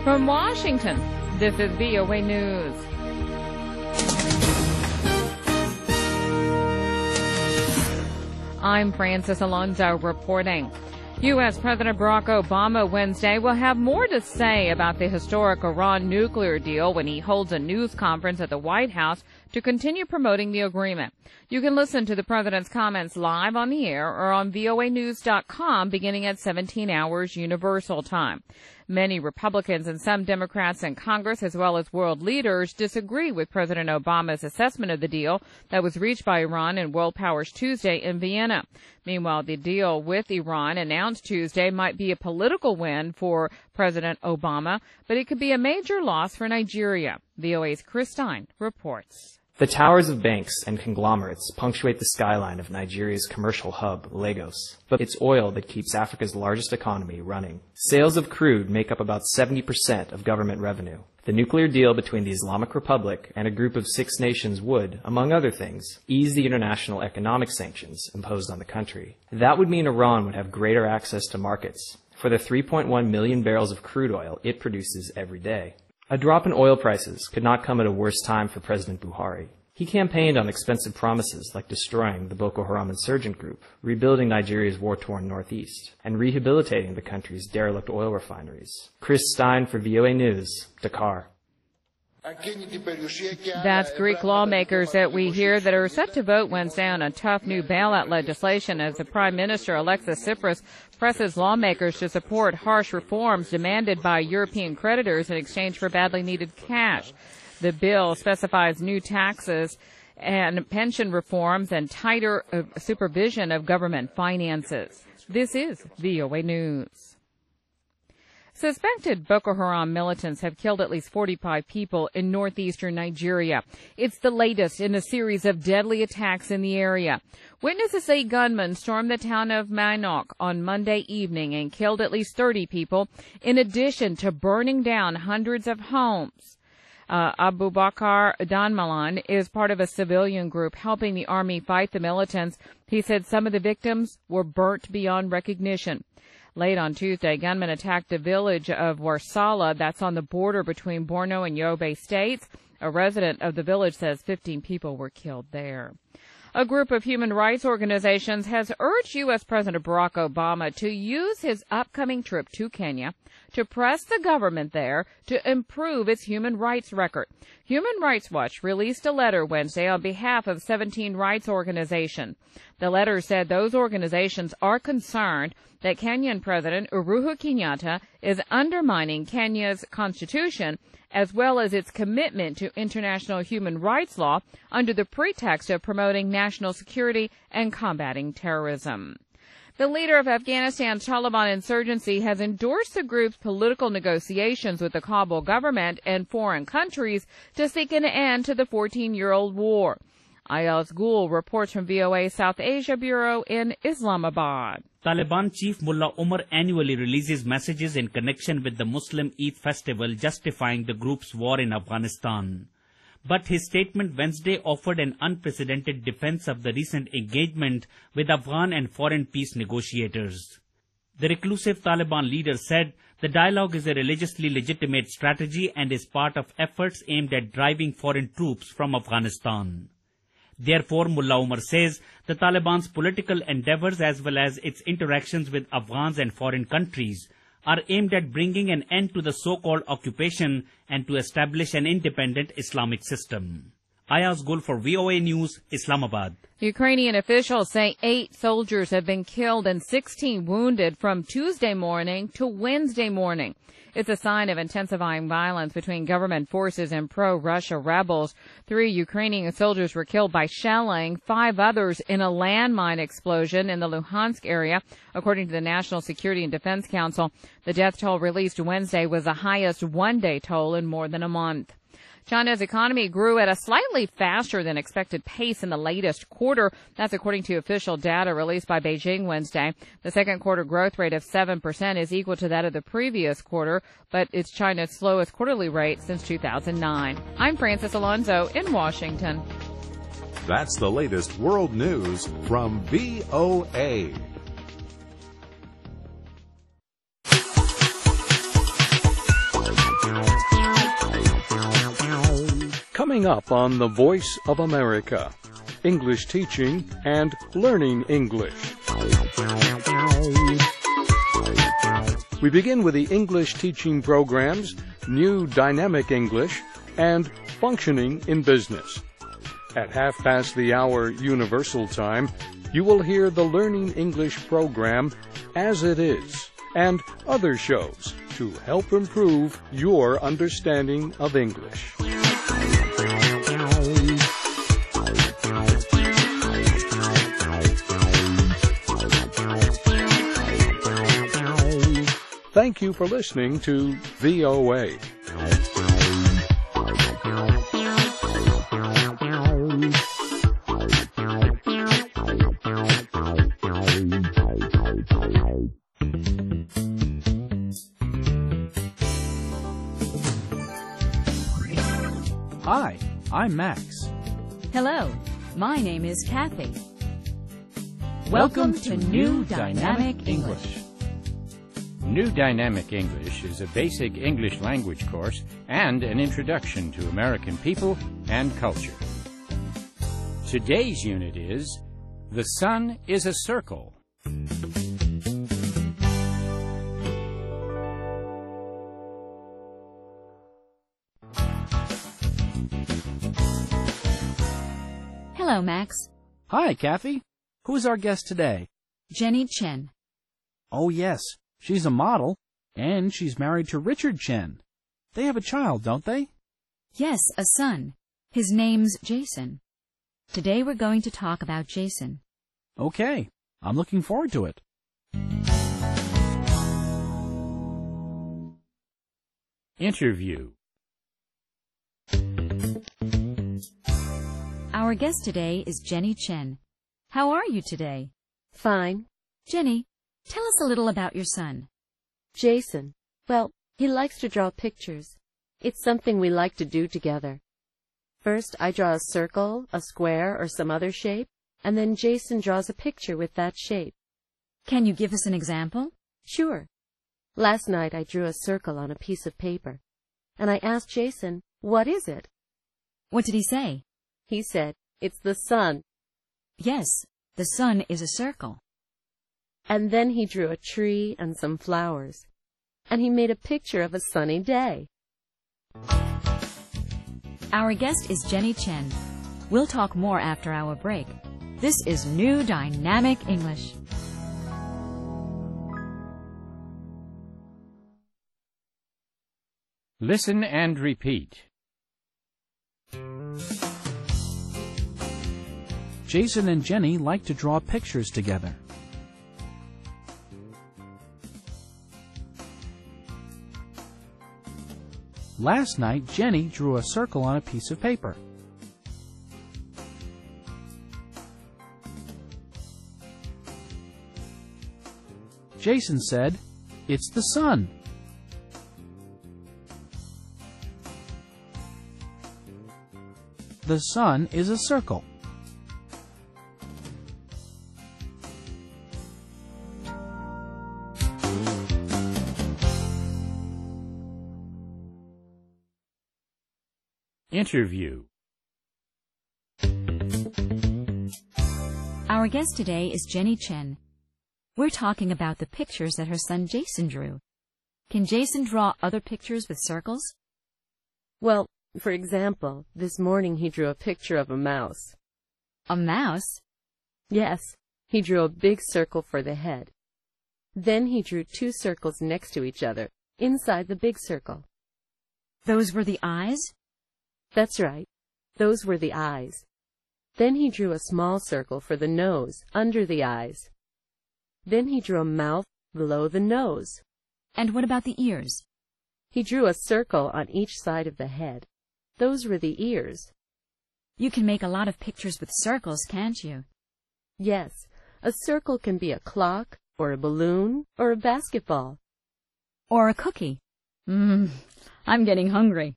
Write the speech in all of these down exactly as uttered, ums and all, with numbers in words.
From Washington, this is V O A News. I'm Francis Alonso reporting. U S. President Barack Obama Wednesday will have more to say about the historic Iran nuclear deal when he holds a news conference at the White House to continue promoting the agreement. You can listen to the president's comments live on the air or on V O A news dot com beginning at seventeen hours Universal Time. Many Republicans and some Democrats in Congress, as well as world leaders, disagree with President Obama's assessment of the deal that was reached by Iran and world powers Tuesday in Vienna. Meanwhile, the deal with Iran announced Tuesday might be a political win for President Obama, but it could be a major loss for Nigeria. V O A's Chris Stein reports. The towers of banks and conglomerates punctuate the skyline of Nigeria's commercial hub, Lagos, but it's oil that keeps Africa's largest economy running. Sales of crude make up about seventy percent of government revenue. The nuclear deal between the Islamic Republic and a group of six nations would, among other things, ease the international economic sanctions imposed on the country. That would mean Iran would have greater access to markets for the three point one million barrels of crude oil it produces every day. A drop in oil prices could not come at a worse time for President Buhari. He campaigned on expensive promises like destroying the Boko Haram insurgent group, rebuilding Nigeria's war-torn northeast, and rehabilitating the country's derelict oil refineries. Chris Stein for V O A News, Dakar. That's Greek lawmakers that we hear that are set to vote Wednesday on a tough new bailout legislation as the Prime Minister, Alexis Tsipras, presses lawmakers to support harsh reforms demanded by European creditors in exchange for badly needed cash. The bill specifies new taxes and pension reforms and tighter uh, supervision of government finances. This is V O A News. Suspected Boko Haram militants have killed at least forty-five people in northeastern Nigeria. It's the latest in a series of deadly attacks in the area. Witnesses say gunmen stormed the town of Minok on Monday evening and killed at least thirty people, in addition to burning down hundreds of homes. Uh, Abu Bakr Danmalan is part of a civilian group helping the army fight the militants. He said some of the victims were burnt beyond recognition. Late on Tuesday, gunmen attacked the village of Warsala, that's on the border between Borno and Yobe states. A resident of the village says fifteen people were killed there. A group of human rights organizations has urged U S. President Barack Obama to use his upcoming trip to Kenya to press the government there to improve its human rights record. Human Rights Watch released a letter Wednesday on behalf of seventeen rights organizations. The letter said those organizations are concerned that Kenyan President Uhuru Kenyatta is undermining Kenya's constitution as well as its commitment to international human rights law under the pretext of promoting national security and combating terrorism. The leader of Afghanistan's Taliban insurgency has endorsed the group's political negotiations with the Kabul government and foreign countries to seek an end to the fourteen-year-old war. Ayaz Gul reports from V O A South Asia Bureau in Islamabad. Taliban chief Mullah Omar annually releases messages in connection with the Muslim Eid festival justifying the group's war in Afghanistan. But his statement Wednesday offered an unprecedented defense of the recent engagement with Afghan and foreign peace negotiators. The reclusive Taliban leader said the dialogue is a religiously legitimate strategy and is part of efforts aimed at driving foreign troops from Afghanistan. Therefore, Mullah Omar says the Taliban's political endeavors as well as its interactions with Afghans and foreign countries are aimed at bringing an end to the so-called occupation and to establish an independent Islamic system. Ayaz Gul for V O A News, Islamabad. Ukrainian officials say eight soldiers have been killed and sixteen wounded from Tuesday morning to Wednesday morning. It's a sign of intensifying violence between government forces and pro-Russia rebels. Three Ukrainian soldiers were killed by shelling, five others in a landmine explosion in the Luhansk area, according to the National Security and Defense Council. The death toll released Wednesday was the highest one-day toll in more than a month. China's economy grew at a slightly faster than expected pace in the latest quarter. That's according to official data released by Beijing Wednesday. The second quarter growth rate of seven percent is equal to that of the previous quarter, but it's China's slowest quarterly rate since two thousand nine. I'm Francis Alonso in Washington. That's the latest world news from V O A. Coming up on The Voice of America, English teaching and learning English. We begin with the English teaching programs, New Dynamic English, and Functioning in Business. At half past the hour Universal Time, you will hear the Learning English program, As It Is, and other shows to help improve your understanding of English. Thank you for listening to V O A. Hi, I'm Max. Hello, my name is Kathy. Welcome, Welcome to, to New Dynamic, Dynamic English. English. New Dynamic English is a basic English language course and an introduction to American people and culture. Today's unit is The Sun is a Circle. Hello, Max. Hi, Kathy. Who's our guest today? Jenny Chen. Oh, yes. She's a model, and she's married to Richard Chen. They have a child, don't they? Yes, a son. His name's Jason. Today we're going to talk about Jason. Okay. I'm looking forward to it. Interview. Our guest today is Jenny Chen. How are you today? Fine. Jenny, tell us a little about your son. Jason. Well, he likes to draw pictures. It's something we like to do together. First, I draw a circle, a square, or some other shape, and then Jason draws a picture with that shape. Can you give us an example? Sure. Last night I drew a circle on a piece of paper, and I asked Jason, "What is it?" What did he say? He said, "It's the sun." Yes, the sun is a circle. And then he drew a tree and some flowers, and he made a picture of a sunny day. Our guest is Jenny Chen. We'll talk more after our break. This is New Dynamic English. Listen and repeat. Jason and Jenny like to draw pictures together. Last night, Jenny drew a circle on a piece of paper. Jason said, "It's the sun." The sun is a circle. Interview. Our guest today is Jenny Chen. We're talking about the pictures that her son Jason drew. Can Jason draw other pictures with circles? Well, for example, this morning he drew a picture of a mouse. A mouse? Yes, he drew a big circle for the head. Then he drew two circles next to each other, inside the big circle. Those were the eyes? That's right. Those were the eyes. Then he drew a small circle for the nose, under the eyes. Then he drew a mouth below the nose. And what about the ears? He drew a circle on each side of the head. Those were the ears. You can make a lot of pictures with circles, can't you? Yes. A circle can be a clock, or a balloon, or a basketball. Or a cookie. Mmm, I'm getting hungry.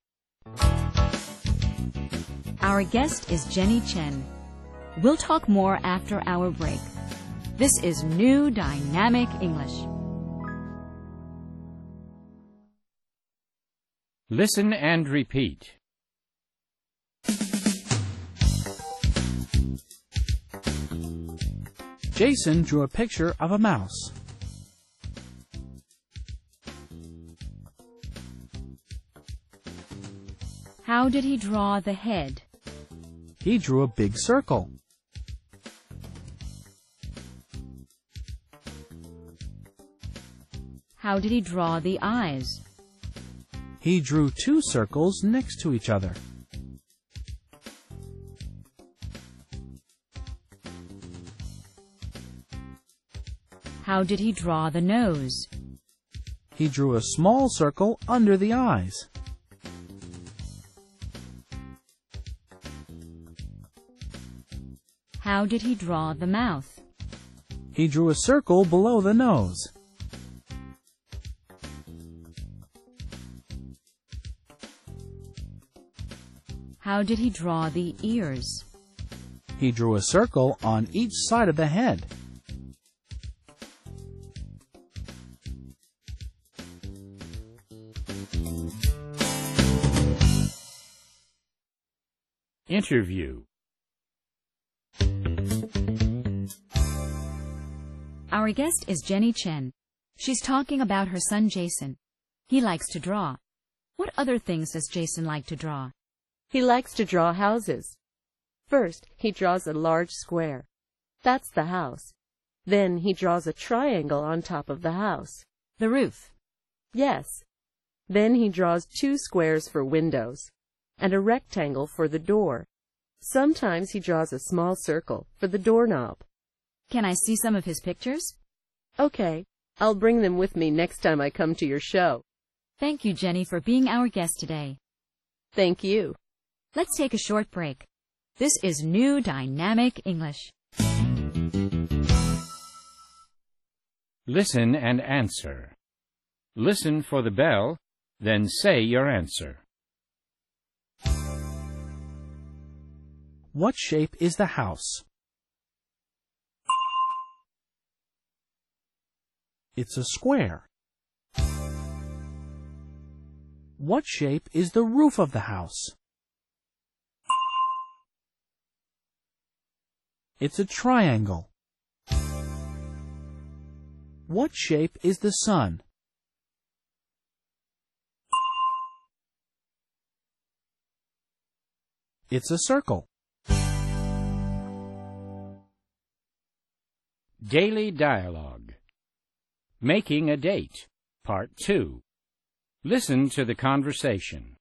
Our guest is Jenny Chen. We'll talk more after our break. This is New Dynamic English. Listen and repeat. Jason drew a picture of a mouse. How did he draw the head? He drew a big circle. How did he draw the eyes? He drew two circles next to each other. How did he draw the nose? He drew a small circle under the eyes. How did he draw the mouth? He drew a circle below the nose. How did he draw the ears? He drew a circle on each side of the head. Interview. Our guest is Jenny Chen. She's talking about her son Jason. He likes to draw. What other things does Jason like to draw? He likes to draw houses. First, he draws a large square. That's the house. Then he draws a triangle on top of the house. The roof. Yes. Then he draws two squares for windows and a rectangle for the door. Sometimes he draws a small circle for the doorknob. Can I see some of his pictures? Okay, I'll bring them with me next time I come to your show. Thank you, Jenny, for being our guest today. Thank you. Let's take a short break. This is New Dynamic English. Listen and answer. Listen for the bell, then say your answer. What shape is the house? It's a square. What shape is the roof of the house? It's a triangle. What shape is the sun? It's a circle. Daily Dialogue. Making a Date, Part two. Listen to the conversation.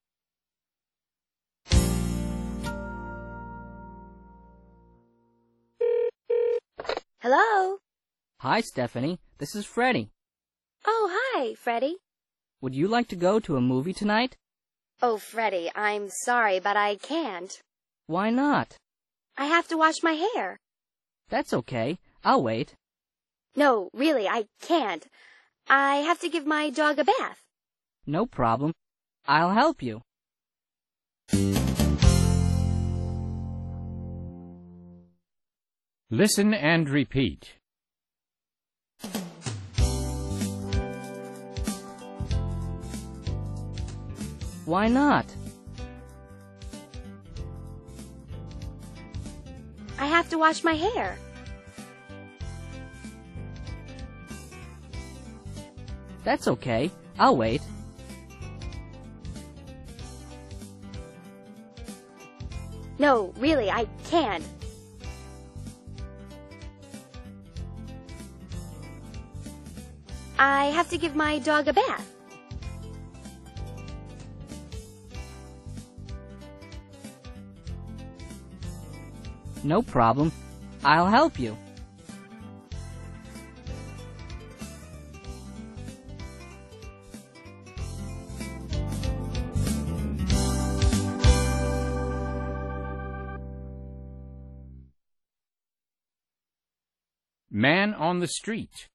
Hello? Hi, Stephanie. This is Freddie. Oh, hi, Freddie. Would you like to go to a movie tonight? Oh, Freddie, I'm sorry, but I can't. Why not? I have to wash my hair. That's okay. I'll wait. No, really, I can't. I have to give my dog a bath. No problem. I'll help you. Listen and repeat. Why not? I have to wash my hair. That's okay. I'll wait. No, really, I can't. I have to give my dog a bath. No problem. I'll help you. Man on the Street.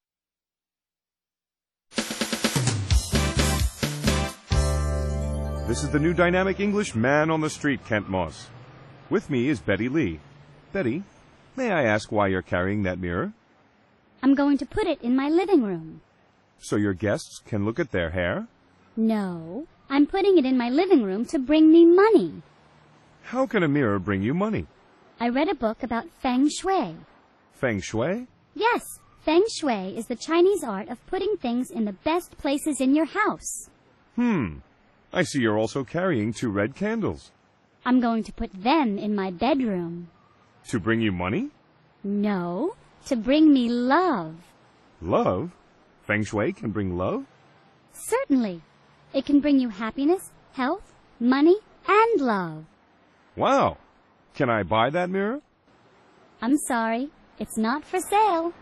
This is the New Dynamic English Man on the Street, Kent Moss. With me is Betty Lee. Betty, may I ask why you're carrying that mirror? I'm going to put it in my living room. So your guests can look at their hair? No, I'm putting it in my living room to bring me money. How can a mirror bring you money? I read a book about feng shui. Feng shui? Yes, Feng Shui is the Chinese art of putting things in the best places in your house. Hmm. I see you're also carrying two red candles. I'm going to put them in my bedroom. To bring you money? No, to bring me love. Love? Feng Shui can bring love? Certainly. It can bring you happiness, health, money, and love. Wow. Can I buy that mirror? I'm sorry, it's not for sale.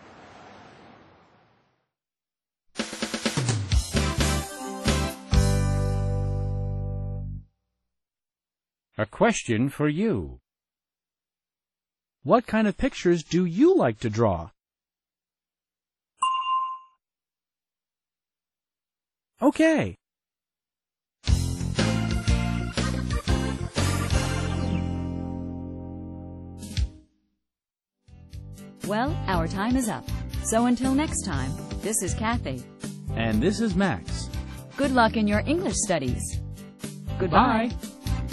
A question for you. What kind of pictures do you like to draw? Okay. Well, our time is up. So until next time, this is Kathy. And this is Max. Good luck in your English studies. Goodbye. Bye.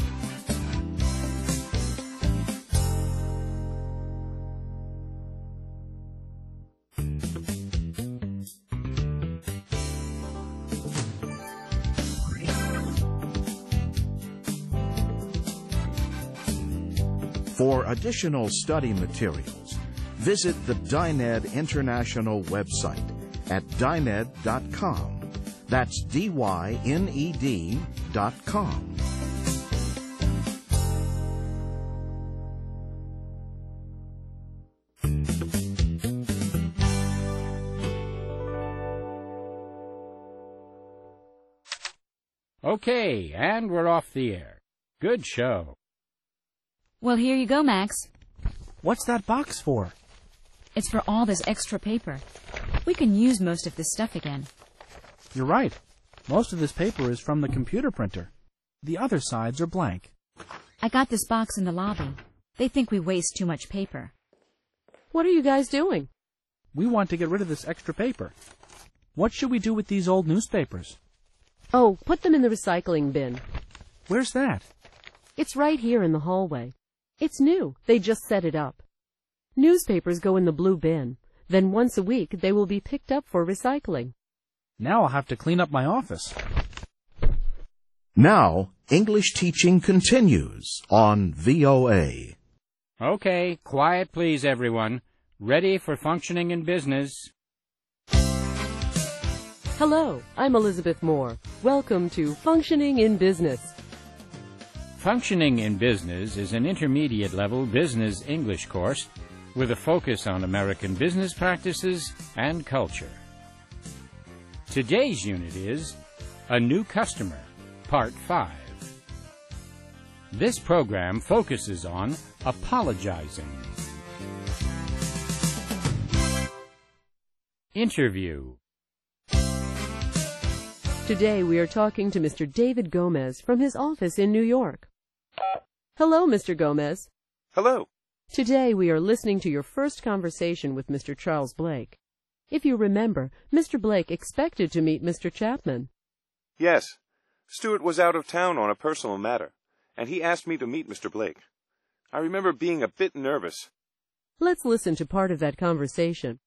For additional study materials, visit the Dyned International website at dyned dot com. That's D Y N E D dot com. Okay, and we're off the air. Good show. Well, here you go, Max. What's that box for? It's for all this extra paper. We can use most of this stuff again. You're right. Most of this paper is from the computer printer. The other sides are blank. I got this box in the lobby. They think we waste too much paper. What are you guys doing? We want to get rid of this extra paper. What should we do with these old newspapers? Oh, put them in the recycling bin. Where's that? It's right here in the hallway. It's new. They just set it up. Newspapers go in the blue bin. Then once a week they will be picked up for recycling. Now I'll have to clean up my office. Now, English teaching continues on V O A. Okay, quiet please, everyone. Ready for functioning in business. Hello, I'm Elizabeth Moore. Welcome to Functioning in Business. Functioning in Business is an intermediate-level business English course with a focus on American business practices and culture. Today's unit is A New Customer, Part five. This program focuses on apologizing. Interview. Today we are talking to Mister David Gomez from his office in New York. Hello, Mister Gomez. Hello. Today we are listening to your first conversation with Mister Charles Blake. If you remember, Mister Blake expected to meet Mister Chapman. Yes. Stuart was out of town on a personal matter, and he asked me to meet Mister Blake. I remember being a bit nervous. Let's listen to part of that conversation.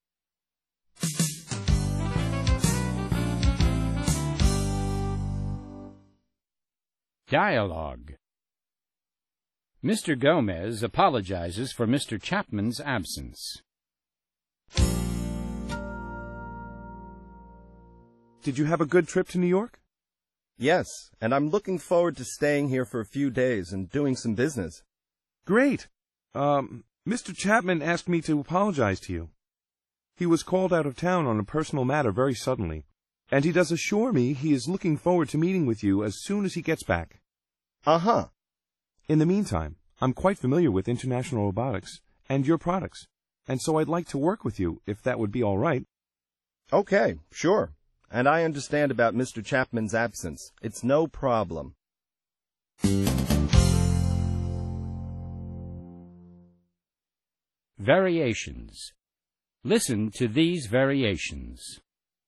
Dialogue. Mister Gomez apologizes for Mister Chapman's absence. Did you have a good trip to New York? Yes, and I'm looking forward to staying here for a few days and doing some business. Great. Um, Mister Chapman asked me to apologize to you. He was called out of town on a personal matter very suddenly, and he does assure me he is looking forward to meeting with you as soon as he gets back. Uh-huh. In the meantime, I'm quite familiar with International Robotics and your products, and so I'd like to work with you, if that would be all right. Okay, sure. And I understand about Mister Chapman's absence. It's no problem. Variations. Listen to these variations.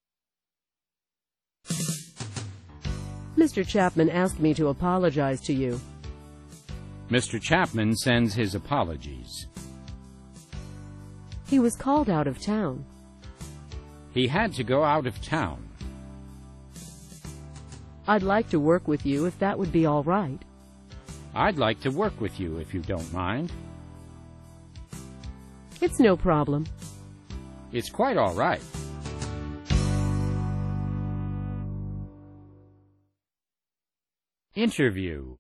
Mister Chapman asked me to apologize to you. Mister Chapman sends his apologies. He was called out of town. He had to go out of town. I'd like to work with you if that would be all right. I'd like to work with you if you don't mind. It's no problem. It's quite all right. Interview.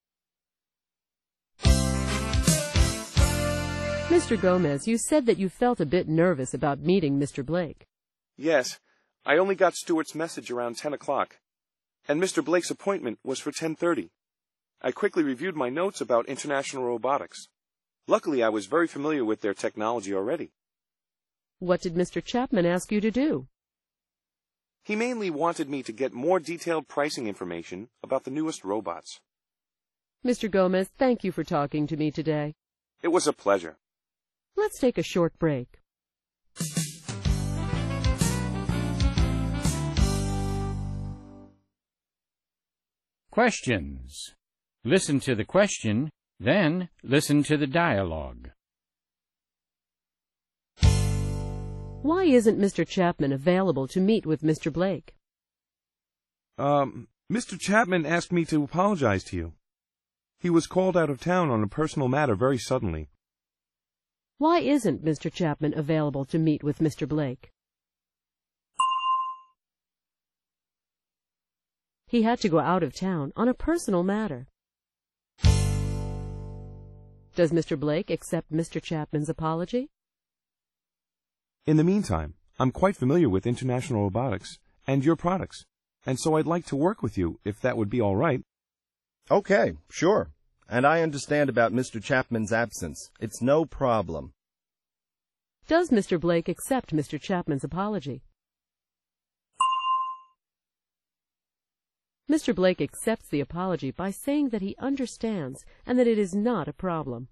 Mister Gomez, you said that you felt a bit nervous about meeting Mister Blake. Yes, I only got Stuart's message around ten o'clock, and Mister Blake's appointment was for ten thirty. I quickly reviewed my notes about international robotics. Luckily, I was very familiar with their technology already. What did Mister Chapman ask you to do? He mainly wanted me to get more detailed pricing information about the newest robots. Mister Gomez, thank you for talking to me today. It was a pleasure. Let's take a short break. Questions. Listen to the question, then listen to the dialogue. Why isn't Mister Chapman available to meet with Mister Blake? Um, Mister Chapman asked me to apologize to you. He was called out of town on a personal matter very suddenly. Why isn't Mister Chapman available to meet with Mister Blake? He had to go out of town on a personal matter. Does Mister Blake accept Mister Chapman's apology? In the meantime, I'm quite familiar with international robotics and your products, and so I'd like to work with you, if that would be all right. Okay, sure. And I understand about Mister Chapman's absence. It's no problem. Does Mister Blake accept Mister Chapman's apology? Mister Blake accepts the apology by saying that he understands and that it is not a problem.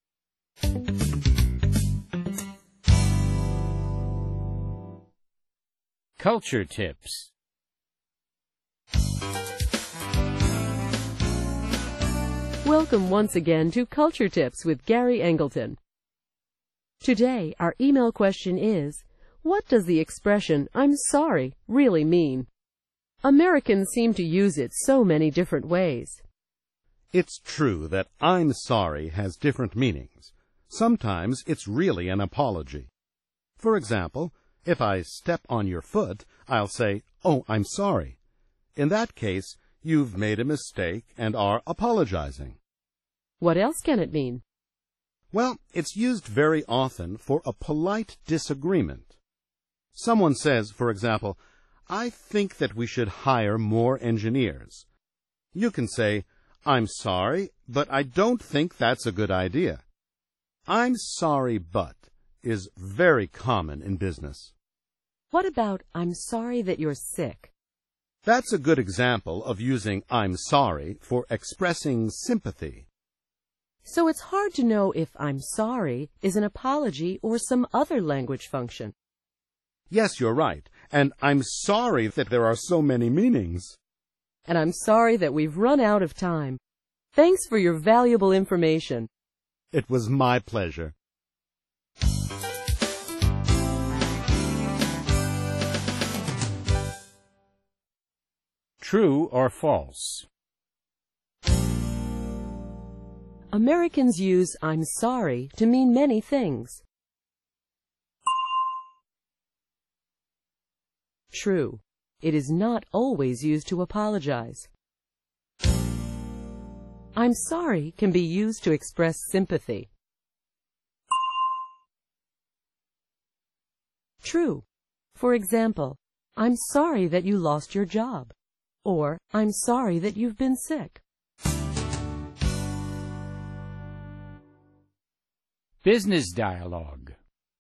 Culture tips. Welcome once again to Culture Tips with Gary Engleton. Today, our email question is, what does the expression, "I'm sorry," really mean? Americans seem to use it so many different ways. It's true that "I'm sorry" has different meanings. Sometimes it's really an apology. For example, if I step on your foot, I'll say, "Oh, I'm sorry." In that case, you've made a mistake and are apologizing. What else can it mean? Well, it's used very often for a polite disagreement. Someone says, for example, "I think that we should hire more engineers." You can say, "I'm sorry, but I don't think that's a good idea." "I'm sorry, but" is very common in business. What about, "I'm sorry that you're sick"? That's a good example of using "I'm sorry" for expressing sympathy. So it's hard to know if "I'm sorry" is an apology or some other language function. Yes, you're right. And I'm sorry that there are so many meanings. And I'm sorry that we've run out of time. Thanks for your valuable information. It was my pleasure. True or false? Americans use "I'm sorry" to mean many things. True. It is not always used to apologize. "I'm sorry" can be used to express sympathy. True. For example, "I'm sorry that you lost your job," or "I'm sorry that you've been sick." Business dialogue.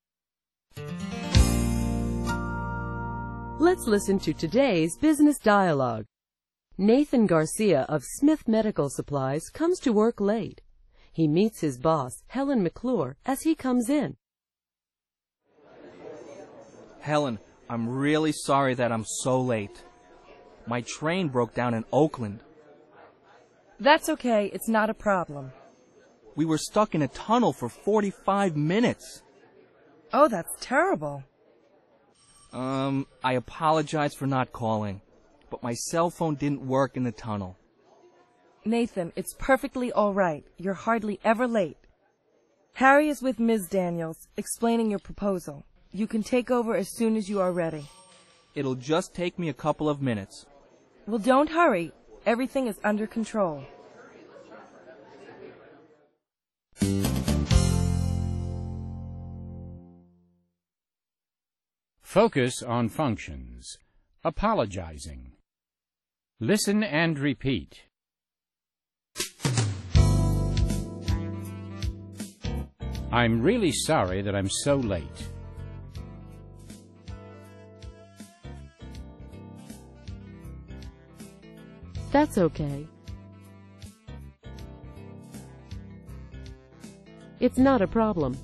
Let's listen to today's business dialogue. Nathan Garcia of Smith Medical Supplies comes to work late. He meets his boss, Helen McClure, as he comes in. Helen, I'm really sorry that I'm so late. My train broke down in Oakland. That's okay. It's not a problem. We were stuck in a tunnel for forty-five minutes. Oh, that's terrible. Um, I apologize for not calling, but my cell phone didn't work in the tunnel. Nathan, it's perfectly all right. You're hardly ever late. Harry is with Miz Daniels, explaining your proposal. You can take over as soon as you are ready. It'll just take me a couple of minutes. Well, don't hurry. Everything is under control. Focus on functions. Apologizing. Listen and repeat. I'm really sorry that I'm so late. That's okay. It's not a problem.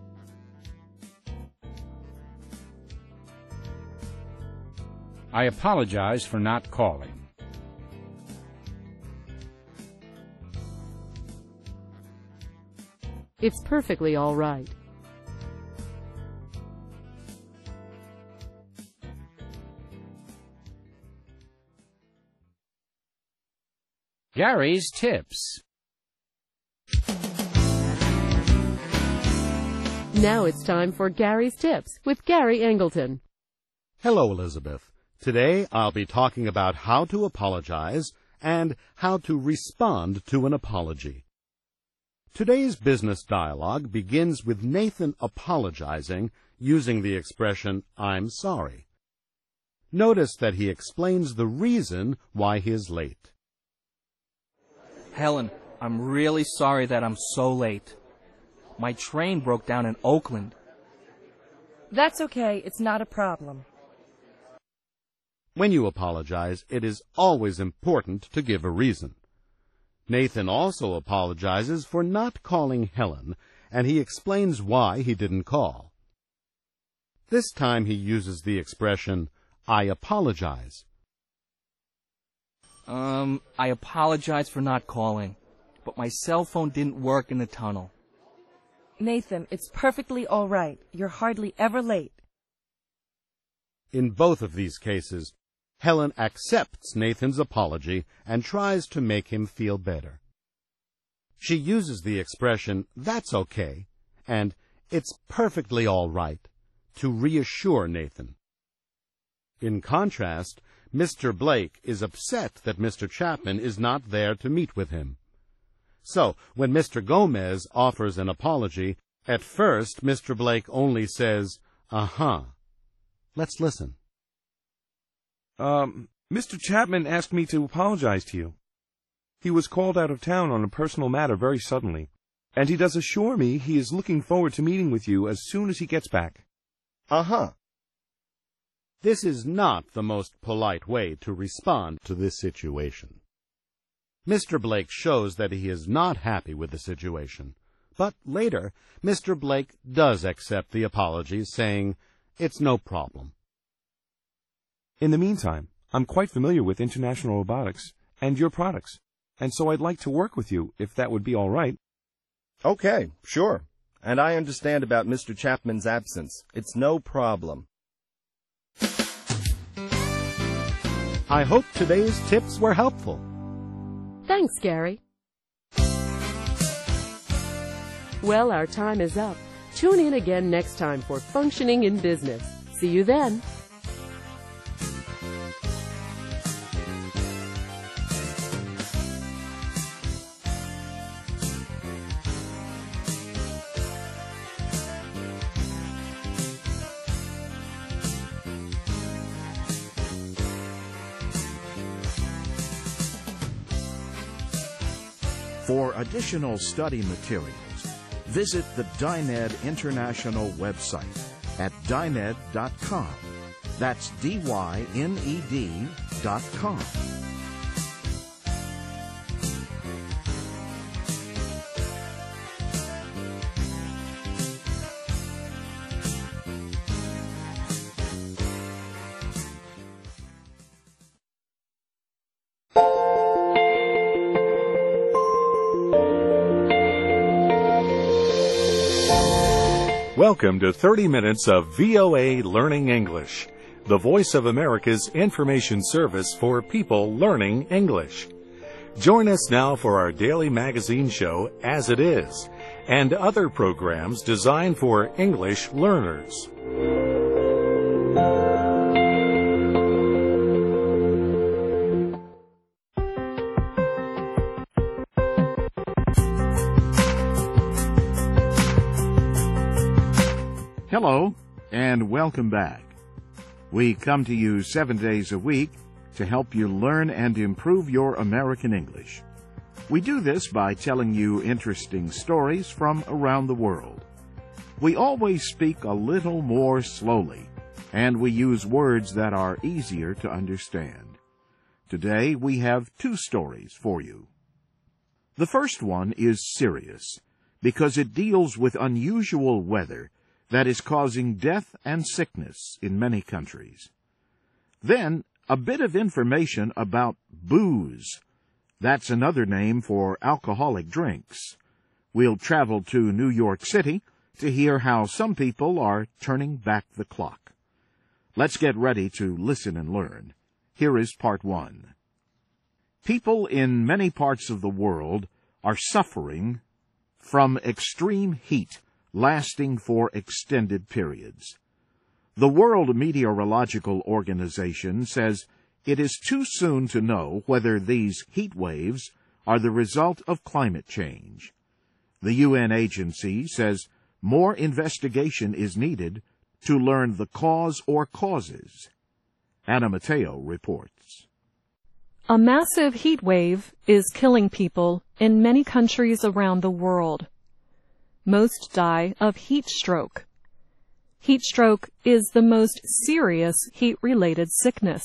I apologize for not calling. It's perfectly all right. Gary's Tips. Now it's time for Gary's Tips with Gary Angleton. Hello, Elizabeth. Today I'll be talking about how to apologize and how to respond to an apology. Today's business dialogue begins with Nathan apologizing using the expression, "I'm sorry." Notice that he explains the reason why he is late. Helen, I'm really sorry that I'm so late. My train broke down in Oakland. That's okay. It's not a problem. When you apologize, it is always important to give a reason. Nathan also apologizes for not calling Helen, and he explains why he didn't call. This time he uses the expression, "I apologize." Um, I apologize for not calling, but my cell phone didn't work in the tunnel. Nathan, it's perfectly all right. You're hardly ever late. In both of these cases, Helen accepts Nathan's apology and tries to make him feel better. She uses the expression, "That's okay," and "It's perfectly all right," to reassure Nathan. In contrast, Mister Blake is upset that Mister Chapman is not there to meet with him. So, when Mister Gomez offers an apology, at first Mister Blake only says, "Uh-huh." Let's listen. Um, Mister Chapman asked me to apologize to you. He was called out of town on a personal matter very suddenly, and he does assure me he is looking forward to meeting with you as soon as he gets back. Uh-huh. This is not the most polite way to respond to this situation. Mister Blake shows that he is not happy with the situation, but later Mister Blake does accept the apology, saying, "It's no problem." In the meantime, I'm quite familiar with International Robotics and your products, and so I'd like to work with you, if that would be all right. Okay, sure. And I understand about Mister Chapman's absence. It's no problem. I hope today's tips were helpful. Thanks, Gary. Well, our time is up. Tune in again next time for Functioning in Business. See you then. For additional study materials, visit the Dyned International website at dyned dot com. That's D Y N E D dot com. Welcome to thirty minutes of V O A Learning English, the voice of America's information service for people learning English. Join us now for our daily magazine show, As It Is, and other programs designed for English learners. Hello, and welcome back. We come to you seven days a week to help you learn and improve your American English. We do this by telling you interesting stories from around the world. We always speak a little more slowly, and we use words that are easier to understand. Today we have two stories for you. The first one is serious because it deals with unusual weather that is causing death and sickness in many countries. Then, a bit of information about booze. That's another name for alcoholic drinks. We'll travel to New York City to hear how some people are turning back the clock. Let's get ready to listen and learn. Here is part one. People in many parts of the world are suffering from extreme heat lasting for extended periods. The World Meteorological Organization says it is too soon to know whether these heat waves are the result of climate change. The U N agency says more investigation is needed to learn the cause or causes. Anna Mateo reports. A massive heat wave is killing people in many countries around the world. Most die of heat stroke. Heat stroke is the most serious heat-related sickness.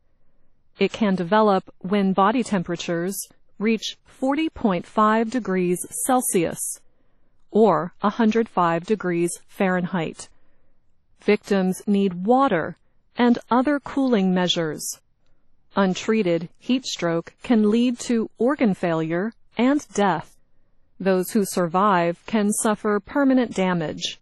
It can develop when body temperatures reach forty point five degrees Celsius, or one hundred five degrees Fahrenheit. Victims need water and other cooling measures. Untreated heat stroke can lead to organ failure and death. Those who survive can suffer permanent damage.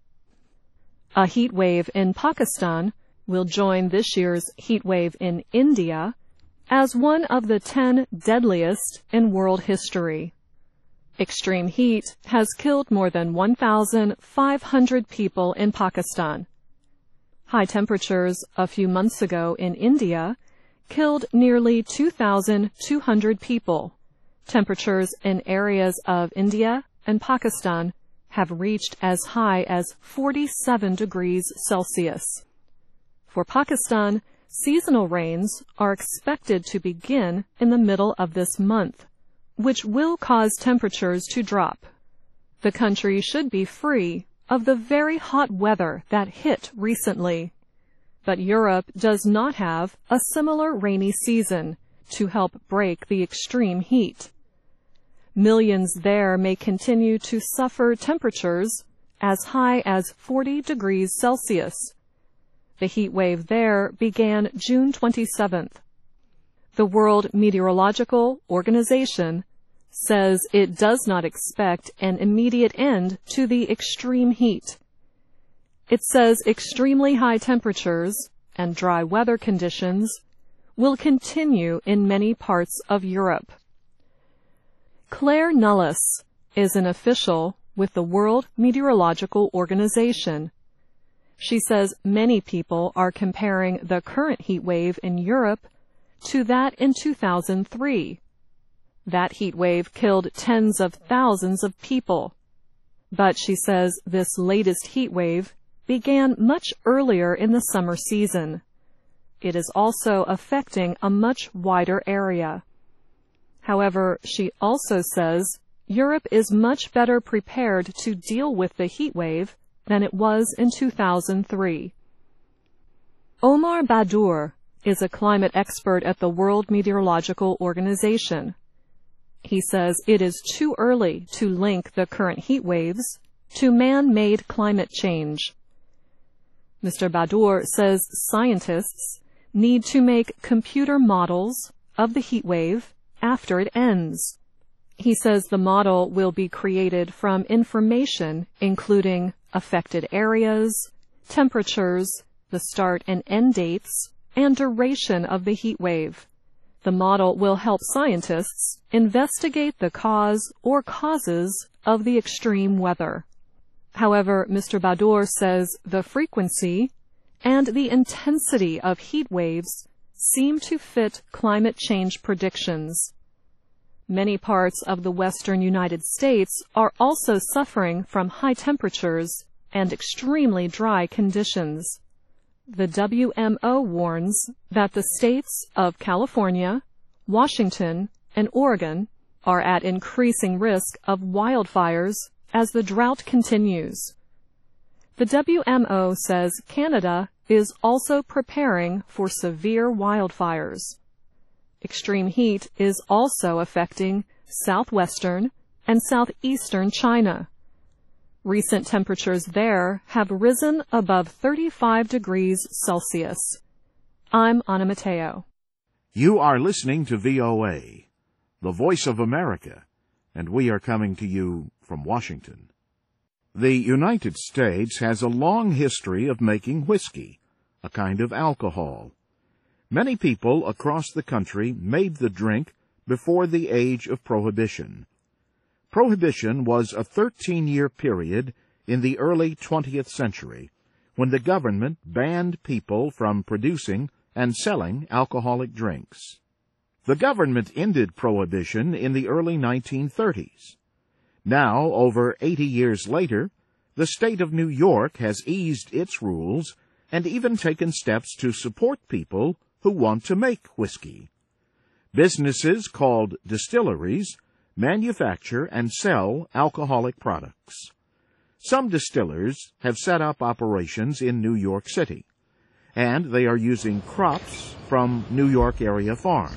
A heat wave in Pakistan will join this year's heat wave in India as one of the ten deadliest in world history. Extreme heat has killed more than one thousand five hundred people in Pakistan. High temperatures a few months ago in India killed nearly two thousand two hundred people. Temperatures in areas of India and Pakistan have reached as high as forty-seven degrees Celsius. For Pakistan, seasonal rains are expected to begin in the middle of this month, which will cause temperatures to drop. The country should be free of the very hot weather that hit recently. But Europe does not have a similar rainy season to help break the extreme heat. Millions there may continue to suffer temperatures as high as forty degrees Celsius. The heat wave there began June twenty-seventh. The World Meteorological Organization says it does not expect an immediate end to the extreme heat. It says extremely high temperatures and dry weather conditions will continue in many parts of Europe. Claire Nullis is an official with the World Meteorological Organization. She says many people are comparing the current heat wave in Europe to that in two thousand three. That heat wave killed tens of thousands of people. But she says this latest heat wave began much earlier in the summer season. It is also affecting a much wider area. However, she also says Europe is much better prepared to deal with the heat wave than it was in two thousand three. Omar Badur is a climate expert at the World Meteorological Organization. He says it is too early to link the current heat waves to man-made climate change. Mister Badur says scientists need to make computer models of the heat wave after it ends. He says the model will be created from information including affected areas, temperatures, the start and end dates, and duration of the heat wave. The model will help scientists investigate the cause or causes of the extreme weather. However, Mister Badur says the frequency and the intensity of heat waves seem to fit climate change predictions. Many parts of the western United States are also suffering from high temperatures and extremely dry conditions. The W M O warns that the states of California, Washington, and Oregon are at increasing risk of wildfires as the drought continues. The W M O says Canada is also preparing for severe wildfires. Extreme heat is also affecting southwestern and southeastern China. Recent temperatures there have risen above thirty-five degrees Celsius. I'm Anna Mateo. You are listening to V O A, the Voice of America, and we are coming to you from Washington. The United States has a long history of making whiskey, a kind of alcohol. Many people across the country made the drink before the age of Prohibition. Prohibition was a thirteen-year period in the early twentieth century when the government banned people from producing and selling alcoholic drinks. The government ended Prohibition in the early nineteen thirties. Now, over eighty years later, the state of New York has eased its rules and even taken steps to support people who want to make whiskey. Businesses called distilleries manufacture and sell alcoholic products. Some distillers have set up operations in New York City, and they are using crops from New York area farms.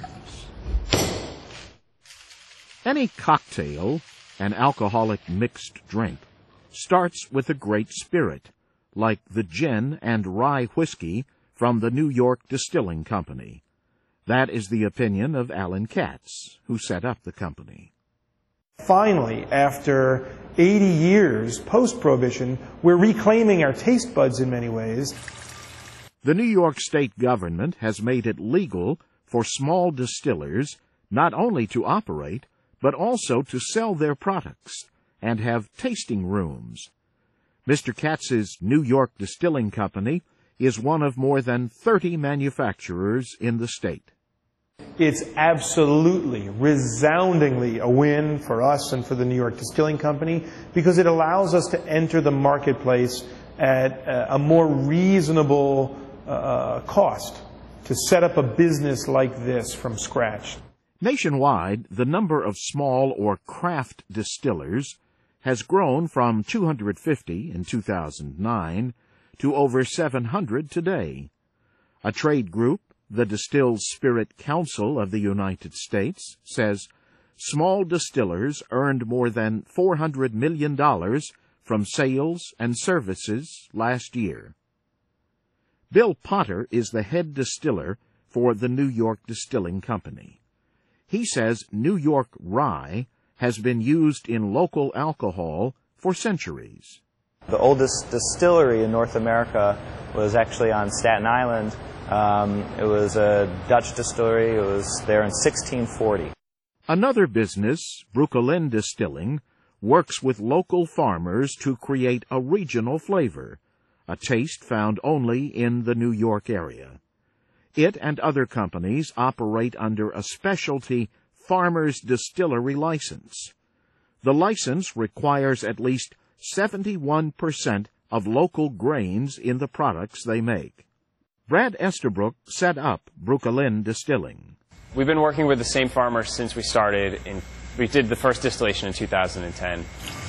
Any cocktail, an alcoholic mixed drink, starts with a great spirit, like the gin and rye whiskey from the New York Distilling Company. That is the opinion of Alan Katz, who set up the company. Finally, after eighty years post-Prohibition, we're reclaiming our taste buds in many ways. The New York State government has made it legal for small distillers not only to operate, but also to sell their products and have tasting rooms. Mister Katz's New York Distilling Company is one of more than thirty manufacturers in the state. It's absolutely, resoundingly a win for us and for the New York Distilling Company because it allows us to enter the marketplace at a more reasonable uh, cost to set up a business like this from scratch. Nationwide, the number of small or craft distillers has grown from two hundred fifty in two thousand nine to over seven hundred today. A trade group, the Distilled Spirit Council of the United States, says small distillers earned more than four hundred million dollars from sales and services last year. Bill Potter is the head distiller for the New York Distilling Company. He says New York rye has been used in local alcohol for centuries. The oldest distillery in North America was actually on Staten Island. Um, it was a Dutch distillery. It was there in sixteen forty. Another business, Brooklyn Distilling, works with local farmers to create a regional flavor, a taste found only in the New York area. It and other companies operate under a specialty farmer's distillery license. The license requires at least seventy-one percent of local grains in the products they make. Brad Estabrook set up Brooklyn Distilling. We've been working with the same farmer since we started. In, we did the first distillation in two thousand ten.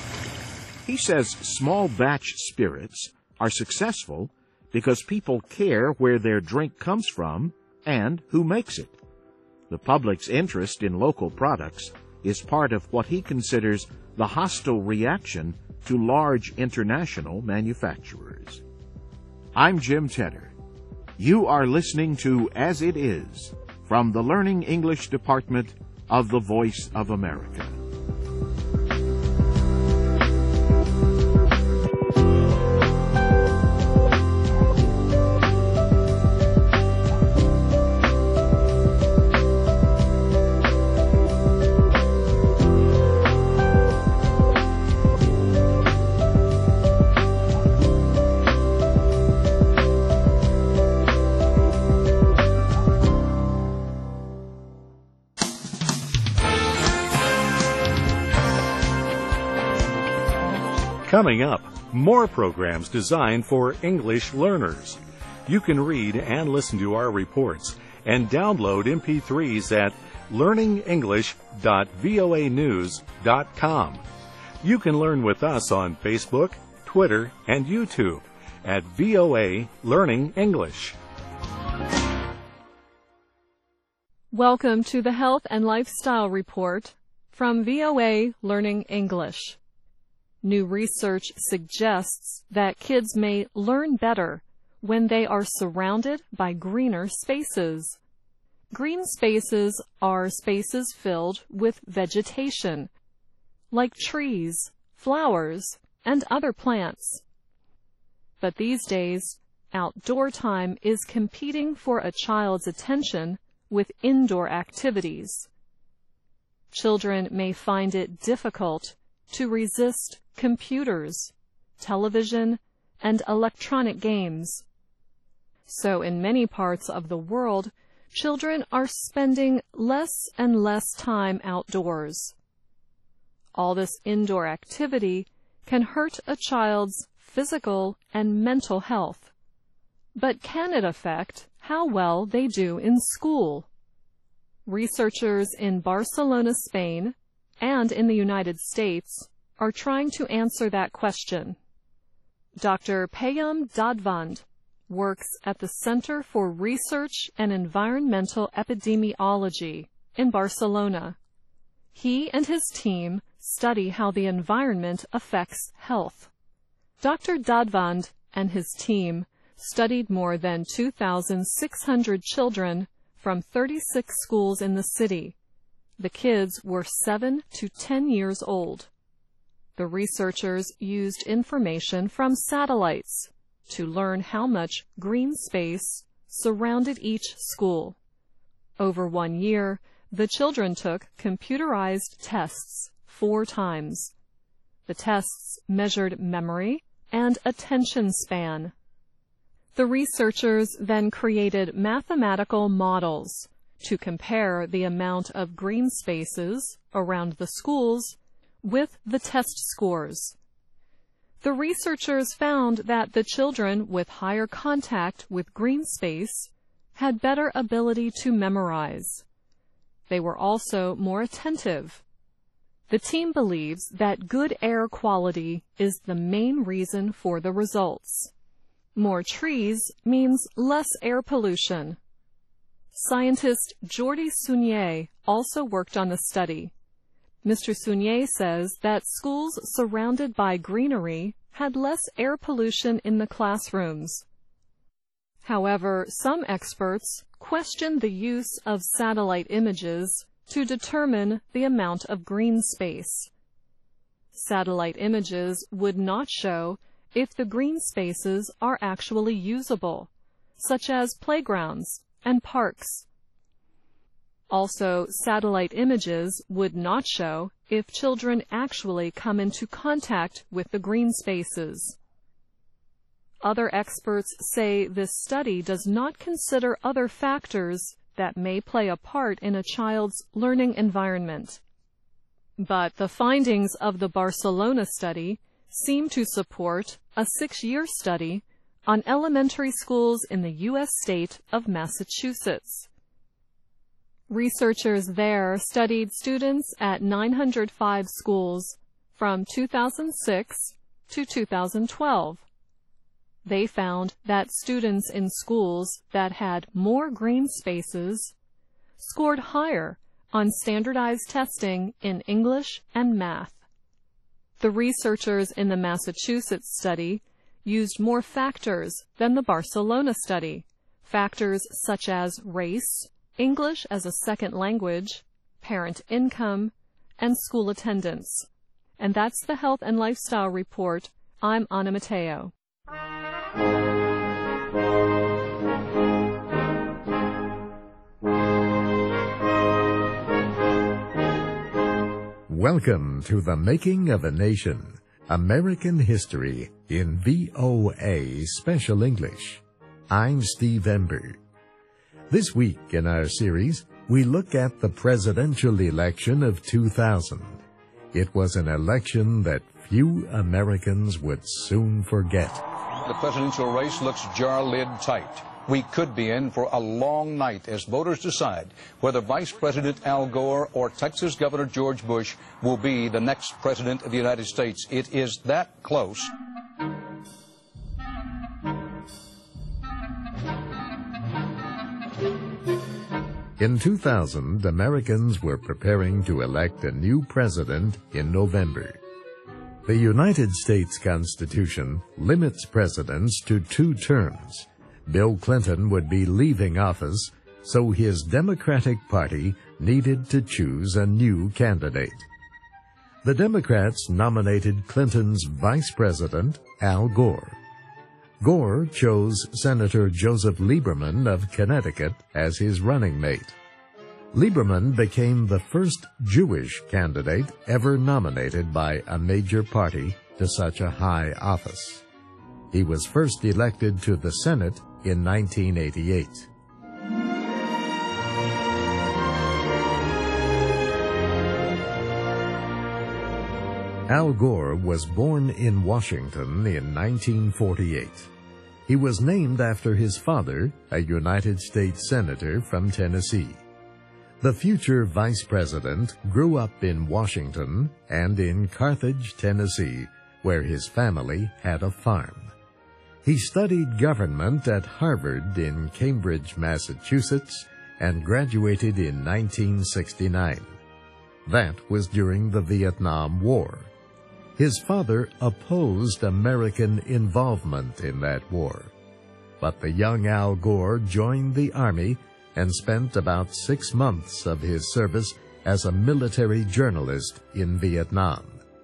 He says small batch spirits are successful because people care where their drink comes from and who makes it. The public's interest in local products is part of what he considers the hostile reaction to large international manufacturers. I'm Jim Tedder. You are listening to As It Is from the Learning English Department of the Voice of America. Coming up, more programs designed for English learners. You can read and listen to our reports and download M P threes at learning english dot voa news dot com. You can learn with us on Facebook, Twitter, and YouTube at V O A Learning English. Welcome to the Health and Lifestyle Report from V O A Learning English. New research suggests that kids may learn better when they are surrounded by greener spaces. Green spaces are spaces filled with vegetation, like trees, flowers, and other plants. But these days, outdoor time is competing for a child's attention with indoor activities. Children may find it difficult to resist computers, television, and electronic games. So in many parts of the world, children are spending less and less time outdoors. All this indoor activity can hurt a child's physical and mental health. But can it affect how well they do in school? Researchers in Barcelona, Spain, and in the United States are trying to answer that question. Doctor Payam Dadvand works at the Center for Research and Environmental Epidemiology in Barcelona. He and his team study how the environment affects health. Doctor Dadvand and his team studied more than two thousand six hundred children from thirty-six schools in the city. The kids were seven to ten years old. The researchers used information from satellites to learn how much green space surrounded each school. Over one year, the children took computerized tests four times. The tests measured memory and attention span. The researchers then created mathematical models to compare the amount of green spaces around the schools with the test scores. The researchers found that the children with higher contact with green space had better ability to memorize. They were also more attentive. The team believes that good air quality is the main reason for the results. More trees means less air pollution. Scientist Jordi Sunyer also worked on the study. Mister Sunyer says that schools surrounded by greenery had less air pollution in the classrooms. However, some experts question the use of satellite images to determine the amount of green space. Satellite images would not show if the green spaces are actually usable, such as playgrounds and parks. Also, satellite images would not show if children actually come into contact with the green spaces. Other experts say this study does not consider other factors that may play a part in a child's learning environment. But the findings of the Barcelona study seem to support a six-year study on elementary schools in the U S state of Massachusetts. Researchers there studied students at nine hundred five schools from two thousand six to two thousand twelve. They found that students in schools that had more green spaces scored higher on standardized testing in English and math. The researchers in the Massachusetts study used more factors than the Barcelona study, factors such as race, English as a second language, parent income, and school attendance. And that's the Health and Lifestyle Report. I'm Anna Mateo. Welcome to The Making of a Nation, American History in V O A Special English. I'm Steve Ember. This week in our series, we look at the presidential election of two thousand. It was an election that few Americans would soon forget. The presidential race looks jar-lid tight. We could be in for a long night as voters decide whether Vice President Al Gore or Texas Governor George Bush will be the next president of the United States. It is that close. In two thousand, Americans were preparing to elect a new president in November. The United States Constitution limits presidents to two terms. Bill Clinton would be leaving office, so his Democratic Party needed to choose a new candidate. The Democrats nominated Clinton's vice president, Al Gore. Gore chose Senator Joseph Lieberman of Connecticut as his running mate. Lieberman became the first Jewish candidate ever nominated by a major party to such a high office. He was first elected to the Senate in nineteen eighty-eight. Al Gore was born in Washington in nineteen forty-eight. He was named after his father, a United States Senator from Tennessee. The future vice president grew up in Washington and in Carthage, Tennessee, where his family had a farm. He studied government at Harvard in Cambridge, Massachusetts, and graduated in nineteen sixty-nine. That was during the Vietnam War. His father opposed American involvement in that war. But the young Al Gore joined the Army and spent about six months of his service as a military journalist in Vietnam.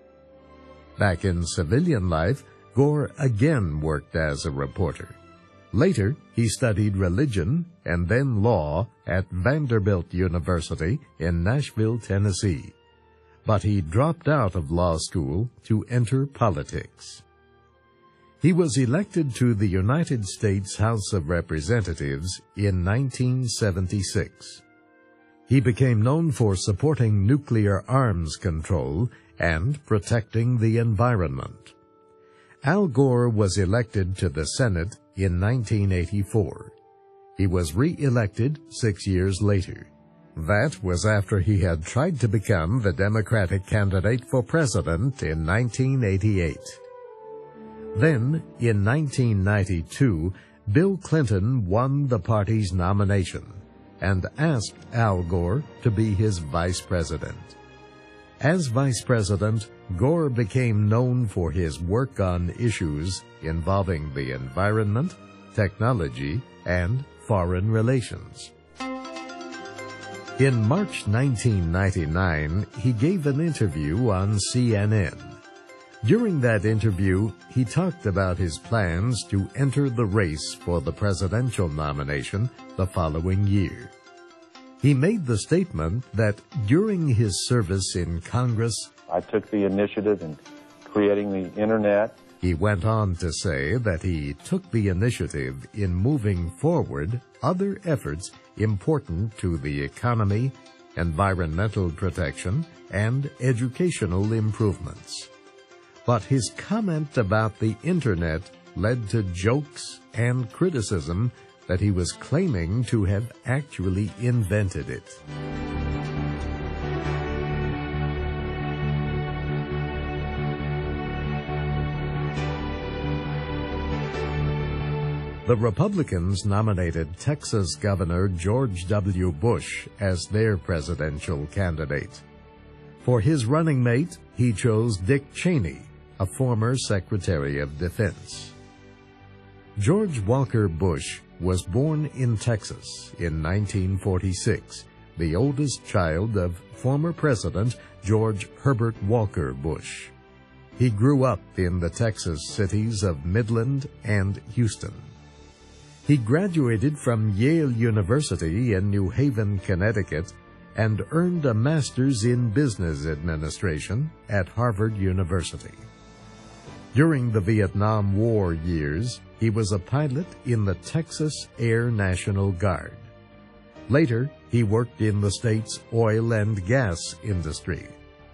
Back in civilian life, Gore again worked as a reporter. Later, he studied religion and then law at Vanderbilt University in Nashville, Tennessee. But he dropped out of law school to enter politics. He was elected to the United States House of Representatives in nineteen seventy-six. He became known for supporting nuclear arms control and protecting the environment. Al Gore was elected to the Senate in nineteen eighty-four. He was re-elected six years later. That was after he had tried to become the Democratic candidate for president in nineteen eighty-eight. Then, in nineteen ninety-two, Bill Clinton won the party's nomination and asked Al Gore to be his vice president. As vice president, Gore became known for his work on issues involving the environment, technology, and foreign relations. In March nineteen ninety-nine, he gave an interview on C N N. During that interview, he talked about his plans to enter the race for the presidential nomination the following year. He made the statement that during his service in Congress, I took the initiative in creating the Internet. He went on to say that he took the initiative in moving forward other efforts important to the economy, environmental protection, and educational improvements. But his comment about the Internet led to jokes and criticism that he was claiming to have actually invented it. The Republicans nominated Texas Governor George W. Bush as their presidential candidate. For his running mate, he chose Dick Cheney, a former Secretary of Defense. George Walker Bush was born in Texas in nineteen forty-six, the oldest child of former President George Herbert Walker Bush. He grew up in the Texas cities of Midland and Houston. He graduated from Yale University in New Haven, Connecticut, and earned a master's in business administration at Harvard University. During the Vietnam War years, he was a pilot in the Texas Air National Guard. Later, he worked in the state's oil and gas industry.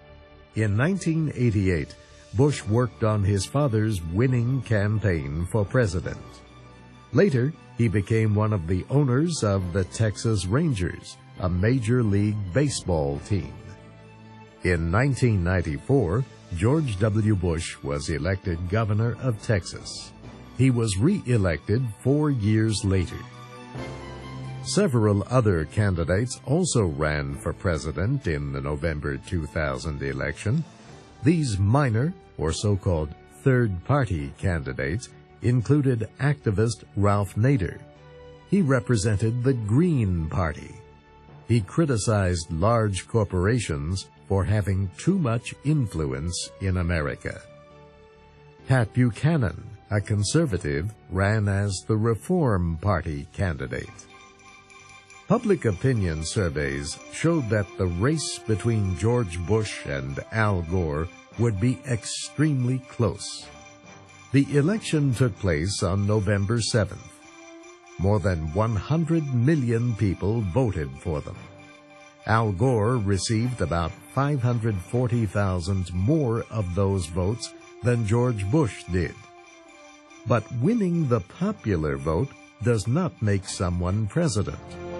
In nineteen eighty-eight, Bush worked on his father's winning campaign for president. Later, he became one of the owners of the Texas Rangers, a Major League Baseball team. In nineteen ninety-four, George W. Bush was elected governor of Texas. He was re-elected four years later. Several other candidates also ran for president in the November two thousand election. These minor, or so-called third-party candidates, included activist Ralph Nader. He represented the Green Party. He criticized large corporations for having too much influence in America. Pat Buchanan, a conservative, ran as the Reform Party candidate. Public opinion surveys showed that the race between George Bush and Al Gore would be extremely close. The election took place on November seventh. More than one hundred million people voted for them. Al Gore received about five hundred forty thousand more of those votes than George Bush did. But winning the popular vote does not make someone president.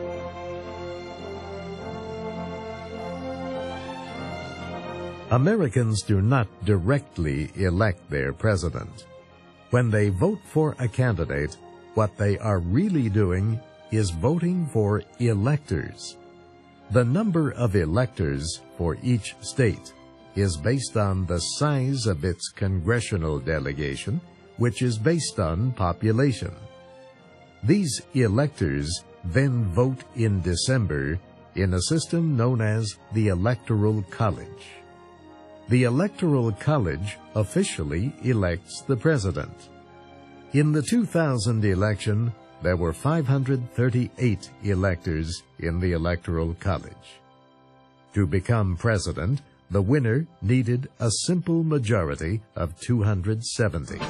Americans do not directly elect their president. When they vote for a candidate, what they are really doing is voting for electors. The number of electors for each state is based on the size of its congressional delegation, which is based on population. These electors then vote in December in a system known as the Electoral College. The Electoral College officially elects the president. In the two thousand election, there were five hundred thirty-eight electors in the Electoral College. To become president, the winner needed a simple majority of two hundred seventy.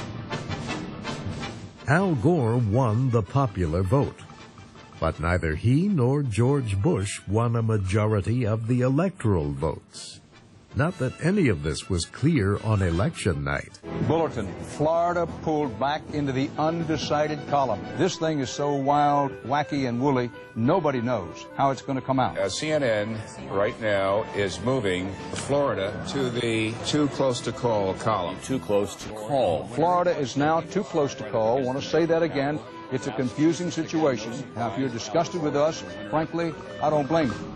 Al Gore won the popular vote, but neither he nor George Bush won a majority of the electoral votes. Not that any of this was clear on election night. Bulletin, Florida pulled back into the undecided column. This thing is so wild, wacky, and woolly, nobody knows how it's going to come out. Uh, C N N right now is moving Florida to the too close to call column. Too close to call. Florida is now too close to call. I want to say that again. It's a confusing situation. Now, if you're disgusted with us, frankly, I don't blame you.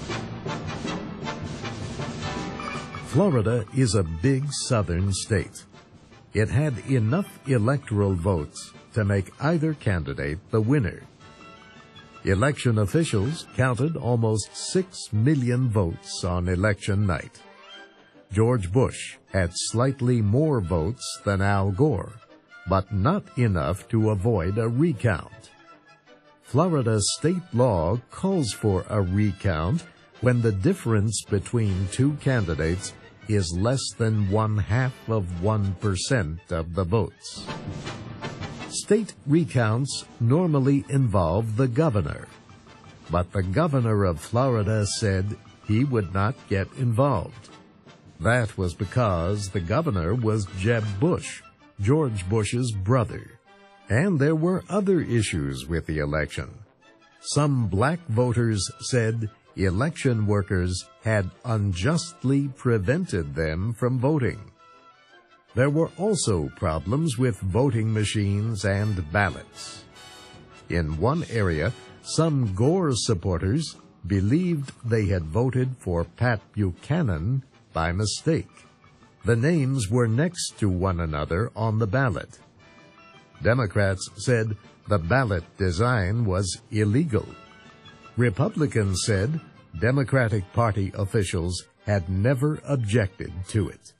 Florida is a big southern state. It had enough electoral votes to make either candidate the winner. Election officials counted almost six million votes on election night. George Bush had slightly more votes than Al Gore, but not enough to avoid a recount. Florida state law calls for a recount when the difference between two candidates is less than one-half of one percent of the votes. State recounts normally involve the governor, but the governor of Florida said he would not get involved. That was because the governor was Jeb Bush, George Bush's brother, and there were other issues with the election. Some black voters said election workers had unjustly prevented them from voting. There were also problems with voting machines and ballots. In one area, some Gore supporters believed they had voted for Pat Buchanan by mistake. The names were next to one another on the ballot. Democrats said the ballot design was illegal. Republicans said Democratic Party officials had never objected to it.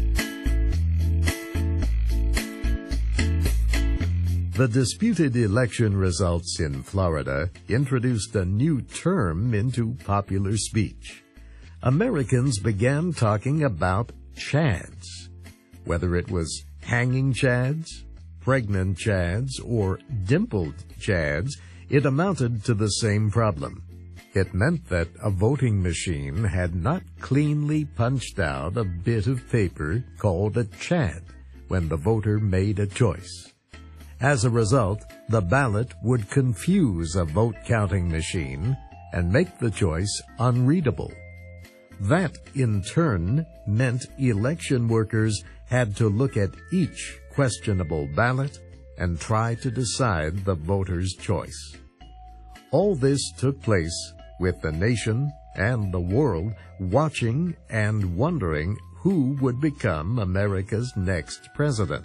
The disputed election results in Florida introduced a new term into popular speech. Americans began talking about chads. Whether it was hanging chads, pregnant chads, or dimpled chads, it amounted to the same problem. It meant that a voting machine had not cleanly punched out a bit of paper called a chad when the voter made a choice. As a result, the ballot would confuse a vote-counting machine and make the choice unreadable. That, in turn, meant election workers had to look at each questionable ballot and try to decide the voter's choice. All this took place with the nation and the world watching and wondering who would become America's next president.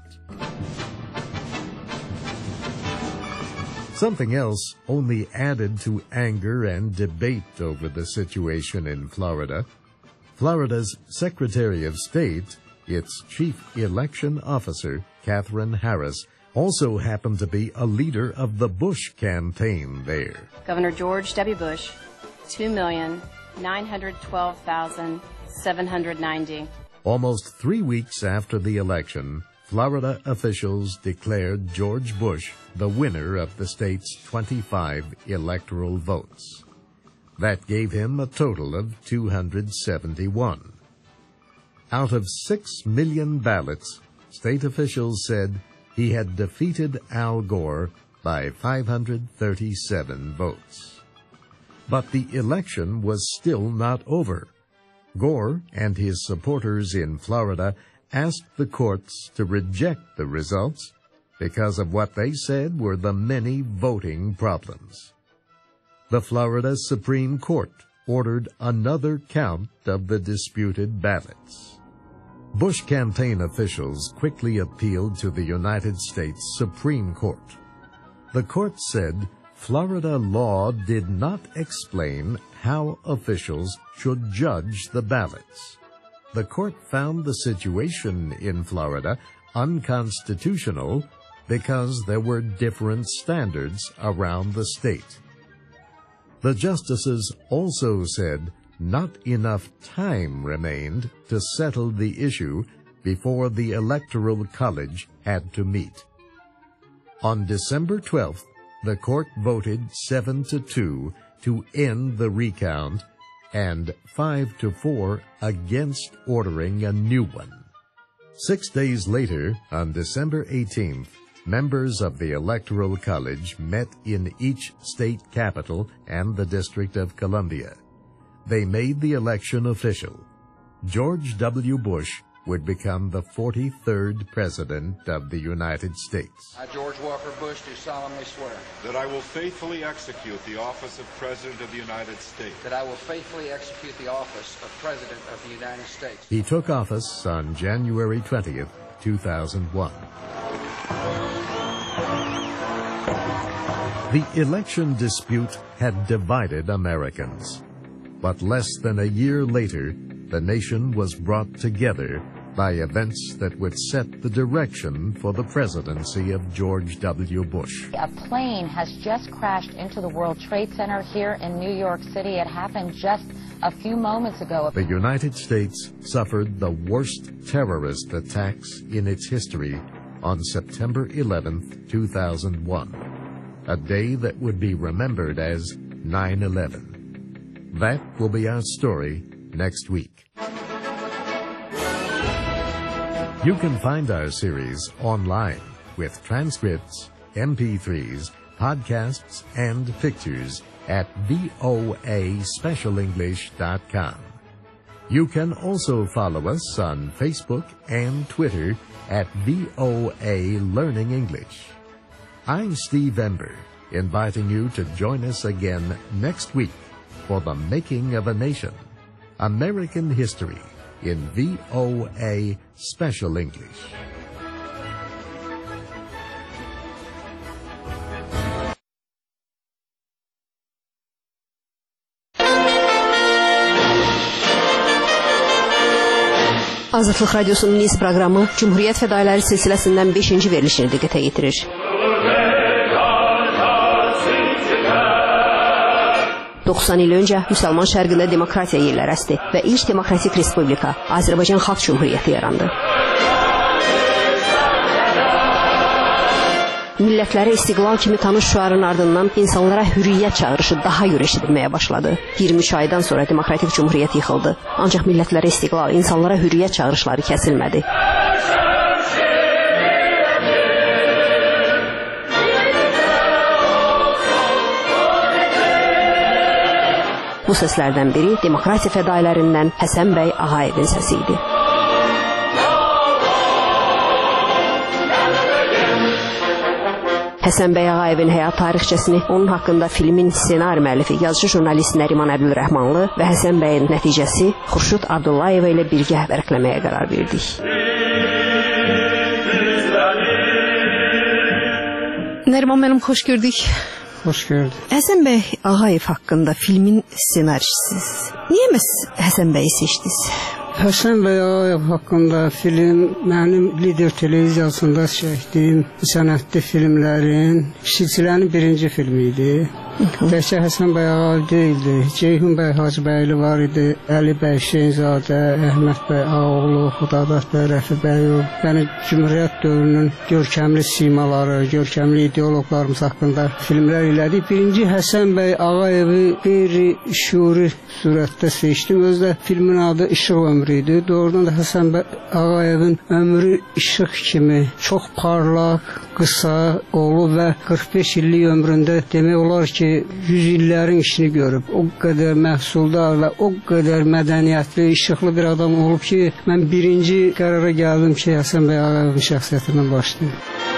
Something else only added to anger and debate over the situation in Florida. Florida's Secretary of State, its chief election officer, Katherine Harris, also happened to be a leader of the Bush campaign there. Governor George W. Bush, two million nine hundred twelve thousand seven hundred ninety. Almost three weeks after the election, Florida officials declared George Bush the winner of the state's twenty-five electoral votes. That gave him a total of two hundred seventy-one. Out of six million ballots, state officials said he had defeated Al Gore by five hundred thirty-seven votes. But the election was still not over. Gore and his supporters in Florida asked the courts to reject the results because of what they said were the many voting problems. The Florida Supreme Court ordered another count of the disputed ballots. Bush campaign officials quickly appealed to the United States Supreme Court. The court said Florida law did not explain how officials should judge the ballots. The court found the situation in Florida unconstitutional because there were different standards around the state. The justices also said not enough time remained to settle the issue before the Electoral College had to meet. On December twelfth, the court voted seven to two to end the recount and five to four against ordering a new one. Six days later, on December eighteenth, members of the Electoral College met in each state capital and the District of Columbia. They made the election official. George W. Bush would become the forty-third President of the United States. I, George Walker Bush, do solemnly swear that I will faithfully execute the office of President of the United States. That I will faithfully execute the office of President of the United States. He took office on January twentieth, two thousand one. The election dispute had divided Americans. But less than a year later, the nation was brought together by events that would set the direction for the presidency of George W. Bush. A plane has just crashed into the World Trade Center here in New York City. It happened just a few moments ago. The United States suffered the worst terrorist attacks in its history on September eleventh, two thousand one, a day that would be remembered as nine eleven. That will be our story next week. You can find our series online with transcripts, M P threes, podcasts, and pictures at voa special english dot com. You can also follow us on Facebook and Twitter at V O A Learning English. I'm Steve Ember, inviting you to join us again next week for The Making of a Nation, American History in V O A Special English. Azadlıq Radyosu'nun Nice programı Cumhuriyet Fedaileri silsilesinden beşinci verilişini dikkate getirir. doksan il önce Müslüman şərqində demokratiya yerlər əsdi və ilk demokratik respublika Azərbaycan Xalq Cumhuriyyəti yarandı. Millətlərə istiqlal kimi tanış şüarın ardından insanlara hürriyyət çağırışı daha gür eşidilməyə başladı. iyirmi üç aydan sonra Demokratik Cümhuriyyət yıxıldı. Ancaq millətlərə istiqlal, insanlara hürriyyət çağırışları kəsilmədi. Bu səslərdən biri demokratiya fədailərindən Həsən bəy Ağayevin səsi idi. Həsən bəy Ağayevin həyat tarixçəsini, onun haqqında filmin ssenari müəllifi, yazıcı jurnalist Nəriman Əbdülrəhmanlı və Həsən bəyin nəticəsi Xurşud Abdullayeva ilə birgə vərəqləməyə qərar verdik. Nəriman mənim, xoş gördük. Xoş gördük. Həsən bəy Ağayev haqqında filmin ssenaristisiz. Niyə məhz Həsən bəyi seçdiniz? Həsən bəy Ağayev haqqında film mənim Lider televiziyasında çəkdiyim sənətli filmlərin, kiçikçilərin birinci filmi idi. Təkcə Həsən bəy Ağayev deyildi. Ceyhun bəy Hacıbəyli var idi, Əli bəy Şeyzadə, Əhməd bəy Ağoğlu, Xudadad bəy Rəfi bəyov. Yəni Cümhuriyyət dövrünün görkəmli simaları, görkəmli ideoloqlarımız haqqında filmlər elədik. Birinci Həsən bəy Ağayevi qeyri-şüuri surətdə seçdim. Özdə filmin adı İşıq ömrü idi. Doğrudan da Həsən bəy Ağayevin ömrü işıq kimi çox parlaq, qısa olub və qırx beş illik ömründə demək olar ki, yüz illərin işini görüb. O qədər məhsuldar və o qədər mədəniyyətli, işıqlı bir adam olub ki, mən birinci qərara gəldim ki, Həsən bəy Ağayevin şəxsiyyətindən başlayım.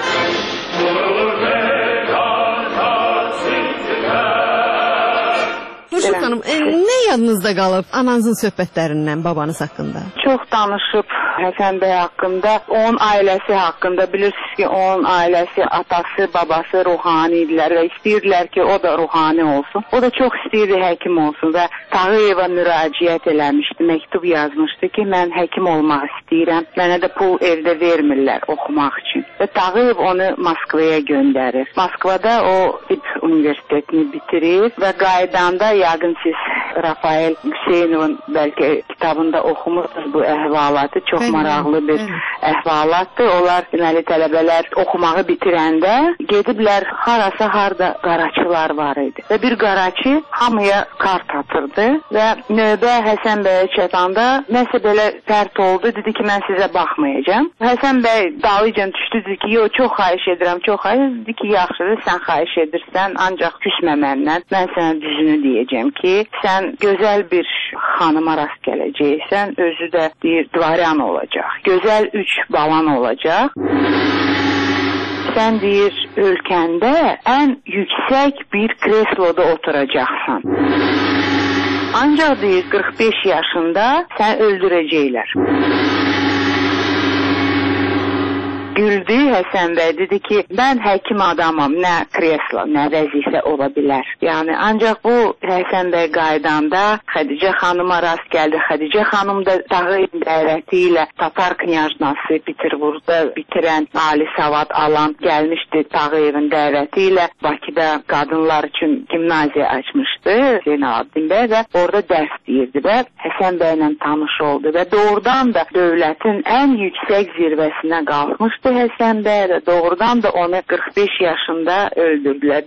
Xurşud xanım, e, nə yadınızda qalıb ananızın söhbətlərindən babanız haqqında? Çox danışıb Həsən bəy haqqında, onun ailəsi haqqında. Bilirsiniz ki, onun ailəsi, atası, babası ruhani idilər və istəyirdilər ki, o da ruhani olsun. O da çox istəyirdi həkim olsun və Tağıyeva müraciət eləmişdi, məktub yazmışdı ki, mən həkim olmaq istəyirəm. Mənə də pul evdə vermirlər oxumaq üçün. Və Tağıyev onu Moskvaya göndərir. Moskvada o Tibb Universitetini bitirir və qaydanda, yəqin siz Rafael Hüseynovun bəlkə kitabında oxumursunuz bu əhvalatı, çox maraqlı bir əhvalatdır. Onlar deməli tələbələr oxumağı bitirəndə gediblər harasa harda qaraçılar var idi. Və bir qaraçı hamıya kart atırdı və növbə Həsən bəyə çatanda nəsə belə pərt oldu, dedi ki, mən sizə baxmayacağam. Həsən bəy dalıcan düşdü, dedi ki, yox, çox xahiş edirəm, çox xahiş, dedi ki, yaxşıdır, sən xahiş edirsən, ancaq küsmə məndən. Mən sənə düzünü deyəcəm ki, sən gözəl bir xanıma rast gələcəksən, özü də deyir, dvaryan olacaq. Gözəl üç balan olacaq. Sən deyir, ölkəndə ən yüksək bir kresloda oturacaqsan. Ancaq deyir, qırx beş yaşında sən öldürəcəklər. Güldü Həsən bəy, dedi ki, mən həkim adamam, nə kreslo, nə vəzifə ola bilər. Yəni, ancaq bu Həsən bəy qaydanda Xədicə xanıma rast gəldi. Xədicə xanım da Tağıyev dəvəti ilə Tatar knyajnası Peterburqda bitirən, ali savad alan gəlmişdi Tağıyevin dəvəti ilə. Bakıda qadınlar üçün gimnaziya açmışdı Zeynalabdin bəy və orada dərs deyirdi və Həsən bəylə tanış oldu və doğrudan da dövlətin ən yüksək zirvəsinə qalxmışdı Həsən bəy də, doğrudan da onu qırx beş yaşında öldürdülər.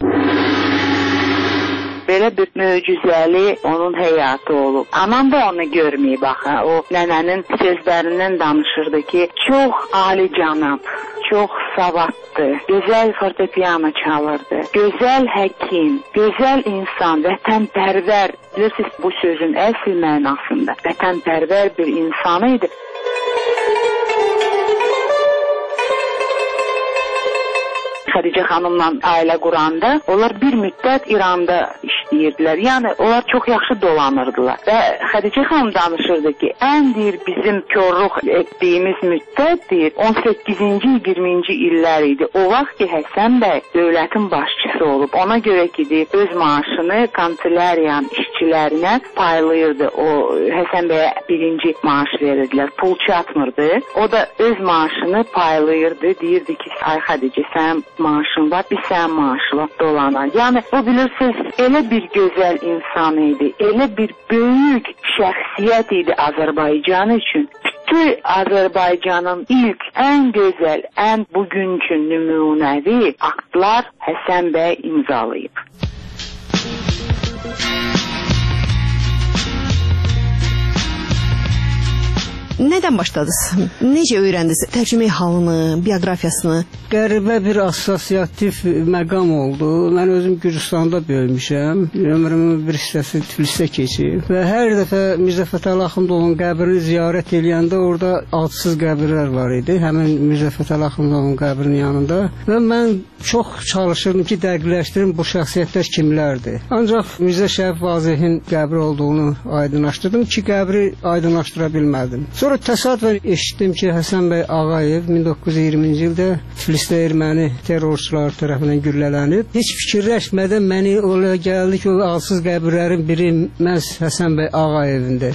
Belə bir möcüzəli onun həyatı olub. Anam da onu görməyib axı. O nənənin sözlərindən danışırdı ki, çox alicənab, çox savadlı, gözəl fortepiano çalırdı, gözəl həkim, gözəl insan, vətənpərvər. Bilirsiniz, bu sözün əsl mənasında vətənpərvər bir insan idi. Xədicə xanımla ailə quranda, onlar bir müddət İranda işləyirdilər. Yəni, onlar çox yaxşı dolanırdılar. Və Xədicə xanım danışırdı ki, ən deyir, bizim körluq etdiyimiz müddət deyir, on səkkizinci iyirminci illər idi. O vaxt ki, Həsən bəy dövlətin başçısı olub. Ona görə ki, deyir, öz maaşını kanselariyan işçilərinə paylayırdı. O, Həsən bəyə birinci maaş verirdilər. Pul çatmırdı. O da öz maaşını paylayırdı. Deyirdi ki, ay Xədicə, sən maaşın var, bir sən maaşla dolanan. Yəni, o bilirsiniz, elə bir gözəl insan idi, elə bir böyük şəxsiyyət idi Azərbaycan üçün. Bütöv Azərbaycanın ilk, ən gözəl, ən bugünkü nümunəvi aktlar Həsən bəy imzalayıb. Nədən başladınız? Necə öyrəndiniz tərcümə halını, bioqrafiyasını? Qəribə bir assosiativ məqam oldu. Mən özüm Gürcüstanda böyümüşəm. Ömrümün bir hissəsi Tiflisdə keçib. Və hər dəfə Mirzə Fətəli Axundovun qəbrini ziyarət eləyəndə orada adsız qəbirlər var idi. Həmin Mirzə Fətəli Axundovun qəbrinin yanında. Və mən çox çalışırdım ki, dəqiqləşdirim bu şəxsiyyətlər kimlərdir. Ancaq Mirzə Şərif Vazehin qəbri olduğunu aydınlaşdırdım ki, qəbri aydınlaşdıra bilmədim. Sonra təsadüfən eşitdim ki, Həsən bəy Ağayev min doqquz yüz iyirminci ildə Tiflisdə erməni terrorçular tərəfindən güllələnib. Heç fikirləşmədən məni oraya gəldi ki, o adsız qəbirlərin biri məhz Həsən bəy Ağayevindir.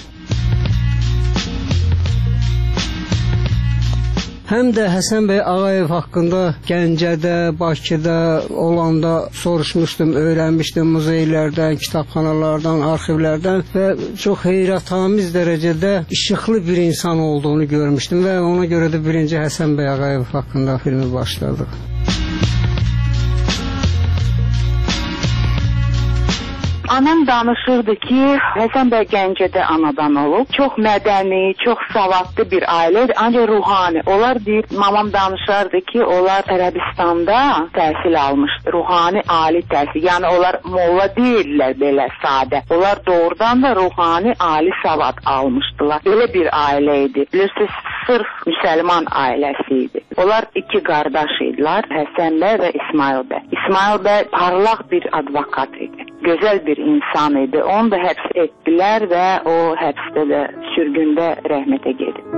Həm də Həsən bəy Ağayev haqqında Gəncədə, Bakıda olanda soruşmuşdum, öyrənmişdim muzeylərdən, kitabxanalardan, arxivlərdən və çox heyrətamiz dərəcədə işıqlı bir insan olduğunu görmüşdüm və ona görə də birinci Həsən bəy Ağayev haqqında filmi başladıq. Anam danışırdı ki, Həsən bəy Gəncədə anadan olub. Çox mədəni, çox savadlı bir ailədir, ancaq ruhani. Onlar deyir, mamam danışardı ki, onlar Ərəbistanda təhsil almışdı, ruhani ali təhsil. Yəni onlar molla deyirlər belə sadə. Onlar doğrudan da ruhani ali savad almışdılar. Belə bir ailə idi. Bilirsiniz, sırf müsəlman ailəsi idi. Onlar iki qardaş idilər, Həsən bəy və İsmail bəy. İsmail bəy parlaq bir advokat idi. Gözəl bir insan idi. Onu da həbs etdilər və o həbsdə də sürgündə rəhmətə gedib.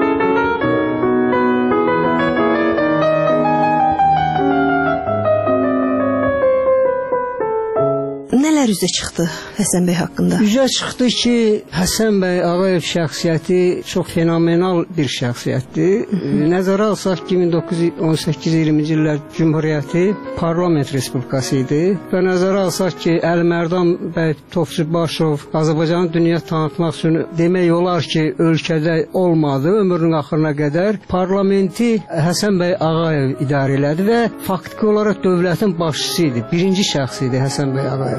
Nələr üzə çıxdı Həsən bəy haqqında? Üzə çıxdı ki, Həsən bəy Ağayev şəxsiyyəti çox fenomenal bir şəxsiyyətdir. Nəzərə alsaq ki, min doqquz yüz on səkkiz iyirminci illər Cümhuriyyəti parlament respublikası idi və nəzərə alsaq ki, Əlimərdan bəy Topçubaşov Azərbaycanı dünya tanıtmaq üçün demək olar ki, ölkədə olmadı, ömrünün axırına qədər parlamenti Həsən bəy Ağayev idarə elədi və faktiki olaraq dövlətin başçısı idi, birinci şəxs idi Həsən bəy Ağayev.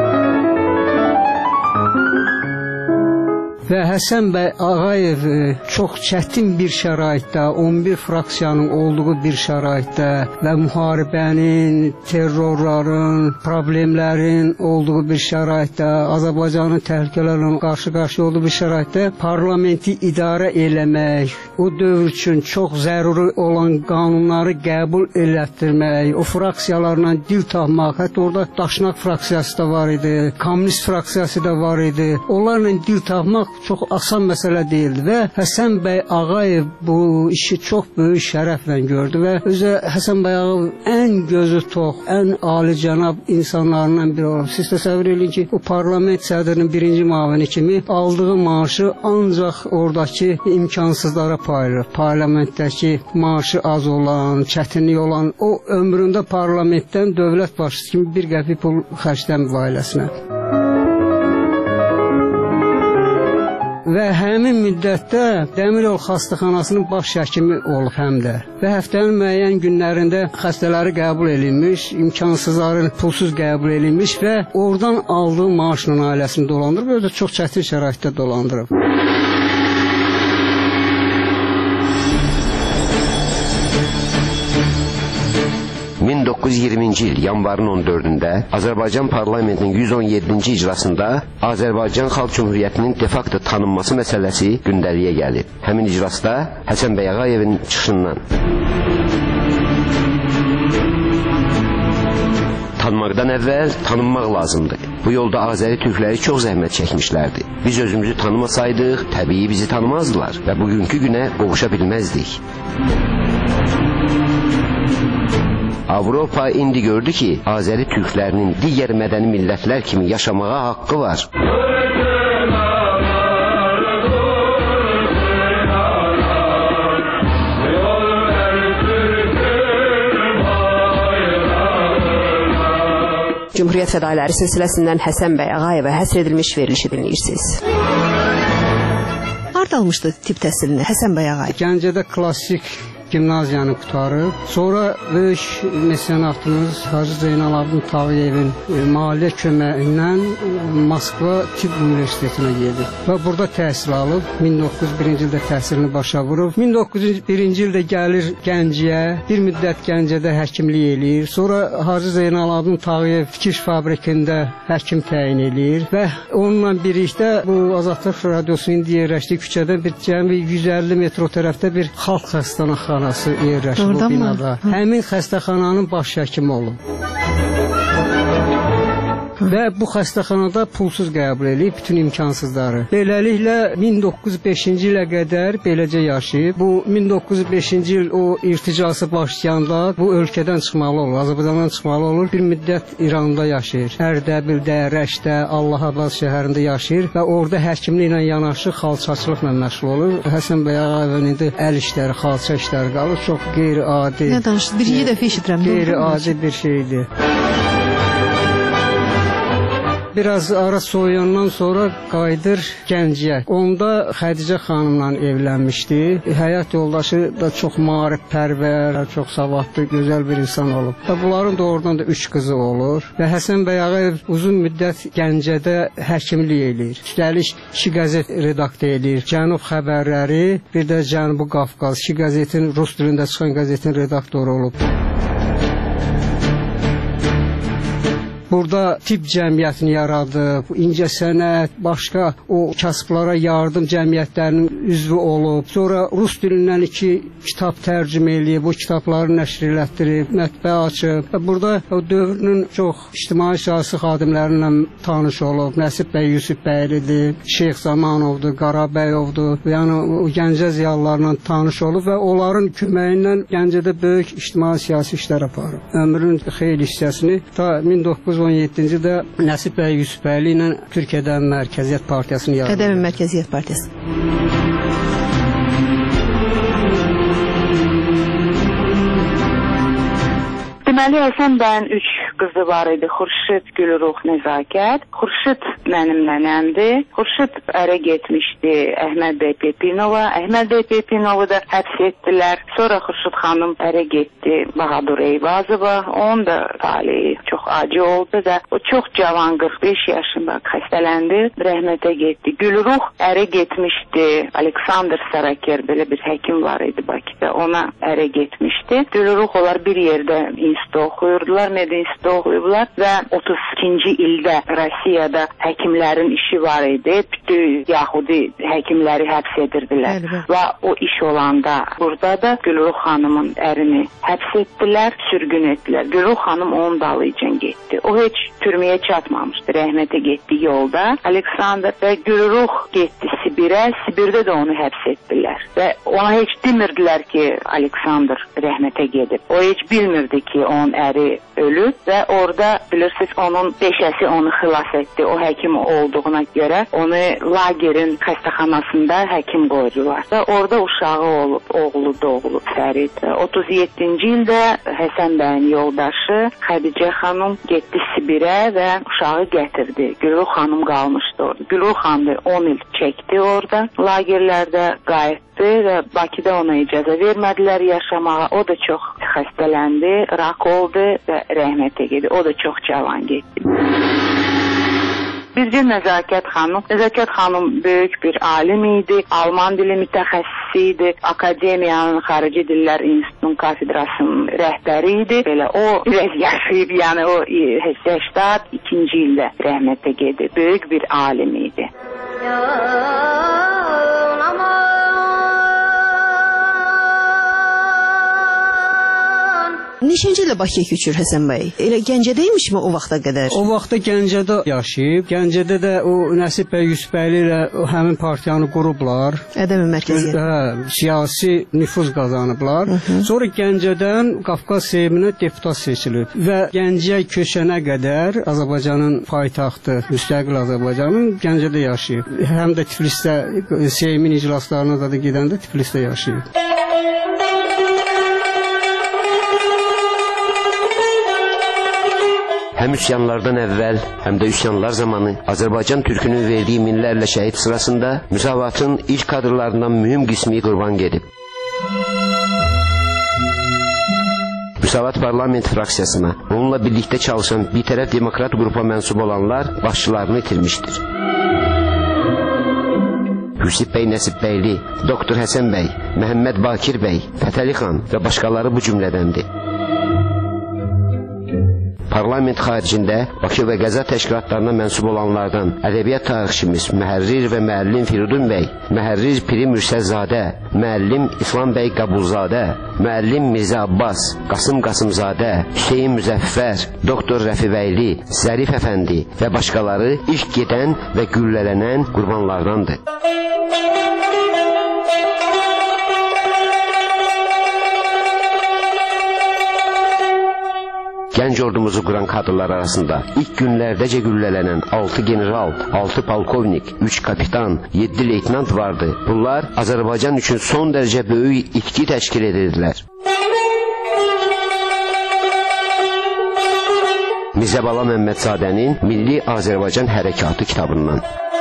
Və Həsən bəy Ağayev çox çətin bir şəraitdə, on bir fraksiyanın olduğu bir şəraitdə və müharibənin, terrorların, problemlərin olduğu bir şəraitdə, Azərbaycanın təhlükələrlə qarşı-qarşıya olduğu bir şəraitdə parlamenti idarə eləmək, o dövr üçün çox zəruri olan qanunları qəbul elətdirmək, o fraksiyalarla dil tapmaq, hətta orada Daşnaq fraksiyası da var idi, Kommunist fraksiyası da var idi. Onlarla dil tapmaq çox asan məsələ deyildi və Həsən bəy Ağayev bu işi çox böyük şərəflə gördü və özü Həsən bəy Ağayev ən gözü tox, ən alicənab insanlarından biri olub. Siz təsəvvür edin ki, o parlament sədrinin birinci müavini kimi aldığı maaşı ancaq oradakı imkansızlara paylayır. Parlamentdəki maaşı az olan, çətinlik olan, o ömründə parlamentdən dövlət başçısı kimi bir qəpik pul xərcləmir ailəsinə. Və həmin müddətdə Dəmiryol xəstəxanasının baş həkimi olub həm də. Və həftənin müəyyən günlərində xəstələri qəbul edilmiş, imkansızları pulsuz qəbul edilmiş və oradan aldığı maaşla ailəsini dolandırıb, özü çox çətin şəraitdə dolandırıb. min doqquz yüz iyirminci il yanvarın on dördündə Azərbaycan parlamentinin yüz on yeddinci iclasında Azərbaycan Xalq Cümhuriyyətinin de facto tanınması məsələsi gündəliyə gəlib. Həmin iclasda Həsən bəy Ağayevin çıxışından tanımaqdan əvvəl tanınmaq lazımdır. Bu yolda Azəri türkləri çox zəhmət çəkmişlərdi. Biz özümüzü tanımasaydıq, təbii bizi tanımazdılar və bugünkü günə qovuşa bilməzdik. Avropa indi gördü ki, Azəri türklərinin digər mədəni millətlər kimi yaşamağa haqqı var. Cümhuriyyət fədailəri silsiləsindən Həsən bəy Ağayevə həsr edilmiş verilişi dinləyirsiniz. Harda almışdı tibb təhsilini Həsən bəy ağa? Gəncədə klassik gimnaziyanı qutarıb. Sonra böyük mesenatımız Hacı Zeynalabdin Tağıyevin e, maliyyə köməyi ilə Moskva Tibb Universitetinə gedib. Və burada təhsil alıb. min doqquz yüz birinci ildə təhsilini başa vurub. min doqquz yüz birinci ildə gəlir Gəncəyə. Bir müddət Gəncədə həkimlik eləyir. Sonra Hacı Zeynalabdin Tağıyev tikiş fabrikində həkim təyin eləyir. Və onunla birlikdə bu Azadlıq Radiosu indi yerləşdiyi küçədə bir cəmi yüz əlli metr o tərəfdə bir xalq xəstəxanası yerləşib bu binada. Həmin xəstəxananın baş həkimi olub. Və bu xəstəxanada pulsuz qəbul edib bütün imkansızları. Beləliklə min doqquz yüz beşinci ilə qədər beləcə yaşayıb. Bu min doqquz yüz beşinci il o irticası başlayanda bu ölkədən çıxmalı olur, Azərbaycandan çıxmalı olur. Bir müddət İranda yaşayır. Ərdəbildə, Rəşdə, Allahabad şəhərində yaşayır və orada həkimliklə yanaşı xalçaçılıqla məşğul olur. Həsən bəy ağaevin indi əl işləri, xalça işləri qalır. Çox qeyri-adi. Nə danışdınız? Birinci dəfə eşidirəm. Qeyri-adi bir şeydir. Biraz ara soyuyandan sonra qayıdır Gəncəyə. Onda Xədicə xanımla evlənmişdi. Həyat yoldaşı da çox maarifpərvər, çox savadlı, gözəl bir insan olub. Və bunların da oradan da üç qızı olur. Və Həsən bəy Ağayev uzun müddət Gəncədə həkimlik eləyir. Üstəlik iki qəzet redaktör eləyir. Cənub xəbərləri, bir də Cənubi Qafqaz. İki qəzetin, rus dilində çıxan qəzetin redaktoru olub. Burada tibb cəmiyyətini yaradıb, incəsənət, başqa o kasıblara yardım cəmiyyətlərinin üzvü olub. Sonra rus dilindən iki kitab tərcümə eləyib, bu kitabları nəşr elətdirib, mətbə açıb. Və burada o dövrünün çox ictimai siyasi xadimlərinlə tanış olub. Nəsib bəy Yusuf bəylidir, Şeyx Zamanovdur, Qarabəyovdur. Yəni o Gəncə ziyalılarla tanış olub və onların köməyi ilə Gəncədə böyük ictimai siyasi işlər aparıb. Ömrünün xeyli hissəsini ta min doqquz yüz on yeddinci ildə Nəsib bəy Yusufbəyli ilə Türkiyədən Mərkəziyyət Partiyasını yaradıb. Qədəmin Mərkəziyyət Partiyası. Deməli, Həsən bəyin üç qızı var idi. Xurşid, Gülruh, Nəzakət. Xurşid mənim nənəmdir. Xurşid ərə getmişdi Əhməd bəy Pepinova. Əhməd bəy Pepinovu da həbs etdilər. Sonra Xurşid xanım ərə getdi Bahadur Eyvazova. Onun da talihi çox acı oldu da. O çox cavan, qırx beş yaşında xəstələndi. Rəhmətə getdi. Gülruh ərə getmişdi. Aleksandr Saraker belə bir həkim var idi Bakıda. Ona ərə getmişdi. Gülruh onlar bir yerdə institutda oxuyurdular, media institutda oxuyublar və otuz ikinci ildə Rusiyada həkimlərin işi var idi. Bütün Yahudi həkimləri həbs edirdilər. Əlbə. Və o iş olanda burada da Gülruh xanımın ərini həbs etdilər, sürgün etdilər. Gülruh xanım onun dalı üçün getdi. O heç türməyə çatmamışdı, rəhmətə getdi yolda. Aleksandr və Gülruh getdi Sibirə, Sibirdə də onu həbs etdilər. Və ona heç demirdilər ki, Aleksandr rəhmətə gedib. O heç bilmirdi ki, onun əri ölüb və orada bilirsiniz onun peşəsi onu xilas etdi. O həkim olduğuna görə onu lagerin xəstəxanasında həkim qoydular. Və orada uşağı olub, oğlu doğulub Fərid. otuz yeddinci ildə Həsən bəyin yoldaşı Xədicə xanım getdi Sibirə və uşağı gətirdi. Gülruh xanım qalmışdı orada. Gülruh xanım on il çəkdi orada. Lagerlərdə qayıtdı və Bakıda ona icazə vermədilər yaşamağa. O da çox xəstələndi, rak oldu və rəhmətə getdi. O da çox cavan getdi. Bizcə Nəzakət xanım. Nəzakət xanım böyük bir alim idi, Alman dili mütəxəssisi idi, Akademiyanın Xarici Dillər İnstitutunun kafedrasının rəhbəri idi. Belə o biraz yaşayıb, yəni o səksən ikinci ildə rəhmətə getdi. Böyük bir alim idi. Neçənci ilə Bakıya köçür Həsən bəy? Elə Gəncədəymişmi o vaxta qədər? O vaxta Gəncədə yaşayıb. Gəncədə də o Nəsib bəy Yusufbəyli ilə həmin partiyanı qurublar. Ədəmin Mərkəziyyət. Hə, siyasi nüfuz qazanıblar. Hı -hı. Sonra Gəncədən Qafqaz Seyminə deputat seçilib və Gəncəyə köçənə qədər Azərbaycanın paytaxtı, müstəqil Azərbaycanın Gəncədə yaşayıb. Həm də Tiflisdə Seymin iclaslarına da gedəndə Tiflisdə yaşayıb. Həm üsyanlardan əvvəl, həm də üsyanlar zamanı Azərbaycan türkünün verdiyi minlərlə şəhid sırasında müsavatın ilk kadrlarından mühüm qismi qurban gedib. Müsavat parlament fraksiyasına onunla birlikdə çalışan bir tərəf demokrat qrupa mənsub olanlar başçılarını itirmişdir. Yusif bəy Nəsibbəyli, Doktor Həsən bəy, Məhəmməd Bakir bəy, Fətəli xan və başqaları bu cümlədəndir. Parlament xaricində Bakı və Qəza təşkilatlarına mənsub olanlardan ədəbiyyat tarixçimiz mühərrir və müəllim Firidun bəy, mühərrir Piri Mürsəlzadə, müəllim İslam bəy Qabulzadə, müəllim Mirzə Abbas, Qasım Qasımzadə, Hüseyin Müzəffər, Doktor Rəfibəyli, Zərif Əfəndi və başqaları ilk gedən və güllələnən qurbanlardandır. Gənc ordumuzu quran kadrlar arasında ilk günlərdəcə güllələnən altı general, altı polkovnik, üç kapitan, yeddi leytenant vardı. Bunlar Azərbaycan üçün son dərəcə böyük itki təşkil edirdilər. Mirzə Bala Məmmədzadənin Milli Azərbaycan Hərəkatı kitabından.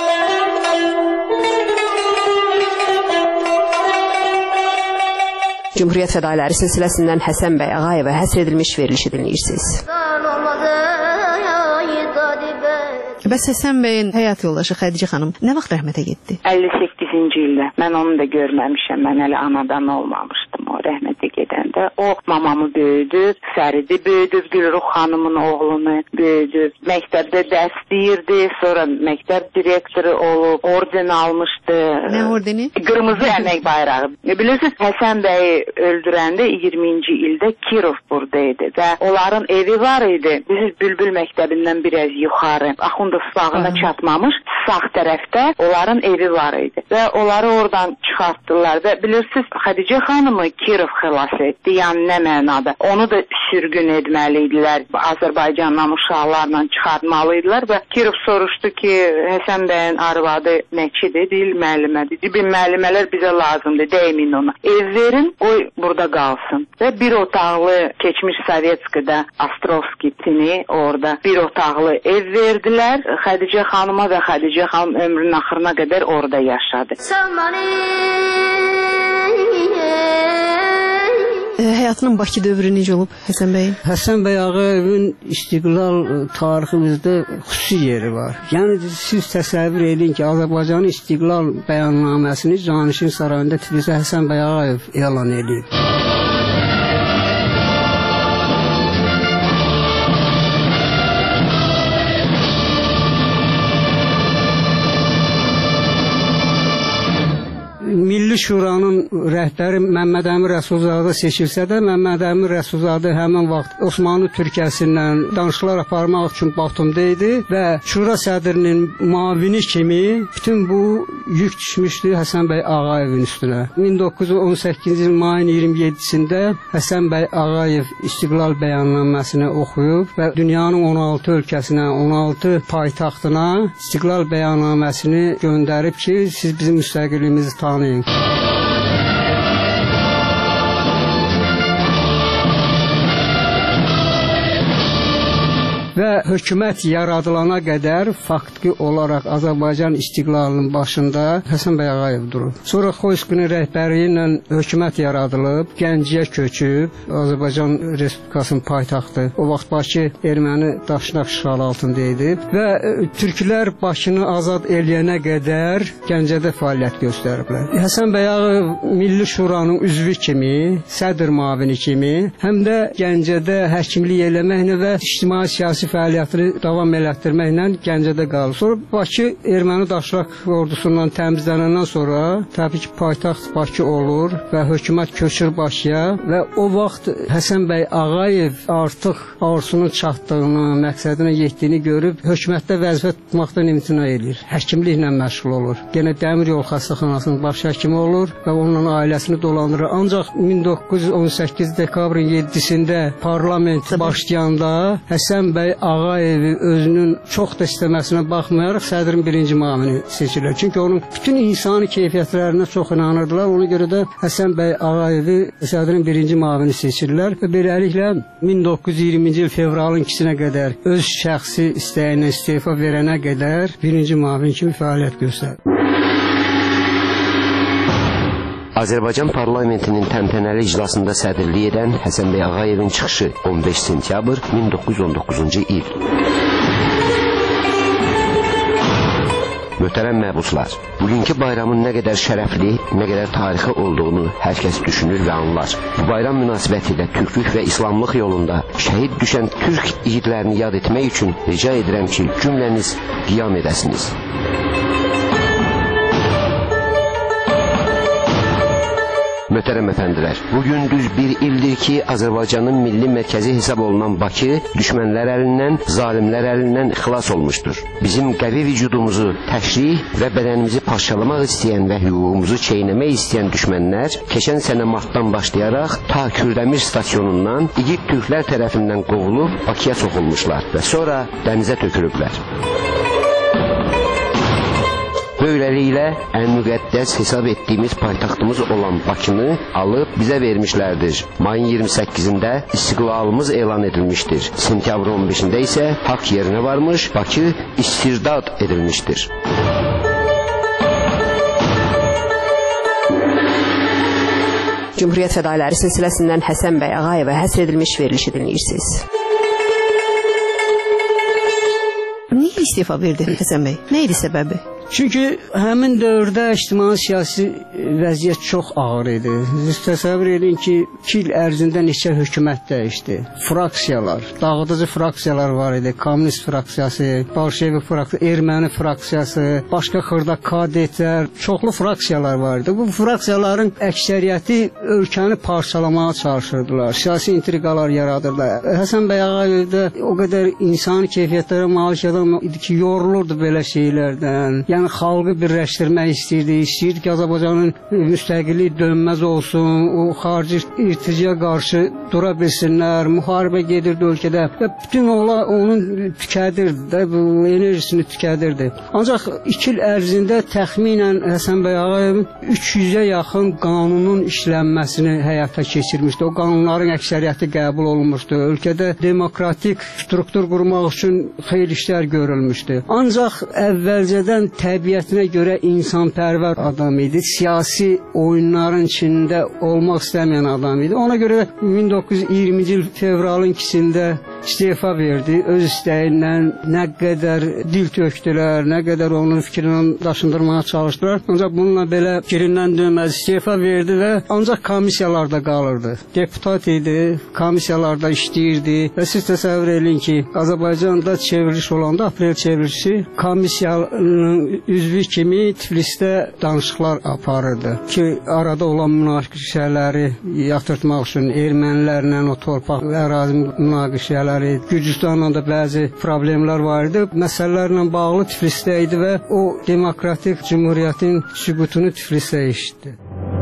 Cümhuriyyət fədailəri silsiləsindən Həsən bəy Ağayevə həsr edilmiş verilişi dinləyirsiniz. Bəs Həsən bəyin həyat yoldaşı Xədicə xanım nə vaxt rəhmətə getdi? əlli səkkizinci ildə. Mən onu da görməmişəm. Mən hələ anadan olmamışdım o rəhmətə gedəndə. O mamamı böyüdüb, Fəridi böyüdüb, Gülruh xanımın oğlunu böyüdüb. Məktəbdə dərs deyirdi, sonra məktəb direktoru olub, orden almışdı. Nə ordeni? Qırmızı əmək bayrağı. Bilirsiniz, Həsən bəyi öldürəndə iyirminci ildə Kirov buradaydı və onların evi var idi. Biz Bülbül məktəbindən biraz yuxarı, Axundov bağına çatmamış, sağ tərəfdə onların evi var idi və onları oradan çıxartdılar və bilirsiniz, Xədicə xanımı Kirov xilas etdi, yəni nə mənada. Onu da sürgün etməli idilər, Azərbaycandan uşaqlarla çıxartmalı və Kirov soruşdu ki, Həsən bəyin arvadı nəçidir, deyil müəllimədir. Bir müəllimələr bizə lazımdır, deyimin ona. Ev verin, qoy burada qalsın. Və bir otaqlı keçmiş Sovetskidə Astrovskitini orada bir otaqlı ev verdilər. Xədicə xanıma və Xədicə xanım ömrünün axırına qədər orada yaşadı. E, həyatının Bakı dövrü necə olub Həsən bəyin? Həsən bəy Ağayevin istiqlal tariximizdə xüsusi yeri var. Yəni siz təsəvvür edin ki, Azərbaycanın istiqlal bəyannaməsini Canişin sarayında Tiflisə Həsən bəy Ağayev elan edib. Milli Şuranın rəhbəri Məmməd Əmin Rəsulzadə seçilsə də, Məmməd Əmin Rəsulzadə həmin vaxt Osmanlı Türkiyəsindən danışıqlar aparmaq üçün Batumda idi və Şura sədrinin mavini kimi bütün bu yük düşmüşdü Həsən bəy Ağayevin üstünə. min doqquz yüz on səkkizinci il mayın iyirmi yeddisində Həsən bəy Ağayev istiqlal bəyannaməsini oxuyub və dünyanın on altı ölkəsinə, on altı paytaxtına istiqlal bəyannaməsini göndərib ki, siz bizim müstəqilliyimizi tanıyın. Və hökumət yaradılana qədər faktiki olaraq Azərbaycan istiqlalının başında Həsən bəy Ağayev durub. Sonra Xoyskinin rəhbəri ilə hökumət yaradılıb, Gəncəyə köçüb, Azərbaycan Respublikasının paytaxtı. O vaxt Bakı erməni daşnaq işğalı altında idi və türklər Bakını azad eləyənə qədər Gəncədə fəaliyyət göstəriblər. Həsən bəy Ağayev Milli Şuranın üzvü kimi, sədr mavini kimi, həm də Gəncədə həkimlik eləməklə və ictimai siyasi fəaliyyətini davam elətdirməklə Gəncədə qalır. Sonra Bakı erməni daşnaq ordusundan təmizlənəndən sonra təbii ki, paytaxt Bakı olur və hökumət köçür Bakıya və o vaxt Həsən bəy Ağayev artıq arzusunun çatdığını, məqsədinə yetdiyini görüb hökumətdə vəzifə tutmaqdan imtina edir. Həkimliklə məşğul olur. Yenə Dəmir Yol xəstəxanasının baş həkimi olur və onunla ailəsini dolandırır. Ancaq min doqquz yüz on səkkiz dekabrın yeddisində parlament başlayanda Həsən bəy Ağayev Ağayev özünün çox da istəməsinə baxmayaraq sədrin birinci müavini seçirlər. Çünki onun bütün insani keyfiyyətlərinə çox inanırdılar. Ona görə də Həsən bəy Ağayevi sədrin birinci müavini seçirlər və beləliklə min doqquz yüz iyirminci il fevralın ikisinə qədər öz şəxsi istəyinə istefa verənə qədər birinci müavin kimi fəaliyyət göstərdi. Azərbaycan parlamentinin təntənəli iclasında sədrlik edən Həsən bəy Ağayevin çıxışı on beş sentyabr min doqquz yüz on doqquzuncu il. Möhtərəm məbuslar, bugünkü bayramın nə qədər şərəfli, nə qədər tarixi olduğunu hər kəs düşünür və anlar. Bu bayram münasibətilə türklük və İslamlıq yolunda şəhid düşən türk igidlərini yad etmək üçün rica edirəm ki, cümləniz qiyam edəsiniz. Möhtərəm əfəndilər, bugün düz bir ildir ki, Azərbaycanın milli mərkəzi hesab olunan Bakı düşmənlər əlindən, zalimlər əlindən xilas olmuşdur. Bizim qəvi vücudumuzu təşrih və bədənimizi parçalamaq istəyən və hüququmuzu çeynəmək istəyən düşmənlər keçən sənə martdan başlayaraq ta Kürdəmir stasyonundan igid türklər tərəfindən qovulub Bakıya soxulmuşlar və sonra dənizə tökülüblər. Böyləliklə ən müqəddəs hesab etdiyimiz paytaxtımız olan Bakını alıb bizə vermişlərdir. Mayın iyirmi səkkizində istiqlalımız elan edilmişdir. Sentyabrın on beşində isə haqq yerinə varmış, Bakı istirdad edilmişdir. Cümhuriyyət fədailəri silsiləsindən Həsən bəy Ağayevə həsr edilmiş verilişi dinləyirsiniz. Niyə istifa verdi Həsən bəy? Nə idi səbəbi? Çünki həmin dövrdə ictimai siyasi vəziyyət çox ağır idi. Siz təsəvvür edin ki, iki il ərzində neçə hökumət dəyişdi. Fraksiyalar, dağıdıcı fraksiyalar var idi. Kommunist fraksiyası, Bolşevik fraksiyası, Erməni fraksiyası, başqa xırda kadetlər, çoxlu fraksiyalar var idi. Bu fraksiyaların əksəriyyəti ölkəni parçalamağa çalışırdılar. Siyasi intriqalar yaradırdılar. Həsən bəy Ağayev də o qədər insani keyfiyyətlərə malik adam idi ki, yorulurdu belə şeylərdən. Yəni xalqı birləşdirmək istəyirdi, istəyirdi ki, Azərbaycanın müstəqilliyi dönməz olsun, o xarici irticaya qarşı dura bilsinlər, müharibə gedirdi ölkədə və bütün onlar onun tükədirdi də, bu enerjisini tükədirdi. Ancaq iki il ərzində təxminən Həsən bəy Ağayevin üç yüzə yaxın qanunun işlənməsini həyata keçirmişdi. O qanunların əksəriyyəti qəbul olunmuşdu. Ölkədə demokratik struktur qurmaq üçün xeyli işlər görülmüşdü. Ancaq əvvəlcədən təbiətinə görə insanpərvər adam idi. Siyasi oyunların içində olmaq istəməyən adam idi. Ona görə də min doqquz yüz iyirminci il fevralın ikisində istefa verdi. Öz istəyilə nə qədər dil tökdülər, nə qədər onun fikrini daşındırmağa çalışdılar. Ancaq bununla belə fikrindən dönməz istefa verdi və ancaq komissiyalarda qalırdı. Deputat idi, komissiyalarda işləyirdi və siz təsəvvür edin ki, Azərbaycanda çevriliş olanda, aprel çevrilişi komissiyanın üzvü kimi Tiflisdə danışıqlar aparırdı ki, arada olan münaqişələri yatırtmaq üçün ermənilərlə o torpaq və ərazi münaqişələri, Gürcüstanla da bəzi problemlər var idi. Məsələlərlə bağlı Tiflisdə idi və o demokratik cümhuriyyətin sübutunu Tiflisdə eşitdi.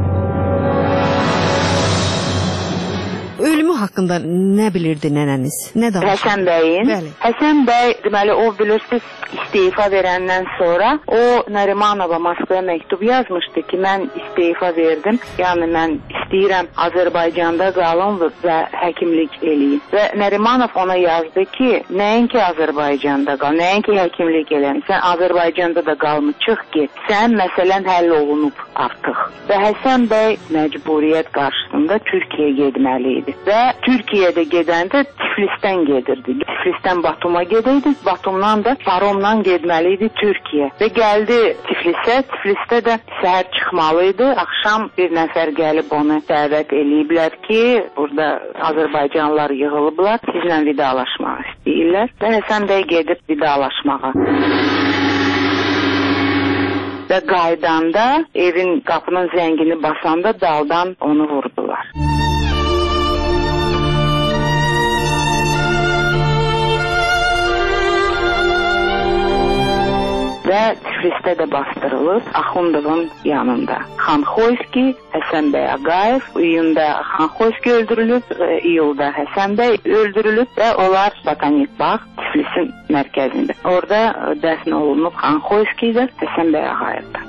Ölümü haqqında nə bilirdi nənəniz? Nə danışdı? Həsən bəyin. Bəli. Həsən bəy, deməli, o bilirsiniz, istefa verəndən sonra o Nərimanova Moskvaya məktub yazmışdı ki, mən istefa verdim. Yəni mən istəyirəm Azərbaycanda qalım və həkimlik eləyim. Və Nərimanov ona yazdı ki, nəinki Azərbaycanda qal, nəinki həkimlik eləyim. Sən Azərbaycanda da qalmı, çıx get. Sən məsələn həll olunub artıq. Və Həsən bəy məcburiyyət qarşısında Türkiyəyə getməli idi. Və Türkiyədə gedəndə Tiflisdən gedirdi. Tiflisdən Batuma gedəydi, Batumdan da paromla getməli idi Türkiyə. Və gəldi Tiflisə, Tiflisdə də səhər çıxmalı idi. Axşam bir nəfər gəlib onu dəvət eləyiblər ki, burada Azərbaycanlılar yığılıblar, sizlə vidalaşmaq istəyirlər. Və Həsən bəy gedib vidalaşmağa. Və qaydanda evin qapının zəngini basanda daldan onu vurdular. Və Tiflisdə də bastırılıb Axundovun yanında. Xanxoyski, Həsən bəy Ağayev, iyunda Xanxoyski öldürülüb, iyulda Həsən bəy öldürülüb və onlar Botanik bağ Tiflisin mərkəzində. Orada dəfn olunub Xan Xoyskidə, Həsən bəy Ağayevdə.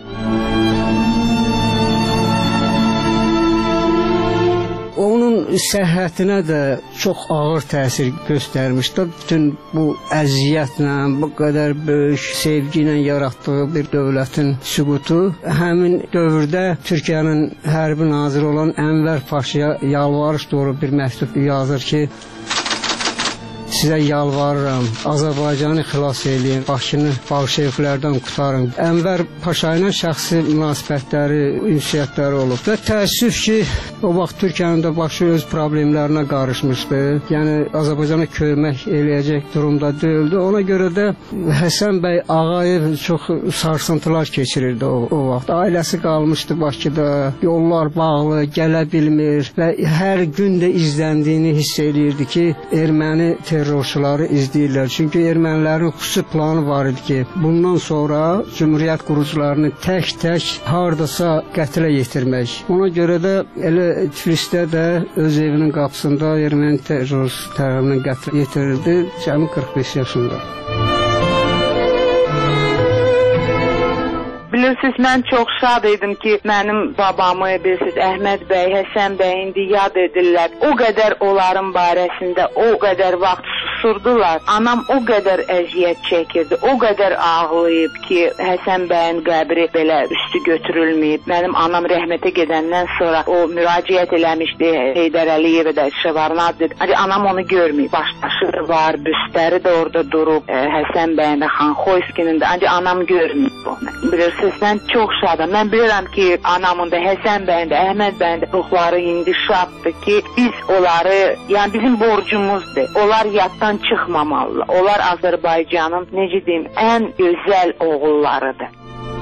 Onun səhhətinə də çox ağır təsir göstərmişdi. Bütün bu əziyyətlə, bu qədər böyük sevgi ilə yaratdığı bir dövlətin süqutu həmin dövrdə Türkiyənin hərbi naziri olan Ənvər Paşaya yalvarış doğru bir məktub yazır ki, sizə yalvarıram, Azərbaycanı xilas eləyin, Bakını bolşeviklərdən qurtarın. Ənvər Paşa ilə şəxsi münasibətləri, ünsiyyətləri olub. Və təəssüf ki, o vaxt Türkiyənin də başı öz problemlərinə qarışmışdı. Yəni, Azərbaycana kömək eləyəcək durumda deyildi. Ona görə də Həsən bəy Ağayev çox sarsıntılar keçirirdi o, o vaxt. Ailəsi qalmışdı Bakıda, yollar bağlı, gələ bilmir və hər gün də izləndiyini hiss eləyirdi ki, erməni terrorçuları izləyirlər. Çünki ermənilərin xüsusi planı var idi ki, bundan sonra Cümhuriyyət qurucularını tək-tək hardasa qətlə yetirmək. Ona görə də elə Tiflisdə də öz evinin qapısında erməni terrorçusu tərəfindən qətlə yetirildi, cəmi qırx beş yaşında. Bilirsiniz, mən çox şad idim ki, mənim babamı, bilirsiniz, Əhməd bəy, Həsən bəy indi yad edirlər. O qədər onların barəsində, o qədər vaxt susurdular. Anam o qədər əziyyət çəkirdi, o qədər ağlayıb ki, Həsən bəyin qəbri belə üstü götürülməyib. Mənim anam rəhmətə gedəndən sonra o müraciət eləmişdi Heydər Əliyevə də, Şevarnaz dedi. Hani anam onu görməyib. Başdaşı da var, büstləri də orada durub, Həsən bəyin də, Xan Xoyskinin də. Ancaq anam görməyib onu. Bilirsiniz, mən çox şadam. Mən bilirəm ki, anamın da, Həsən bəyin də, Əhməd bəyin də ruhları indi şaddır ki, biz onları, yəni bizim borcumuzdur. Onlar yaddan çıxmamalılar. Onlar Azərbaycanın, necə deyim, ən gözəl oğullarıdır.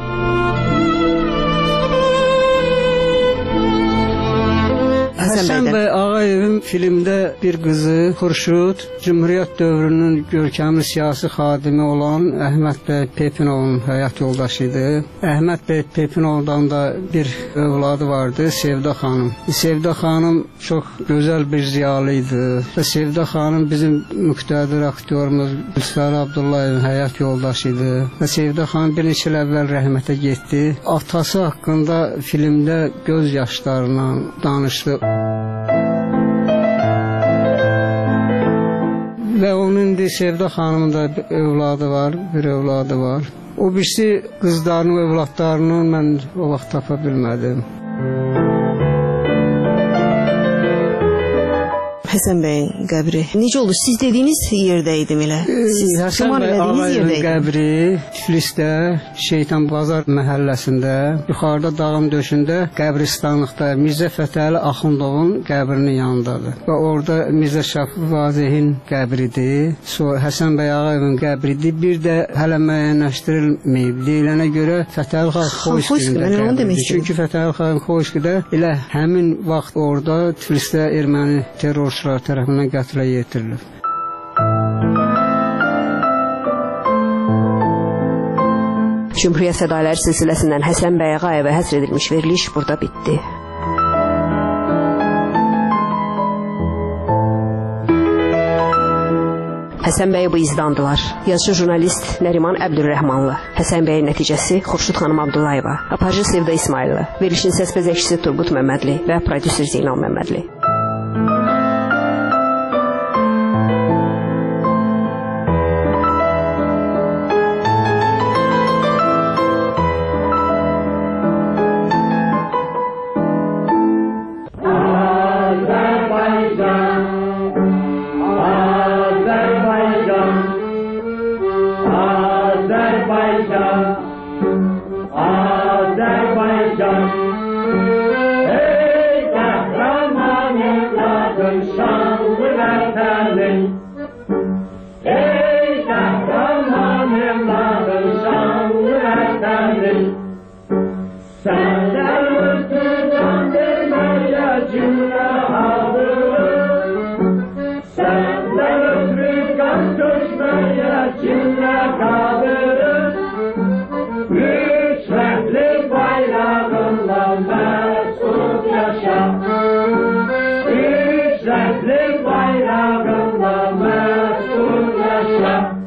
Həsən bəy Ağayevin filmdə bir qızı Xurşud, Cümhuriyyət dövrünün görkəmli siyasi xadimi olan Əhməd bəy Pepinovun həyat yoldaşı idi. Əhməd bəy Pepinovdan da bir övladı vardı, Sevda xanım. Sevda xanım çox gözəl bir ziyalı idi. Və Sevda xanım bizim müqtədir aktyorumuz Gülsar Abdullayevin həyat yoldaşı idi. Və Sevda xanım bir neçə il əvvəl rəhmətə getdi. Atası haqqında filmdə göz yaşlarla danışdı. Və onun indi Sevda xanımın da övladı var, bir övladı var. O birisi qızlarının, övladlarını mən o vaxt tapa bilmədim. Həsən bəyin qəbri necə oldu? Siz dediyiniz yerdə idim elə. Siz Həsən bəy Ağayevin qəbri Tiflisdə, Şeytan Bazar məhəlləsində, yuxarıda dağın döşündə qəbristanlıqda Mirzə Fətəli Axundovun qəbrinin yanındadır. Və orada Mirzə Şəfi Vazehin qəbridir. Sonra Həsən bəy Ağayevin qəbridir. Bir də hələ müəyyənləşdirilməyib. Deyilənə görə Fətəli xan Xoyskidə qəbridir. Çünki Fətəli xan Xoyskidə elə həmin vaxt orada Tiflisdə erməni terrorçular tərəfindən qətlə yetirilib. Cümhuriyyət fədaləri silsiləsindən Həsən bəy Ağayevə həsr edilmiş veriliş burada bitdi. Həsən bəy bu izdandılar. Yazıcı jurnalist Nəriman Əbdülrəhmanlı. Həsən bəyin nəticəsi Xurşud xanım Abdullayeva. Aparıcı Sevda İsmaillı. Verilişin səs bəzəkçisi Turgut Məmmədli və prodüser Zeynal Məmmədli. Üç renkli bayrağınla mesut yaşa.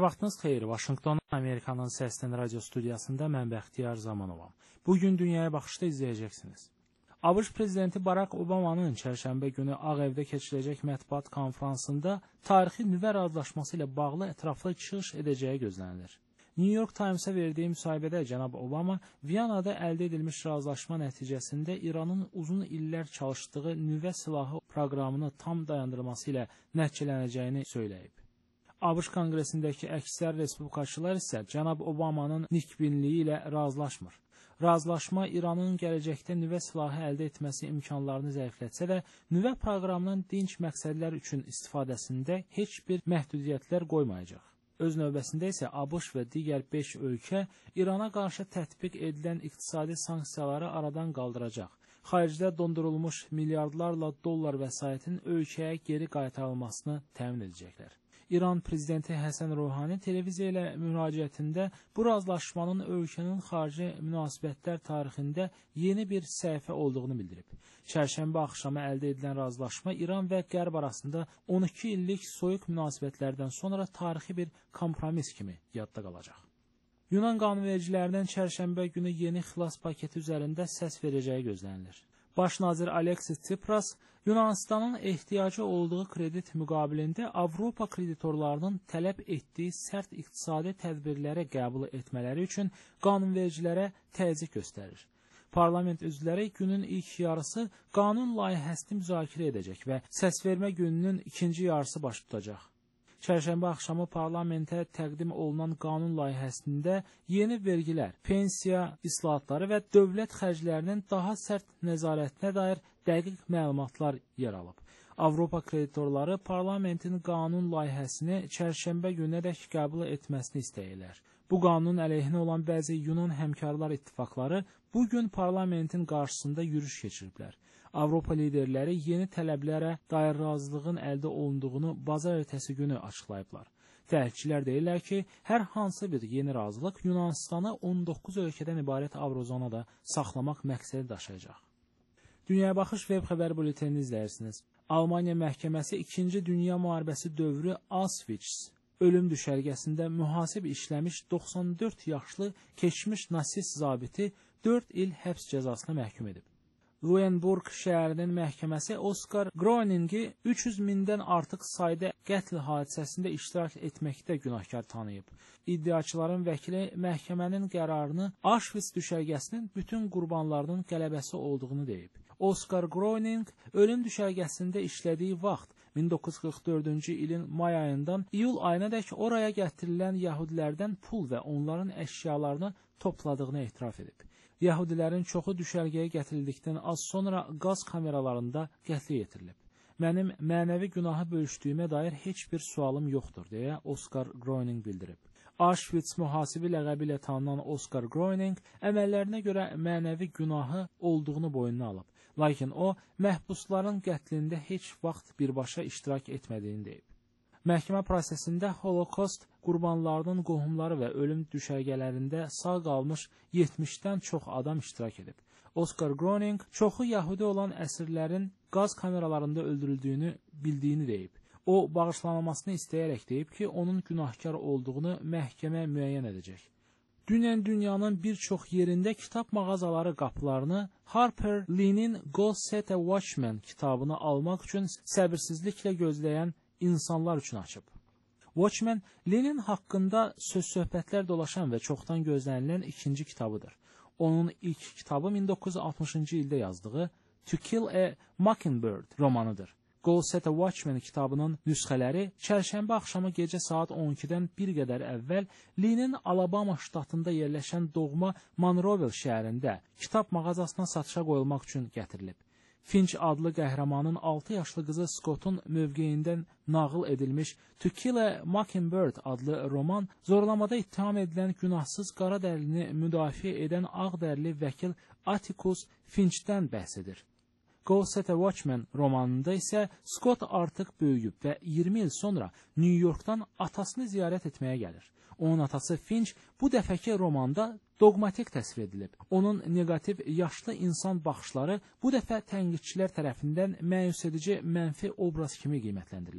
vaxtınız xeyir. Vaşinqton, Amerikanın Səslən radio studiyasında mən Bəxtiyar Zamanovam. Bugün Dünyaya Baxışda izləyəcəksiniz. ABŞ prezidenti Barack Obama'nın çərşənbə günü Ağ Evdə keçiriləcək mətbuat konfransında tarixi nüvə razılaşması ilə bağlı ətraflı çıxış edəcəyi gözlənilir. New York Times'a verdiyi müsahibədə cənab Obama Viyanada əldə edilmiş razılaşma nəticəsində İranın uzun illər çalışdığı nüvə silahı proqramını tam dayandırması ilə nəticələnəcəyini söyləyib. ABŞ Konqresindəki əksər respublikaçılar isə cənab Obama'nın nikbinliyi ilə razılaşmır. Razılaşma İranın gələcəkdə nüvə silahı əldə etməsi imkanlarını zəiflətsə də, nüvə proqramının dinc məqsədlər üçün istifadəsində heç bir məhdudiyyətlər qoymayacaq. Öz növbəsində isə ABŞ və digər beş ölkə İrana qarşı tətbiq edilən iqtisadi sanksiyaları aradan qaldıracaq. Xaricdə dondurulmuş milyardlarla dollar vəsaitin ölkəyə geri qaytarılmasını təmin edəcəklər. İran prezidenti Həsən Ruhani televiziya ilə müraciətində bu razılaşmanın ölkənin xarici münasibətlər tarixində yeni bir səhifə olduğunu bildirib. Çərşənbə axşamı əldə edilən razılaşma İran və Qərb arasında on iki illik soyuq münasibətlərdən sonra tarixi bir kompromis kimi yadda qalacaq. Yunan qanunvericilərinin çərşənbə günü yeni xilas paketi üzərində səs verəcəyi gözlənilir. Baş nazir Alexis Tsipras, Yunanistanın ehtiyacı olduğu kredit müqabilində Avropa kreditorlarının tələb etdiyi sərt iqtisadi tədbirlərə qəbul etmələri üçün qanunvericilərə təzyiq göstərir. Parlament üzvləri günün ilk yarısı qanun layihəsini müzakirə edəcək və səsvermə gününün ikinci yarısı baş tutacaq. Çərşənbə axşamı parlamentə təqdim olunan qanun layihəsində yeni vergilər, pensiya islahatları və dövlət xərclərinin daha sərt nəzarətinə dair dəqiq məlumatlar yer alıb. Avropa kreditorları parlamentin qanun layihəsini çərşənbə günədək qəbul etməsini istəyirlər. Bu qanunun əleyhinə olan bəzi Yunan həmkarlar ittifaqları bu gün parlamentin qarşısında yürüş keçiriblər. Avropa liderləri yeni tələblərə dair razılığın əldə olunduğunu bazar ertəsi günü açıqlayıblar. Təhlilçilər deyirlər ki, hər hansı bir yeni razılıq Yunanistanı on doqquz ölkədən ibarət Avrozonada saxlamaq məqsədi daşıyacaq. Dünyaya Baxış web xəbər bültenini izləyirsiniz. Almaniya məhkəməsi ikinci Dünya müharibəsi dövrü Auschwitz ölüm düşərgəsində mühasib işləmiş doxsan dörd yaşlı keçmiş nasist zabiti dörd il həbs cəzasına məhkum edib. Luenburg şəhərinin məhkəməsi Oskar Groeningi üç yüz mindən artıq sayda qətl hadisəsində iştirak etməkdə günahkar tanıyıb. İddiaçıların vəkili məhkəmənin qərarını Auschwitz düşərgəsinin bütün qurbanlarının qələbəsi olduğunu deyib. Oskar Groening ölüm düşərgəsində işlədiyi vaxt min doqquz yüz qırx dördüncü ilin may ayından iyul ayınadək oraya gətirilən yəhudilərdən pul və onların əşyalarını topladığını etiraf edib. Yəhudilərin çoxu düşərgəyə gətirildikdən az sonra qaz kameralarında qətlə yetirilib. Mənim mənəvi günahı bölüşdüyümə dair heç bir sualım yoxdur, deyə Oskar Groening bildirib. Auschwitz mühasibi ləqəbi ilə tanınan Oskar Groening əməllərinə görə mənəvi günahı olduğunu boynuna alıb. Lakin o, məhbusların qətlində heç vaxt birbaşa iştirak etmədiyini deyib. Məhkəmə prosesində Holokost qurbanlarının qohumları və ölüm düşərgələrində sağ qalmış yetmişdən çox adam iştirak edib. Oskar Groening çoxu yəhudi olan əsirlərin qaz kameralarında öldürüldüyünü bildiyini deyib. O, bağışlanmasını istəyərək deyib ki, onun günahkar olduğunu məhkəmə müəyyən edəcək. Dünən dünyanın bir çox yerində kitab mağazaları qapılarını Harper Lee'nin Go Set a Watchman kitabını almaq üçün səbirsizliklə gözləyən insanlar üçün açıb. Watchmen, Lenin haqqında söz-söhbətlər dolaşan və çoxdan gözlənilən ikinci kitabıdır. Onun ilk kitabı min doqquz yüz altmışıncı ildə yazdığı To Kill a Mockingbird romanıdır. Go Set a Watchman kitabının nüsxələri çərşənbə axşamı gecə saat on ikidən bir qədər əvvəl Lee'nin Alabama ştatında yerləşən doğma Monroeville şəhərində kitab mağazasına satışa qoyulmaq üçün gətirilib. Finch adlı qəhrəmanın altı yaşlı qızı Scott'un mövqeyindən nağıl edilmiş To Kill a Mockingbird adlı roman zorlamada ittiham edilən günahsız qara dərlini müdafiə edən ağ dərli vəkil Atticus Finch'dən bəhs edir. Go Set a Watchman romanında isə Scott artıq böyüyüb və iyirmi il sonra New Yorkdan atasını ziyarət etməyə gəlir. Onun atası Finch bu dəfəki romanda dogmatik təsvir edilib. Onun negativ yaşlı insan baxışları bu dəfə tənqidçilər tərəfindən məyus edici mənfi obraz kimi qiymətləndirilib.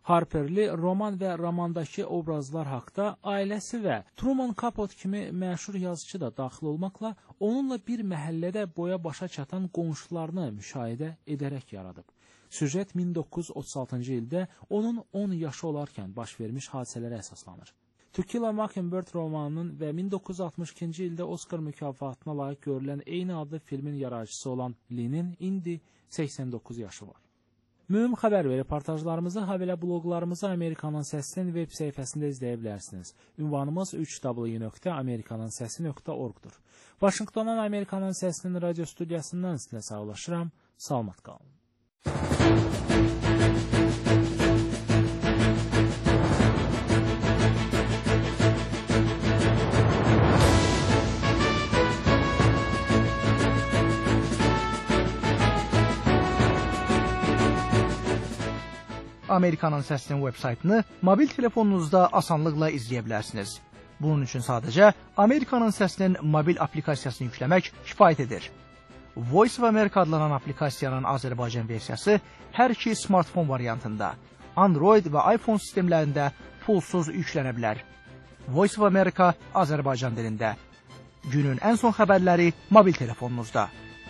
Harperli roman və romandakı obrazlar haqda ailəsi və Truman Capote kimi məşhur yazıcı da daxil olmaqla onunla bir məhəllədə boya başa çatan qonşularını müşahidə edərək yaradıb. Süjet min doqquz yüz otuz altıncı ildə onun on yaşı olarkən baş vermiş hadisələrə əsaslanır. To Kill a Mockingbird romanının və min doqquz yüz altmış ikinci ildə Oscar mükafatına layiq görülən eyni adlı filmin yaradıcısı olan Lee'nin indi səksən doqquz yaşı var. Mühüm xəbər və reportajlarımızı, habelə bloqlarımızı Amerikanın Səsinin web səhifəsində izləyə bilərsiniz. Ünvanımız üç w nöqtə amerikanın səsi nöqtə org-dur. Vaşinqtondan Amerikanın Səsinin radio studiyasından sizinlə sağlaşıram. Salamat qalın. Amerikanın Səsinin web-saytını mobil telefonunuzda asanlıqla izləyə bilərsiniz. Bunun üçün sadəcə Amerikanın Səsinin mobil aplikasiyasını yükləmək kifayət edir. Voice of America adlanan aplikasiyanın Azərbaycan versiyası hər iki smartfon variantında, Android və iPhone sistemlərində pulsuz yüklənə bilər. Voice of America Azərbaycan dilində. Günün ən son xəbərləri mobil telefonunuzda.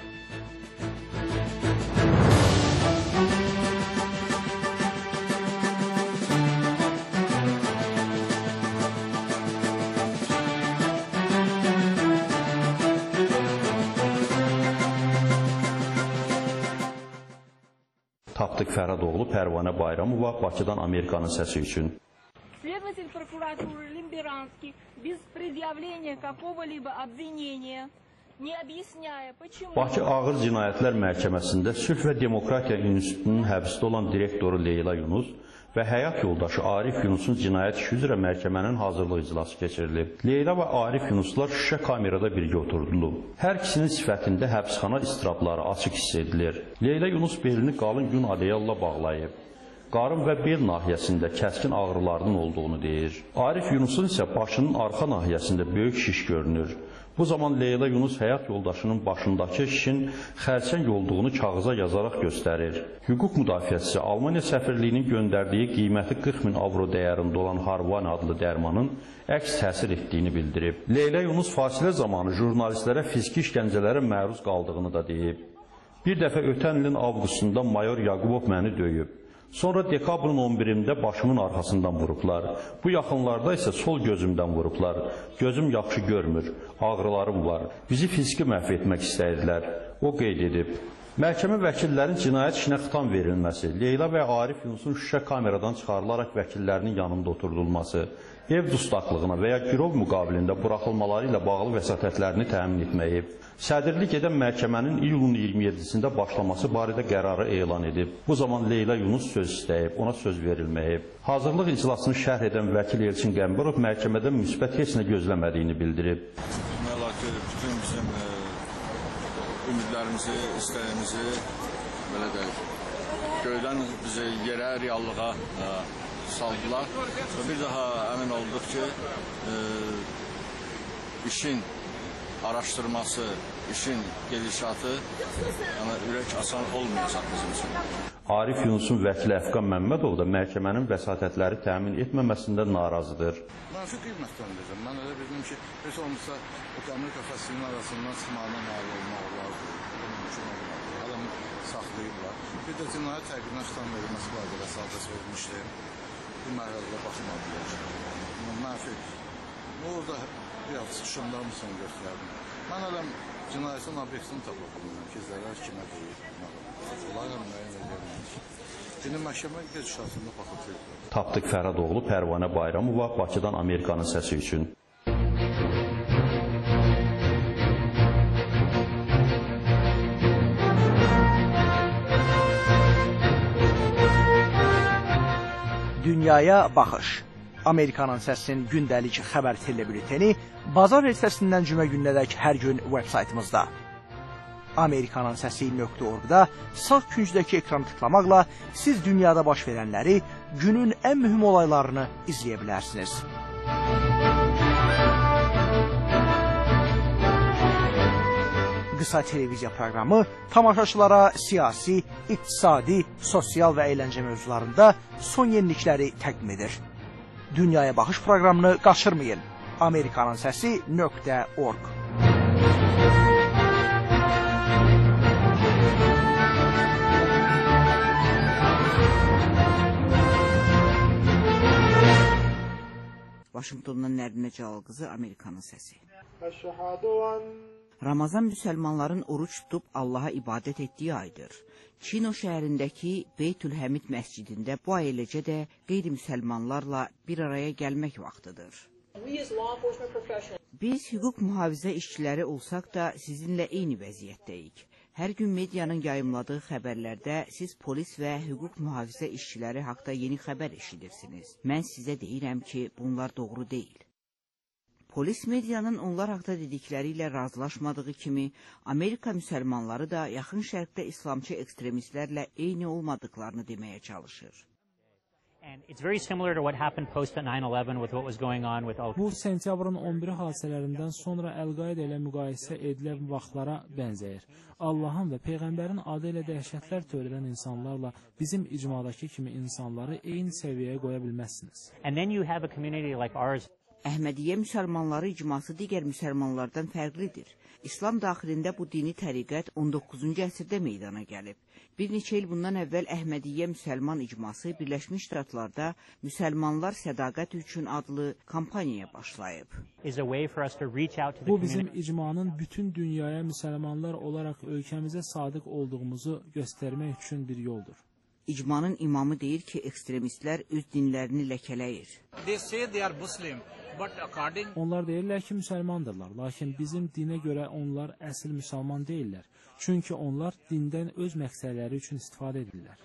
Tapdıq Fərhadoğlu, Pərvanə Bayramova, Bakıdan Amerikanın Səsi üçün. Следователь прокуратуры Лимберанский без предъявления какого-либо обвинения, не объясняя, почему... Bakı Ağır Cinayətlər Məhkəməsində Sülh və Demokratiya İnstitutunun həbsdə olan direktoru Leyla Yunus və həyat yoldaşı Arif Yunusun cinayət işi üzrə məhkəmənin hazırlıq iclası keçirilib. Leyla və Arif Yunuslar şüşə kamerada birgə oturulub. Hər ikisinin sifətində həbsxana istirabları açıq hiss edilir. Leyla Yunus belini qalın yun adeyalla bağlayıb. Qarın və bel nahiyəsində kəskin ağrılarının olduğunu deyir. Arif Yunusun isə başının arxa nahiyəsində böyük şiş görünür. Bu zaman Leyla Yunus həyat yoldaşının başındakı şişin xərçəng olduğunu kağıza yazaraq göstərir. Hüquq müdafiəçisi Almaniya səfirliyinin göndərdiyi qiyməti qırx min avro dəyərində olan Harvan adlı dərmanın əks təsir etdiyini bildirib. Leyla Yunus fasilə zamanı jurnalistlərə fiziki işgəncələrə məruz qaldığını da deyib. Bir dəfə ötən ilin avqustunda mayor Yaqubov məni döyüb. Sonra dekabrın on birində başımın arxasından vurublar. Bu yaxınlarda isə sol gözümdən vurublar. Gözüm yaxşı görmür, ağrılarım var. Bizi fiziki məhv etmək istəyirlər. O qeyd edib. Məhkəmə vəkillərin cinayət işinə xitam verilməsi, Leyla və Arif Yunusun şüşə kameradan çıxarılaraq vəkillərinin yanında oturdulması, ev dustaqlığına və ya girov müqabilində buraxılmaları ilə bağlı vəsatətlərini təmin etməyi, sədrlik edən məhkəmənin iyulun iyirmi yeddisində başlaması barədə qərarı elan edib. Bu zaman Leyla Yunus söz istəyib, ona söz verilməyib. Hazırlıq iclasını şərh edən vəkil Elçin Qəmbirov məhkəmədən müsbət heç nə gözləmədiyini bildirib. Bütün bizim ümidlərimizi, istəyimizi belə deyək, göydən bizi yerə, reallığa saldılar və bir daha əmin olduq ki, e, işin araşdırması, işin gedişatı yəni, ürək asan olmayacaq bizim üçün. Arif Yunusun vəkili Əfqan Məmmədov da məhkəmənin vəsatətləri təmin etməməsində narazıdır. Mənfi qiymətləndirirəm. Mən elə bildim ki, heç olmasa o Amerika fəslinin arasından çıxmağına nail olmaq olardı. Adamı saxlayıblar. Bir də cinayət təqibinə xitam verilməsi barədə vəsatət verilmişdi. Bir mərhələdə baxmadılar. Mənfi. Orada biraz çıxışımdan mısın göstərdim. Mən hələm cinayətin obyektini tapa bilmirəm ki, zərər kimə deyir. Onlarla müəyyən edilmiş. Yeni məhkəmə gedişatında baxıb. Tapdıq Fərhadoğlu, Pərvanə Bayramova, Bakıdan Amerikanın Səsi üçün. Dünyaya baxış. Amerikanın Səsinin gündəlik xəbər telebülteni bazar ertəsindən cümə gününədək hər gün veb-saytımızda. Amerikanın Səsi nöqtə org-da sağ küncdəki ekranı tıklamaqla siz dünyada baş verənləri, günün ən mühüm olaylarını izləyə bilərsiniz. qısa televiziya proqramı tamaşaçılara siyasi, iqtisadi, sosial və əyləncə mövzularında son yenilikləri təqdim edir. Dünyaya baxış proqramını qaçırmayın. Amerikanın səsi nöqtə org. Vaşinqtondan Nərinə Cəlalqızı, Amerikanın səsi. Ramazan müsəlmanların oruç tutub Allaha ibadət etdiyi aydır. Çino şəhərindəki Beytülhəmid məscidində bu ay eləcə də qeyri-müsəlmanlarla bir araya gəlmək vaxtıdır. Biz hüquq mühafizə işçiləri olsaq da sizinlə eyni vəziyyətdəyik. Hər gün medianın yayımladığı xəbərlərdə siz polis və hüquq mühafizə işçiləri haqda yeni xəbər eşidirsiniz. Mən sizə deyirəm ki, bunlar doğru deyil. Polis medianın onlar haqda dedikləri ilə razılaşmadığı kimi, Amerika müsəlmanları da yaxın şərqdə İslamçı ekstremistlərlə eyni olmadıklarını deməyə çalışır. Bu, sentyabrın on biri hadisələrindən sonra Əl-Qaidə ilə müqayisə edilən vaxtlara bənzəyir. Allahın və Peyğəmbərin adı ilə dəhşətlər törədən insanlarla bizim icmadakı kimi insanları eyni səviyyəyə qoya bilməzsiniz. Əhmədiyyə müsəlmanları icması digər müsəlmanlardan fərqlidir. İslam daxilində bu dini təriqət on doqquzuncu əsrdə meydana gəlib. Bir neçə il bundan əvvəl Əhmədiyyə müsəlman icması Birləşmiş Ştatlarda Müsəlmanlar Sədaqət üçün adlı kampaniyaya başlayıb. Bu bizim icmanın bütün dünyaya müsəlmanlar olaraq ölkəmizə sadiq olduğumuzu göstərmək üçün bir yoldur. İcmanın imamı deyir ki, ekstremistlər öz dinlərini ləkələyir. Onlar deyirlər ki, müsəlmandırlar, lakin bizim dinə görə onlar əsl müsəlman deyirlər. Çünki onlar dindən öz məqsədləri üçün istifadə edirlər.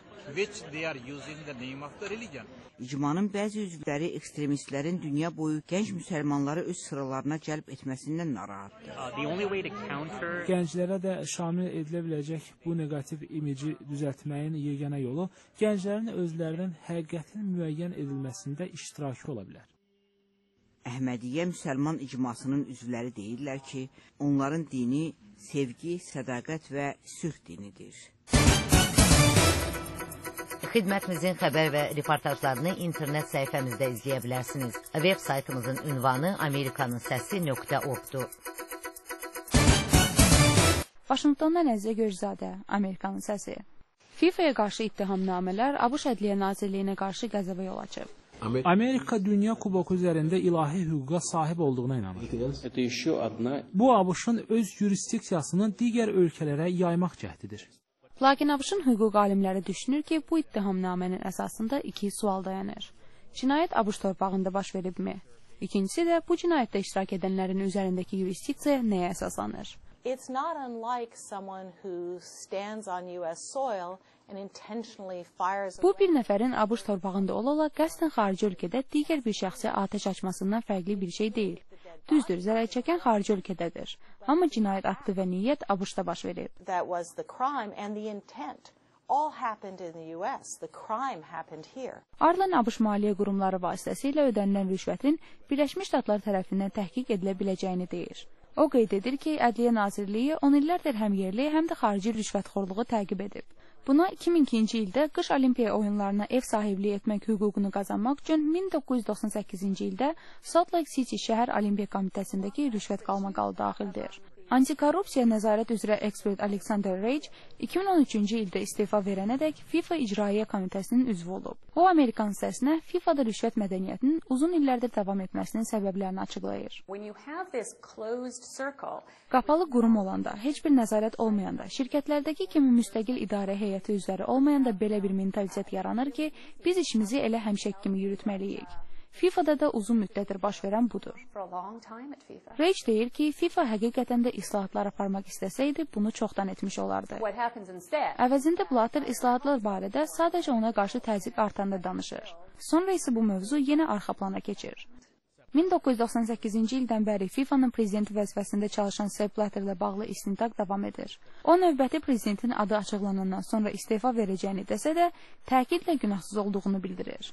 İcmanın bəzi üzvləri ekstremistlərin dünya boyu gənc müsəlmanları öz sıralarına cəlb etməsindən narahatdır. Gənclərə də şamil edilə biləcək bu negativ imici düzəltməyin yeganə yolu gənclərin özlərinin həqiqətin müəyyən edilməsində iştirakı ola bilər. Əhmədiyyə müsəlman icmasının üzvləri deyirlər ki, onların dini sevgi, sədaqət və sülh dinidir. Xidmətimizin xəbər və reportajlarını internet səhifəmizdə izləyə bilərsiniz. Web saytımızın ünvanı amerikanın səsi nöqtə org-dur. Vaşinqtondan Əzizə Görzadə, Amerikanın səsi. FIFA-ya qarşı ittihamnamələr ABŞ Ədliyyə Nazirliyinə qarşı qəzəbə yol açıb. Amerika Dünya Kuboku üzərində ilahi hüquqa sahib olduğuna inanır. Bu, ABŞ-ın öz yurisdiksiyasını digər ölkələrə yaymaq cəhdidir. Lakin ABŞ-ın hüquq alimləri düşünür ki, bu ittihamnamənin əsasında iki sual dayanır. Cinayət ABŞ torpağında baş veribmi? İkincisi də bu cinayətdə iştirak edənlərin üzərindəki yurisdiksiya nəyə əsaslanır? It's not unlike someone who stands on U S soil and intentionally fires. Bu bir nəfərin ABŞ torpağında ola-ola qəsdən xarici ölkədə digər bir şəxsə atəş açmasından fərqli bir şey deyil. Düzdür, zərər çəkən xarici ölkədədir. Amma cinayət aktı və niyyət ABŞ-da baş verib. That was the crime and the intent. All happened in the U S. The crime happened here. Arlen ABŞ maliyyə qurumları vasitəsilə ödənilən rüşvətin Birləşmiş Ştatlar tərəfindən təhqiq edilə biləcəyini deyir. O qeyd edir ki, Ədliyyə Nazirliyi on illərdir həm yerli, həm də xarici rüşvətxorluğu təqib edib. Buna iki min ikinci ildə qış olimpiya oyunlarına ev sahibliyi etmək hüququnu qazanmaq üçün min doqquz yüz doxsan səkkizinci ildə Salt Lake City şəhər olimpiya komitəsindəki rüşvət qalmaqalı daxildir. Antikorrupsiya nəzarət üzrə ekspert Alexander Rage iki min on üçüncü ildə istefa verənədək FIFA İcraiyyə Komitəsinin üzvü olub. O, Amerikan səsinə FIFA'da rüşvət mədəniyyətinin uzun illərdir davam etməsinin səbəblərini açıqlayır. Qapalı qurum olanda, heç bir nəzarət olmayanda, şirkətlərdəki kimi müstəqil idarə heyəti üzvləri olmayanda belə bir mentalitet yaranır ki, biz işimizi elə həmişək kimi yürütməliyik. FIFA'da da uzun müddətdir baş verən budur. Rage deyir ki, FIFA həqiqətən də islahatlar aparmaq istəsəydi, bunu çoxdan etmiş olardı. Əvəzində Blatter islahatlar barədə sadəcə ona qarşı təzyiq artanda danışır. Sonra isə bu mövzu yenə arxa plana keçir. min doqquz yüz doxsan səkkizinci ildən bəri FIFA'nın prezidenti vəzifəsində çalışan Sepp Blatter ilə bağlı istintaq davam edir. O, növbəti prezidentin adı açıqlanandan sonra istefa verəcəyini desə də, təkidlə günahsız olduğunu bildirir.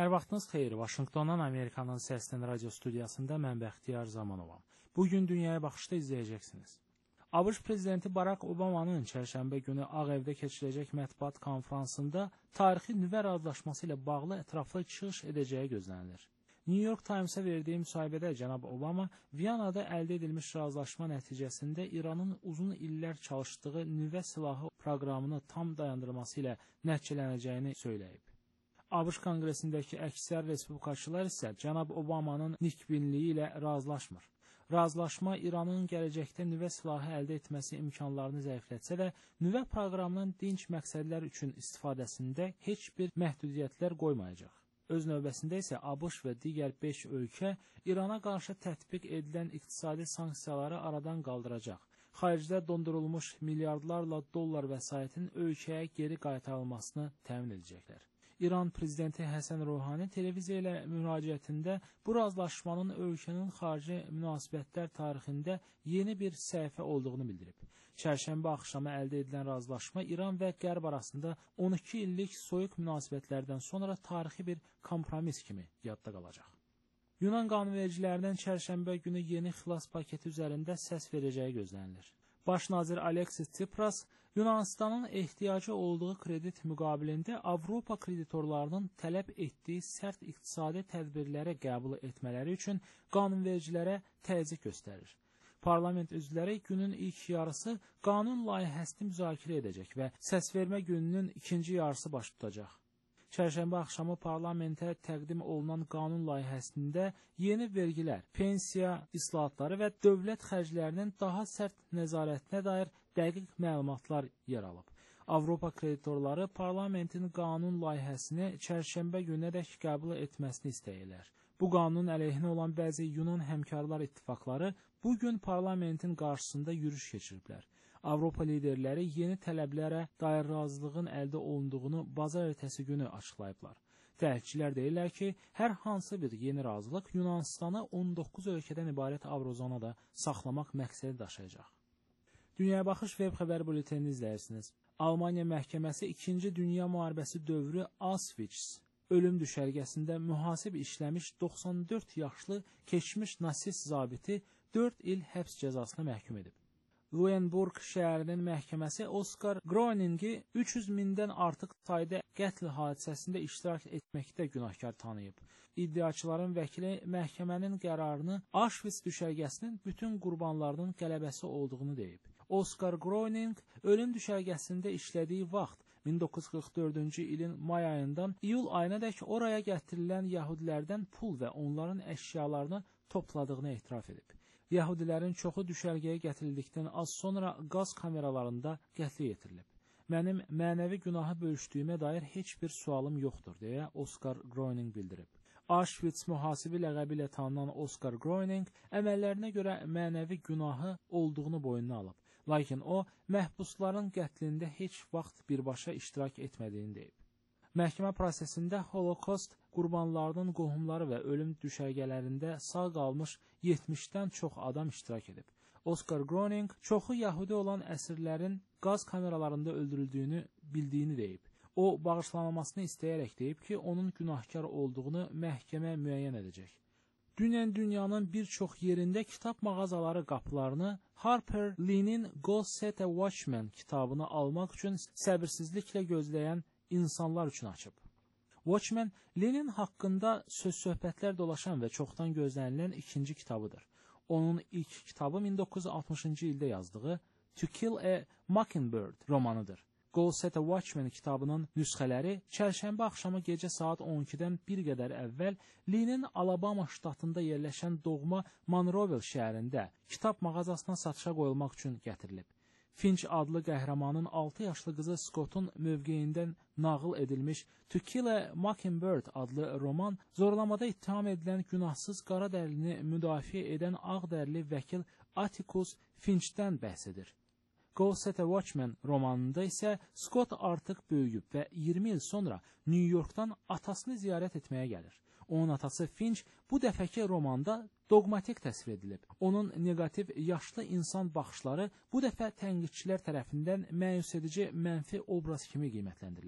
Hər vaxtınız xeyir. Vaşinqtondan Amerikanın Səsinin radio studiyasında mən Bəxtiyar Zamanovam. Bugün Dünyaya Baxışda izləyəcəksiniz. ABŞ prezidenti Barack Obamanın çərşənbə günü Ağ Evdə keçiriləcək mətbuat konfransında tarixi nüvə razılaşması ilə bağlı ətraflı çıxış edəcəyi gözlənilir. New York Times-a verdiyi müsahibədə cənab Obama Viyanada əldə edilmiş razılaşma nəticəsində İranın uzun illər çalışdığı nüvə silahı proqramını tam dayandırması ilə nəticələnəcəyini söyləyib. ABŞ Konqresindəki əksər respublikaçılar isə cənab Obamanın nikbinliyi ilə razılaşmır. Razılaşma İranın gələcəkdə nüvə silahı əldə etməsi imkanlarını zəiflətsə də, nüvə proqramının dinc məqsədlər üçün istifadəsində heç bir məhdudiyyətlər qoymayacaq. Öz növbəsində isə ABŞ və digər beş ölkə İrana qarşı tətbiq edilən iqtisadi sanksiyaları aradan qaldıracaq. Xaricdə dondurulmuş milyardlarla dollar vəsaitin ölkəyə geri qaytarılmasını təmin edəcəklər. İran prezidenti Həsən Ruhani televiziya ilə müraciətində bu razılaşmanın ölkənin xarici münasibətlər tarixində yeni bir səhifə olduğunu bildirib. Çərşənbə axşamı əldə edilən razılaşma İran və Qərb arasında on iki illik soyuq münasibətlərdən sonra tarixi bir kompromis kimi yadda qalacaq. Yunan qanunvericilərinin çərşənbə günü yeni xilas paketi üzərində səs verəcəyi gözlənilir. Baş nazir Aleksis Tsipras, Yunanistanın ehtiyacı olduğu kredit müqabilində Avropa kreditorlarının tələb etdiyi sərt iqtisadi tədbirlərə qəbul etmələri üçün qanunvericilərə təzyiq göstərir. Parlament üzvləri günün ilk yarısı qanun layihəsini müzakirə edəcək və səsvermə gününün ikinci yarısı baş tutacaq. Çərşənbə axşamı parlamentə təqdim olunan qanun layihəsində yeni vergilər, pensiya islahatları və dövlət xərclərinin daha sərt nəzarətinə dair dəqiq məlumatlar yer alıb. Avropa kreditorları parlamentin qanun layihəsini çərşənbə günədək qəbul etməsini istəyirlər. Bu qanunun əleyhinə olan bəzi Yunan həmkarlar ittifaqları bu gün parlamentin qarşısında yürüş keçiriblər. Avropa liderləri yeni tələblərə dair razılığın əldə olunduğunu bazar ertəsi günü açıqlayıblar. Təhlilçilər deyirlər ki, hər hansı bir yeni razılıq Yunanistanı on doqquz ölkədən ibarət Avrozonada saxlamaq məqsədi daşıyacaq. Dünyaya Baxış web xəbər bültenini izləyirsiniz. Almaniya məhkəməsi ikinci Dünya müharibəsi dövrü Auschwitz ölüm düşərgəsində mühasib işləmiş doxsan dörd yaşlı keçmiş nasist zabiti dörd il həbs cəzasına məhkum edib. Luenburg şəhərinin məhkəməsi Oskar Groeningi üç yüz mindən artıq sayda qətl hadisəsində iştirak etməkdə günahkar tanıyıb. İddiaçıların vəkili məhkəmənin qərarını Auschwitz düşərgəsinin bütün qurbanlarının qələbəsi olduğunu deyib. Oskar Groening ölüm düşərgəsində işlədiyi vaxt min doqquz yüz qırx dördüncü ilin may ayından iyul ayınadək oraya gətirilən yəhudilərdən pul və onların əşyalarını topladığını etiraf edib. Yəhudilərin çoxu düşərgəyə gətirildikdən az sonra qaz kameralarında qətlə yetirilib. Mənim mənəvi günahı bölüşdüyümə dair heç bir sualım yoxdur, deyə Oskar Groening bildirib. Auschwitz mühasibi ləqəbi ilə tanınan Oskar Groening əməllərinə görə mənəvi günahı olduğunu boynuna alıb. Lakin o, məhbusların qətlində heç vaxt birbaşa iştirak etmədiyini deyib. Məhkəmə prosesində Holokost qurbanlarının qohumları və ölüm düşərgələrində sağ qalmış yetmişdən çox adam iştirak edib. Oskar Groening çoxu yəhudi olan əsirlərin qaz kameralarında öldürüldüyünü bildiyini deyib. O, bağışlanmasını istəyərək deyib ki, onun günahkar olduğunu məhkəmə müəyyən edəcək. Dünən dünyanın bir çox yerində kitab mağazaları qapılarını Harper Lee'nin Go Set a Watchman kitabını almaq üçün səbirsizliklə gözləyən insanlar üçün açıb. Watchmen, Lenin haqqında söz-söhbətlər dolaşan və çoxdan gözlənilən ikinci kitabıdır. Onun ilk kitabı min doqquz yüz altmışıncı ildə yazdığı To Kill a Mockingbird romanıdır. Go Set a Watchman kitabının nüsxələri çərşənbə axşamı gecə saat on ikidən bir qədər əvvəl Lenin Alabama ştatında yerləşən doğma Monroeville şəhərində kitab mağazasına satışa qoyulmaq üçün gətirilib. Finch adlı qəhrəmanın altı yaşlı qızı Scott'un mövqeyindən nağıl edilmiş To Kill a Mockingbird adlı roman zorlamada ittiham edilən günahsız qara dərlini müdafiə edən ağ dərli vəkil Atticus Finch'dən bəhs edir. Go Set a Watchman romanında isə Scott artıq böyüyüb və iyirmi il sonra New Yorkdan atasını ziyarət etməyə gəlir. Onun atası Finch bu dəfəki romanda dogmatik təsvir edilib. Onun negativ yaşlı insan baxışları bu dəfə tənqidçilər tərəfindən məyus edici mənfi obraz kimi qiymətləndirilib.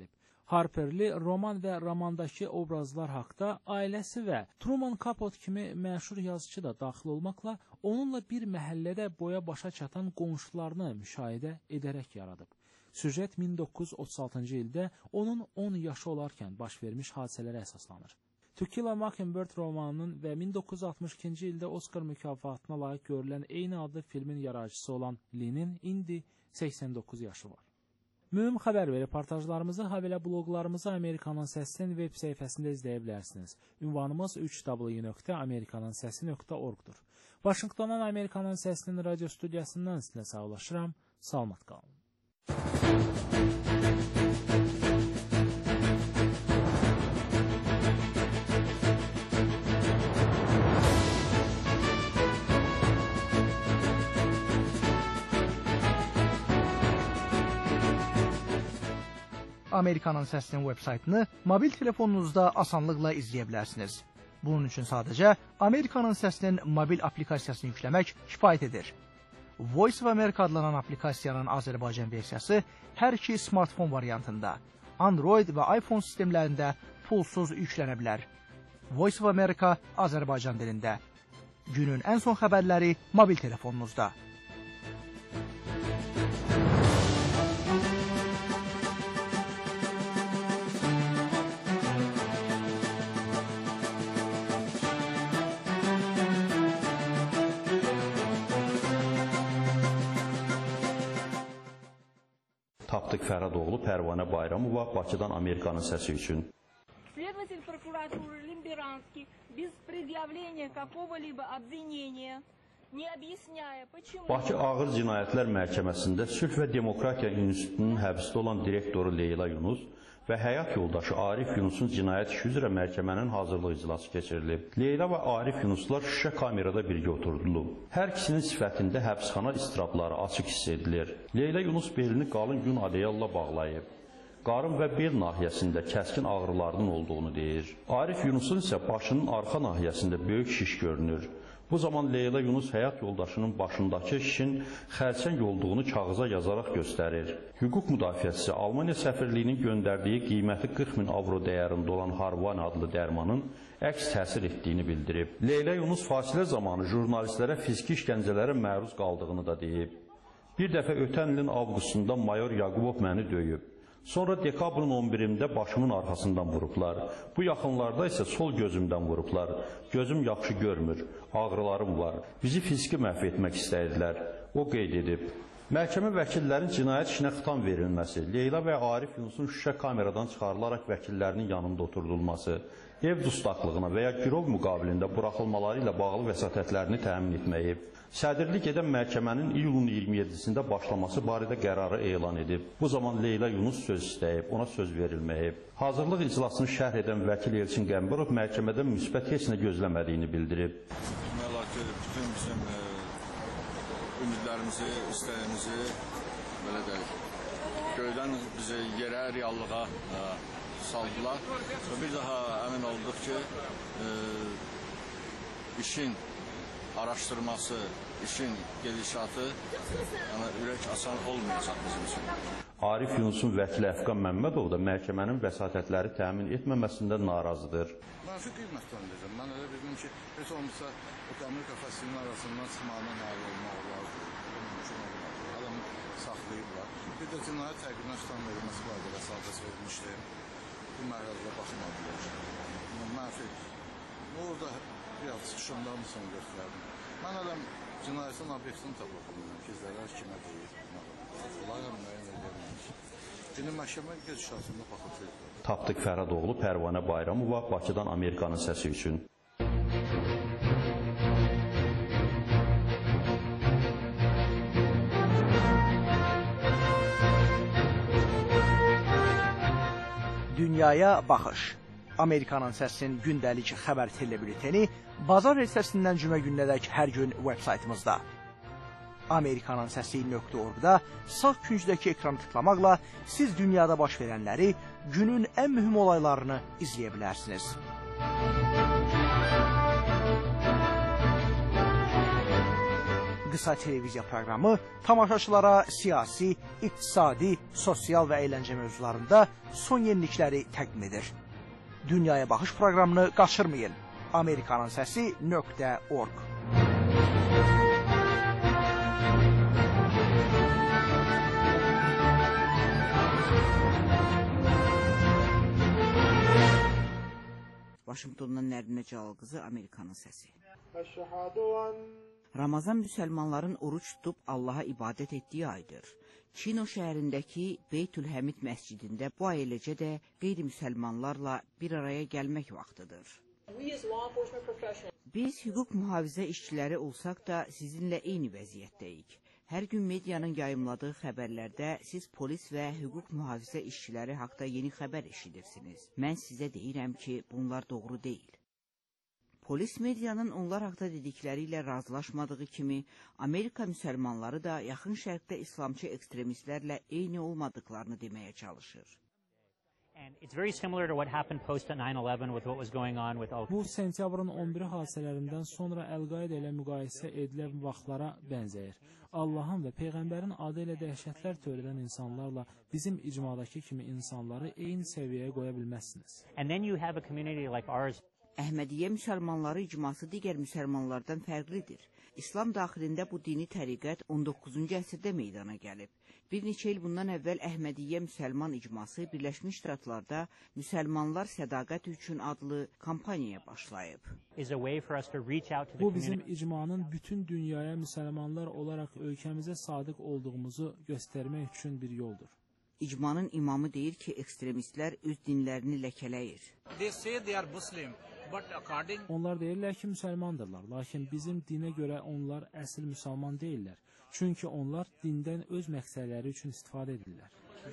Harperli roman və romandakı obrazlar haqda ailəsi və Truman Capote kimi məşhur yazıcı da daxil olmaqla onunla bir məhəllədə boya başa çatan qonşularını müşahidə edərək yaradıb. Süjet min doqquz yüz otuz altıncı ildə onun on yaşı olarkən baş vermiş hadisələrə əsaslanır. To Kill a Mockingbird romanının və min doqquz yüz altmış ikinci ildə Oscar mükafatına layiq görülən eyni adlı filmin yaradıcısı olan Lee'nin indi səksən doqquz yaşı var. Mühüm xəbər və reportajlarımızı, habelə bloqlarımızı Amerikanın Səsinin web səhifəsində izləyə bilərsiniz. Ünvanımız üç w nöqtə amerikanın səsi nöqtə org-dur. Vaşinqtondan Amerikanın Səsinin radio studiyasından sizlə sağollaşıram. Salamat qalın. Amerikanın Səsinin web saytını mobil telefonunuzda asanlıqla izləyə bilərsiniz. Bunun üçün sadəcə Amerikanın Səsinin mobil aplikasiyasını yükləmək kifayət edir. Voice of America adlanan aplikasiyanın Azərbaycan versiyası hər iki smartfon variantında, Android və iPhone sistemlərində pulsuz yüklənə bilər. Voice of America Azərbaycan dilində. Günün ən son xəbərləri mobil telefonunuzda. Tapdıq Fərhadoğlu, Pərvanə Bayramova, Bakıdan Amerikanın Səsi üçün. Следователь прокуратуры Лимбиранский без предъявления какого-либо обвинения, не объясняя, почему... Bakı Ağır Cinayətlər Məhkəməsində Sülh və Demokratiya İnstitutunun həbsdə olan direktoru Leyla Yunus və həyat yoldaşı Arif Yunusun cinayət işi üzrə məhkəmənin hazırlıq iclası keçirilib. Leyla və Arif Yunuslar şüşə kamerada birgə oturulub. Hər ikisinin sifətində həbsxana istirabları açıq hiss edilir. Leyla Yunus belini qalın yun adeyalla bağlayıb. Qarın və bel nahiyəsində kəskin ağrılarının olduğunu deyir. Arif Yunusun isə başının arxa nahiyəsində böyük şiş görünür. Bu zaman Leyla Yunus həyat yoldaşının başındakı şişin xərçəng olduğunu kağıza yazaraq göstərir. Hüquq müdafiəçisi Almaniya səfirliyinin göndərdiyi qiyməti qırx min avro dəyərində olan Harvan adlı dərmanın əks təsir etdiyini bildirib. Leyla Yunus fasilə zamanı jurnalistlərə fiziki işgəncələrə məruz qaldığını da deyib. Bir dəfə ötən ilin avqustunda mayor Yaqubov məni döyüb. Sonra dekabrın on birində başımın arxasından vurublar. Bu yaxınlarda isə sol gözümdən vurublar. Gözüm yaxşı görmür, ağrılarım var. Bizi fiziki məhv etmək istəyirdilər. O qeyd edib. Məhkəmə vəkillərin cinayət işinə xitam verilməsi, Leyla və Arif Yunusun şüşə kameradan çıxarılaraq vəkillərinin yanında oturdulması, ev dustaqlığına və ya girov müqabilində buraxılmaları ilə bağlı vəsatətlərini təmin etməyi, sədrlik edən məhkəmənin iyulun iyirmi yeddisində başlaması barədə qərarı elan edib. Bu zaman Leyla Yunus söz istəyib, ona söz verilməyib. Hazırlıq iclasını şərh edən vəkil Elçin Qəmbirov məhkəmədən müsbət heç nə gözləmədiyini bildirib. Demək olar ki, bütün bizim e, ümidlərimizi, istəyimizi belə deyək, göydən bizi yerə, reallığa e, saldılar. Və bir daha əmin olduq ki, e, işin araşdırması, işin gedişatı yəni, ürək asan olmayacaq bizim üçün. Arif Yunusun vəkili Əfqan Məmmədov da məhkəmənin vəsatətləri təmin etməməsində narazıdır. Mənfi qiymətləndirəcəm. Mən elə bildim ki, heç olmasa Amerika fəslinin arasından çıxmağına nail olmaq olardı. Mümkün olmadı. Adamı saxlayıblar. Bir də cinayət təqibinə xitam verilməsi barədə vəsatət verilmişdi. Bu mərhələdə baxmadılar. Mənfi. Orada biraz çıxışımdan mısın göstərdim. Mən hələm cinayətin obyektini tapıldım. Gizlərlər kimə deyir. Onlar həm müəyyən edilmiş. Günün məhkəmə gedişatında baxacaq. Tapdıq Fərhadoğlu, Pərvanə Bayramova, Bakıdan Amerikanın Səsi üçün. Dünyaya baxış. Amerikanın Səsinin gündəlik xəbər telebülteni bazar ertəsindən cümə gününədək hər gün web saytımızda. Amerikanın Səsi nöqtə org-da sağ küncdəki ekranı tıklamaqla siz dünyada baş verənləri, günün ən mühüm olaylarını izləyə bilərsiniz. qısa televiziya proqramı tamaşaçılara siyasi, iqtisadi, sosial və əyləncə mövzularında son yenilikləri təqdim edir. Dünyaya baxış proqramını qaçırmayın. Amerikanın səsi nöqtə org. Vaşinqtondan Nərinə Cəlal-qızı, Amerikanın səsi. Ramazan müsəlmanların oruç tutub Allaha ibadət etdiyi aydır. Çino şəhərindəki Beytül-Həmid məscidində bu ay eləcə də qeyri-müsəlmanlarla bir araya gəlmək vaxtıdır. Biz hüquq mühafizə işçiləri olsaq da sizinlə eyni vəziyyətdəyik. Hər gün medianın yayımladığı xəbərlərdə siz polis və hüquq mühafizə işçiləri haqda yeni xəbər eşidirsiniz. Mən sizə deyirəm ki, bunlar doğru deyil. Polis medianın onlar haqda dedikləri ilə razılaşmadığı kimi, Amerika müsəlmanları da yaxın şərqdə İslamçı ekstremistlərlə eyni olmadıqlarını deməyə çalışır. Bu, sentyabrın on biri hadisələrindən sonra Əl-Qaidə ilə müqayisə edilən vaxtlara bənzəyir. Allahın və Peyğəmbərin adı ilə dəhşətlər törədən insanlarla bizim icmadakı kimi insanları eyni səviyyəyə qoya bilməzsiniz. Əhmədiyyə müsəlmanları icması digər müsəlmanlardan fərqlidir. İslam daxilində bu dini təriqət on doqquzuncu əsrdə meydana gəlib. Bir neçə il bundan əvvəl Əhmədiyyə müsəlman icması Birləşmiş Ştatlarda Müsəlmanlar Sədaqət üçün adlı kampaniyaya başlayıb. Bu bizim icmanın bütün dünyaya müsəlmanlar olaraq ölkəmizə sadiq olduğumuzu göstərmək üçün bir yoldur. İcmanın imamı deyir ki, ekstremistlər öz dinlərini ləkələyir. Onlar deyirlər ki, müsəlmandırlar, lakin bizim dinə görə onlar əsl müsəlman deyirlər. Çünki onlar dindən öz məqsədləri üçün istifadə edirlər.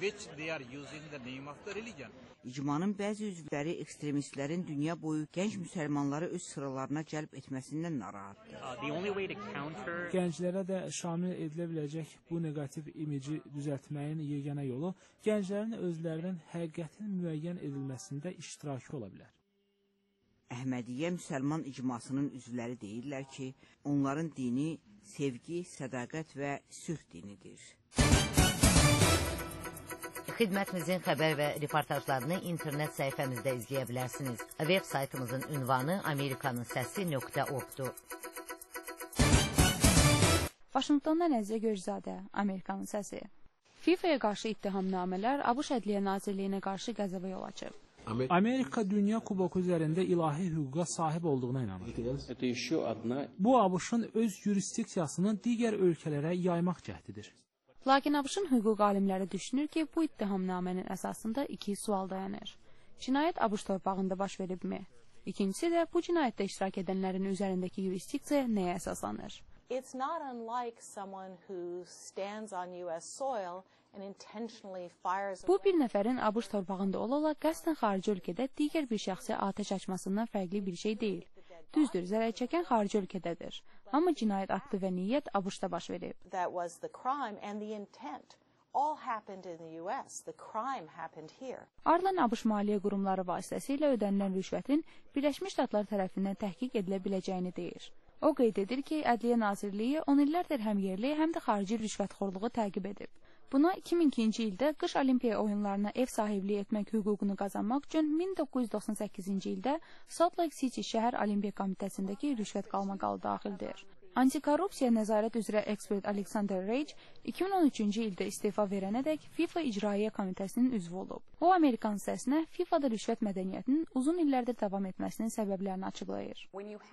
İcmanın bəzi üzvləri ekstremistlərin dünya boyu gənc müsəlmanları öz sıralarına cəlb etməsindən narahatdır. Gənclərə də şamil edilə biləcək bu negativ imici düzəltməyin yeganə yolu gənclərin özlərinin həqiqətin müəyyən edilməsində iştirakı ola bilər. Əhmədiyyə müsəlman icmasının üzvləri deyirlər ki, onların dini sevgi, sədaqət və sülh dinidir. Xidmətimizin xəbər və reportajlarını internet səhifəmizdə izləyə bilərsiniz. Web saytımızın ünvanı amerikanın səsi nöqtə org-dur. Vaşinqtondan Əzizə Görzadə, Amerikanın səsi. FIFA-ya qarşı ittihamnamələr ABŞ Ədliyyə Nazirliyinə qarşı qəzəbə yol açıb. Amerika Dünya Kuboku üzərində ilahi hüquqa sahib olduğuna inanır. Bu, ABŞ-ın öz yurisdiksiyasını digər ölkələrə yaymaq cəhdidir. Lakin ABŞ-ın hüquq alimləri düşünür ki, bu ittihamnamənin əsasında iki sual dayanır. Cinayət ABŞ torpağında baş veribmi? İkincisi də bu cinayətdə iştirak edənlərin üzərindəki yurisdiksiya nəyə əsaslanır? It's not unlike someone who stands on U S soil and intentionally fires. Bu bir nəfərin ABŞ torpağında ola-ola qəsdən xarici ölkədə digər bir şəxsə atəş açmasından fərqli bir şey deyil. Düzdür, zərər çəkən xarici ölkədədir. Amma cinayət aktı və niyyət ABŞ-da baş verib. That was the crime and the intent. All happened in the U S. The crime happened here. Ardından ABŞ maliyyə qurumları vasitəsilə ödənilən rüşvətin Birləşmiş Ştatlar tərəfindən təhqiq edilə biləcəyini deyir. O qeyd edir ki, Ədliyyə Nazirliyi on illərdir həm yerli, həm də xarici rüşvətxorluğu təqib edib. Buna iki min ikinci ildə qış olimpiya oyunlarına ev sahibliyi etmək hüququnu qazanmaq üçün min doqquz yüz doxsan səkkizinci ildə Salt Lake City şəhər olimpiya komitəsindəki rüşvət qalmaqalı daxildir. Antikorrupsiya nəzarət üzrə ekspert Alexander Rage iki min on üçüncü ildə istefa verənədək FIFA İcraiyyə Komitəsinin üzvü olub. O, Amerikan səsinə FIFA-da rüşvət mədəniyyətinin uzun illərdir davam etməsinin səbəblərini açıqlayır.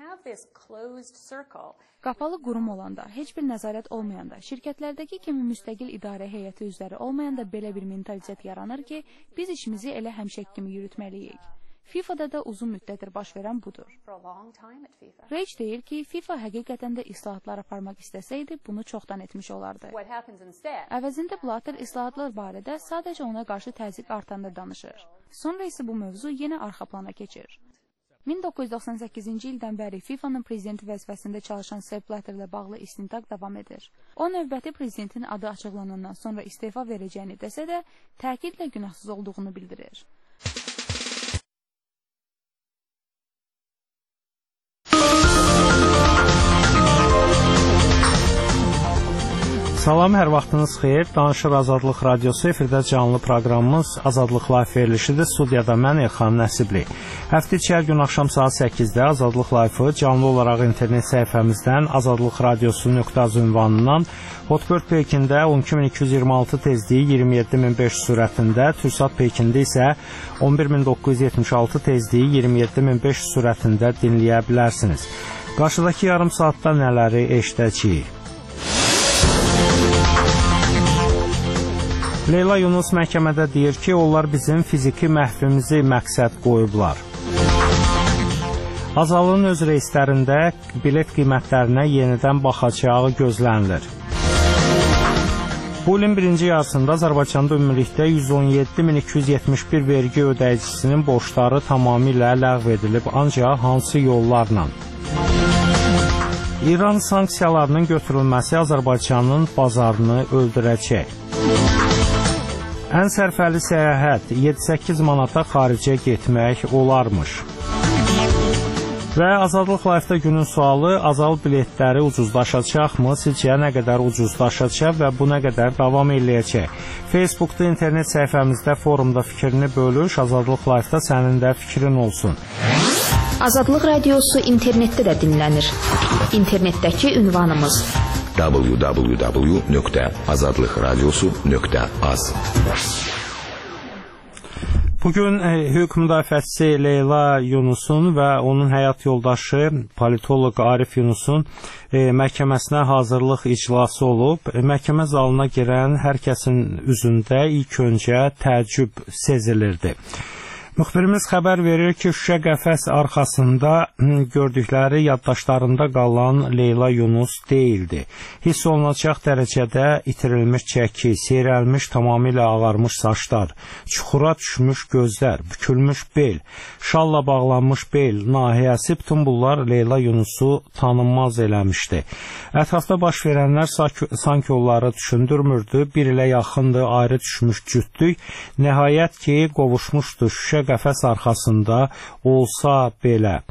Qapalı qurum olanda, heç bir nəzarət olmayanda, şirkətlərdəki kimi müstəqil idarə heyəti üzvləri olmayanda belə bir mentalitet yaranır ki, biz işimizi elə həmişək kimi yürütməliyik. FIFA-da da uzun müddətdir baş verən budur. Rage deyir ki, FIFA həqiqətən də islahatlar aparmaq istəsəydi, bunu çoxdan etmiş olardı. Əvəzində Blatter islahatlar barədə sadəcə ona qarşı təzyiq artanda danışır. Sonra isə bu mövzu yenə arxa plana keçir. min doqquz yüz doxsan səkkizinci ildən bəri FIFA-nın prezidenti vəzifəsində çalışan Sepp Blatter ilə bağlı istintaq davam edir. O, növbəti prezidentin adı açıqlanandan sonra istefa verəcəyini desə də, təkidlə günahsız olduğunu bildirir. Salam, hər vaxtınız xeyir. Danışır Azadlıq Radiosu, efirdə canlı proqramımız Azadlıq Live verilişidir. Studiyada mən Elxan Nəsibli. Həftə içi hər gün axşam saat səkkizdə Azadlıq Live-ı canlı olaraq internet səhifəmizdən azadlıq radiosu nöqtə az ünvanından Hotbird Pekində on iki min iki yüz iyirmi altı tezliyi iyirmi yeddi min beş yüz sürətində, Türksat Pekində isə on bir min doqquz yüz yetmiş altı tezliyi iyirmi yeddi min beş yüz sürətində dinləyə bilərsiniz. Qarşıdakı yarım saatda nələri eşidəcəyik? Leyla Yunus məhkəmədə deyir ki, onlar bizim fiziki məhvimizi məqsəd qoyublar. Azalın öz reyslərində bilet qiymətlərinə yenidən baxacağı gözlənilir. Bu ilin birinci yarısında Azərbaycanda ümumilikdə yüz on yeddi min iki yüz yetmiş bir vergi ödəyicisinin borcları tamamilə ləğv edilib, ancaq hansı yollarla? İran sanksiyalarının götürülməsi Azərbaycanın bazarını öldürəcək. Ən sərfəli səyahət yeddi səkkiz manata xaricə getmək olarmış. Və Azadlıq Live-da günün sualı, Azal biletləri ucuzlaşacaqmı? Sizcə nə qədər ucuzlaşacaq və bu nə qədər davam eləyəcək? Facebookda, internet səhifəmizdə, forumda fikrini bölüş, Azadlıq Live-da sənin də fikrin olsun. Azadlıq Radiosu internetdə də dinlənir. İnternetdəki ünvanımız w w w nöqtə azadlıq radiosu nöqtə az. Bugün e, hüquq müdafiəçisi Leyla Yunusun və onun həyat yoldaşı politoloq Arif Yunusun e, məhkəməsinə hazırlıq iclası olub. E, məhkəmə zalına girən hər kəsin üzündə ilk öncə təəccüb sezilirdi. Müxbirimiz xəbər verir ki, şüşə qəfəs arxasında gördükləri yaddaşlarında qalan Leyla Yunus deyildi. Hiss olunacaq dərəcədə itirilmiş çəki, seyrəlmiş, tamamilə ağarmış saçlar, çuxura düşmüş gözlər, bükülmüş bel, şalla bağlanmış bel, nahiyəsi, bütün bunlar Leyla Yunusu tanınmaz eləmişdi. Ətrafda baş verənlər sanki onları düşündürmürdü, bir ilə yaxındı, ayrı düşmüş cütlük, nəhayət ki, qovuşmuşdu şüşə qəfəs arxasında olsa belə.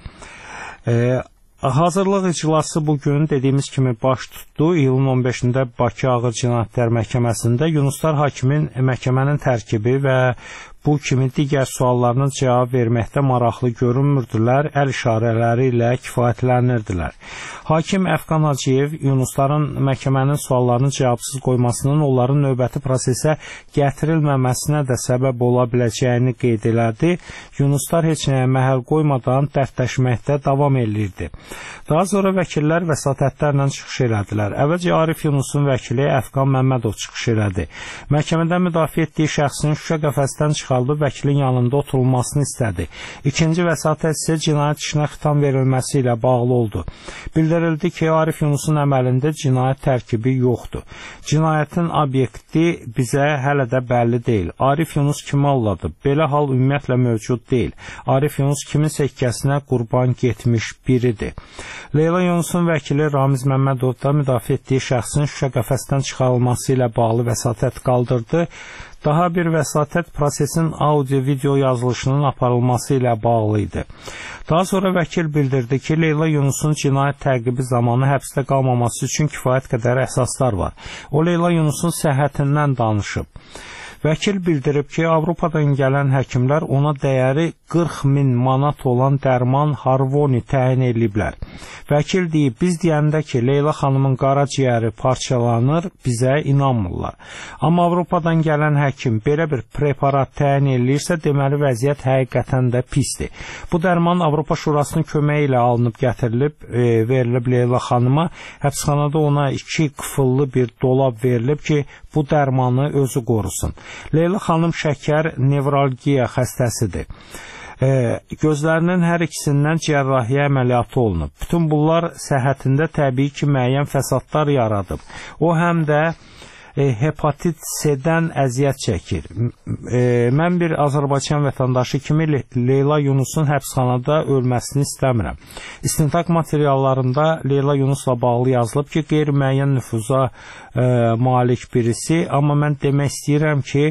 E, hazırlıq iclası bugün dediyimiz kimi baş tutdu. İyulun on beşində Bakı Ağır Cinayətlər Məhkəməsində Yunuslar hakimin məhkəmənin tərkibi və bu kimi digər suallarına cavab verməkdə maraqlı görünmürdülər, əl işarələri ilə kifayətlənirdilər. Hakim Əfqan Hacıyev Yunusların məhkəmənin suallarını cavabsız qoymasının onların növbəti prosesə gətirilməməsinə də səbəb ola biləcəyini qeyd elədi. Yunuslar heç nəyə məhəl qoymadan dərdləşməkdə davam edirdi. Daha sonra vəkillər vəsatətlərlə çıxış elədilər. Əvvəlcə Arif Yunusun vəkili Əfqan Məmmədov çıxış elədi. Məhkəmədən müdafiə etdiyi şəxsin şüşə qəfəsdən çıxarılıb vəkilin yanında oturulmasını istədi. İkinci vəsatət isə cinayət işinə xitam verilməsi ilə bağlı oldu. Bildirildi ki, Arif Yunusun əməlində cinayət tərkibi yoxdur. Cinayətin obyekti bizə hələ də bəlli deyil. Arif Yunus kimi alladıb? Belə hal ümumiyyətlə mövcud deyil. Arif Yunus kimin səkkəsinə qurban getmiş biridir. Leyla Yunusun vəkili Ramiz Məmmədov da müdafiə etdiyi şəxsin şüşə qəfəsdən çıxarılması ilə bağlı vəsatət qaldırdı. Daha bir vəsatət prosesin audio-video yazılışının aparılması ilə bağlı idi. Daha sonra vəkil bildirdi ki, Leyla Yunusun cinayət təqibi zamanı həbsdə qalmaması üçün kifayət qədər əsaslar var. O, Leyla Yunusun səhhətindən danışıb. Vəkil bildirib ki, Avropadan gələn həkimlər ona dəyəri qırx min manat olan dərman Harvoni təyin ediblər. Vəkil deyib, biz deyəndə ki, Leyla xanımın qaraciyəri parçalanır, bizə inanmırlar. Amma Avropadan gələn həkim belə bir preparat təyin edirsə, deməli vəziyyət həqiqətən də pisdir. Bu dərman Avropa Şurasının köməyi ilə alınıb gətirilib, e, verilib Leyla xanıma. Həbsxanada ona iki qıfıllı bir dolab verilib ki, bu dərmanı özü qorusun. Leyla xanım şəkər nevralgiya xəstəsidir. E, gözlərinin hər ikisindən cərrahiyyə əməliyyatı olunub. Bütün bunlar səhhətində təbii ki, müəyyən fəsadlar yaradıb. O həm də e, hepatit C-dən əziyyət çəkir. E, mən bir Azərbaycan vətəndaşı kimi Le Leyla Yunusun həbsxanada ölməsini istəmirəm. İstintaq materiallarında Leyla Yunusla bağlı yazılıb ki, qeyri-müəyyən nüfuza e, malik birisi, amma mən demək istəyirəm ki,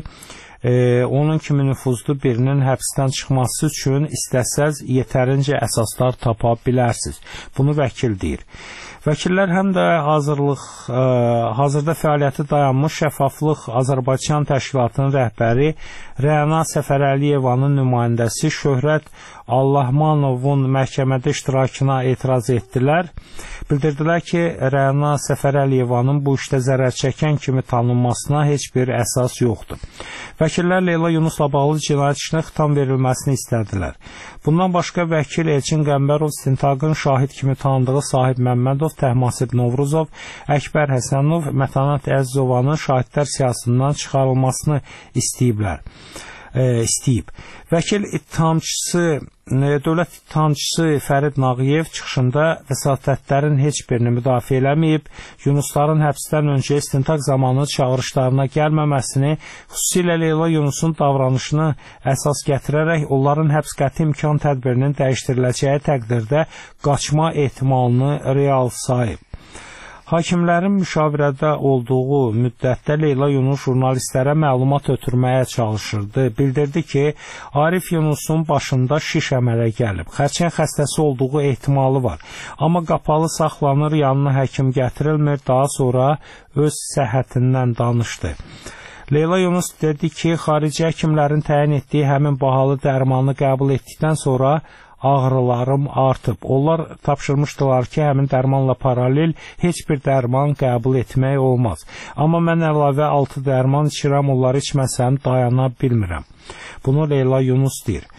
E, onun kimi nüfuzlu birinin həbsdən çıxması üçün istəsəz yetərincə əsaslar tapa bilərsiniz. Bunu vəkil deyir. Vəkillər həm də hazırlıq, ə, hazırda fəaliyyəti dayanmış Şəffaflıq Azərbaycan Təşkilatının rəhbəri Rəna Səfərəliyevanın nümayəndəsi Şöhrət Allahmanovun məhkəmədə iştirakına etiraz etdilər. Bildirdilər ki, Rəna Səfərəliyevanın bu işdə zərər çəkən kimi tanınmasına heç bir əsas yoxdur. Vəkillər Leyla Yunusla bağlı cinayət işinə xitam verilməsini istədilər. Bundan başqa vəkil Elçin Qəmbərov istintaqın şahid kimi tanındığı Sahib Məmmədov, Təhmasib Novruzov, Əkbər Həsənov, Mətanət Əzzovanın şahidlər siyasından çıxarılmasını istəyiblər. E, istəyib. Vəkil ittihamçısı, e, dövlət ittihamçısı Fərid Nağıyev çıxışında vəsatətlərin heç birini müdafiə eləməyib, Yunusların həbsdən öncə istintaq zamanı çağırışlarına gəlməməsini, xüsusilə Leyla Yunusun davranışını əsas gətirərək onların həbs qəti imkan tədbirinin dəyişdiriləcəyi təqdirdə qaçma ehtimalını real sayıb. Hakimlərin müşavirədə olduğu müddətdə Leyla Yunus jurnalistlərə məlumat ötürməyə çalışırdı. Bildirdi ki, Arif Yunusun başında şiş əmələ gəlib. Xərçəng xəstəsi olduğu ehtimalı var. Amma qapalı saxlanır, yanına həkim gətirilmir, daha sonra öz səhhətindən danışdı. Leyla Yunus dedi ki, xarici həkimlərin təyin etdiyi həmin bahalı dərmanı qəbul etdikdən sonra ağrılarım artıb. Onlar tapşırmışdılar ki, həmin dərmanla paralel heç bir dərman qəbul etmək olmaz. Amma mən əlavə altı dərman içirəm, onları içməsəm dayana bilmirəm. Bunu Leyla Yunus deyir.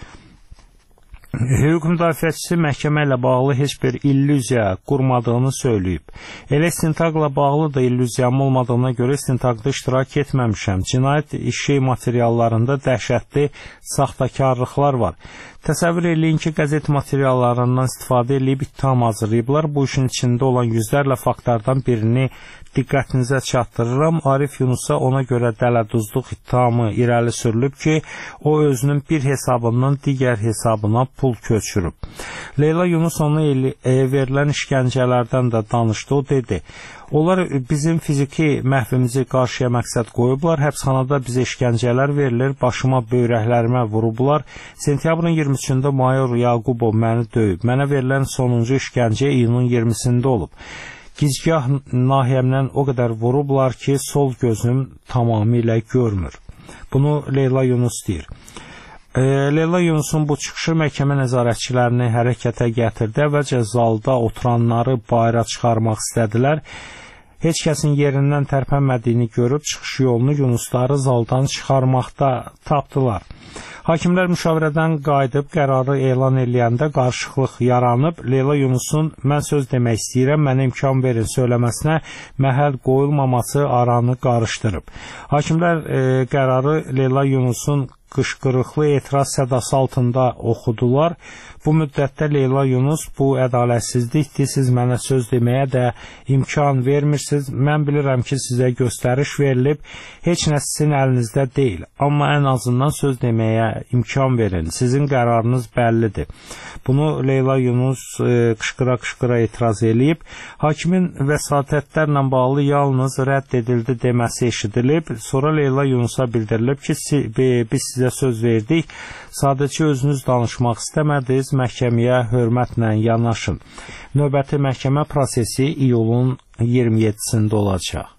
Hüquq müdafiəçisi məhkəmə ilə bağlı heç bir illüziya qurmadığını söyləyib. Elə istintaqla bağlı da illüziyam olmadığına görə istintaqda iştirak etməmişəm. Cinayət işi materiallarında dəhşətli saxtakarlıqlar var. Təsəvvür eləyin ki, qəzet materiallarından istifadə edib ittiham hazırlayıblar. Bu işin içində olan yüzlərlə faktlardan birini diqqətinizə çatdırıram. Arif Yunusa ona görə dələduzluq ittihamı irəli sürülüb ki, o özünün bir hesabından digər hesabına pul köçürüb. Leyla Yunus ona verilən işgəncələrdən də danışdı. O dedi, onlar bizim fiziki məhvimizi qarşıya məqsəd qoyublar, həbsxanada bizə işgəncələr verilir, başıma, böyrəklərimə vurublar. Sentyabrın iyirmi üçündə mayor Yaqubov məni döyüb. Mənə verilən sonuncu işgəncə iyunun iyirmisində olub. Gizgah nahiyəmdən o qədər vurublar ki, sol gözüm tamamilə görmür. Bunu Leyla Yunus deyir. E, Leyla Yunusun bu çıxışı məhkəmə nəzarətçilərini hərəkətə gətirdi. Əvvəlcə zalda oturanları bayıra çıxarmaq istədilər. Heç kəsin yerindən tərpənmədiyini görüb çıxış yolunu Yunusları zaldan çıxarmaqda tapdılar. Hakimlər müşavirədən qayıdıb qərarı elan eləyəndə qarışıqlıq yaranıb. Leyla Yunusun mən söz demək istəyirəm, mənə imkan verin söyləməsinə məhəl qoyulmaması aranı qarışdırıb. Hakimlər e, qərarı Leyla Yunusun qışqırıqlı etiraz sədası altında oxudular. Bu müddətdə Leyla Yunus, bu ədalətsizlikdir, siz mənə söz deməyə də imkan vermirsiniz. Mən bilirəm ki, sizə göstəriş verilib, heç nə sizin əlinizdə deyil. Amma ən azından söz deməyə imkan verin. Sizin qərarınız bəllidir. Bunu Leyla Yunus qışqıra-qışqıra etiraz eləyib. Hakimin vəsatətlərlə bağlı yalnız rədd edildi deməsi eşidilib. Sonra Leyla Yunusa bildirilib ki, biz sizə söz verdik, sadəcə özünüz danışmaq istəmədiniz, məhkəməyə hörmətlə yanaşın. Növbəti məhkəmə prosesi iyulun iyirmi yeddisində olacaq.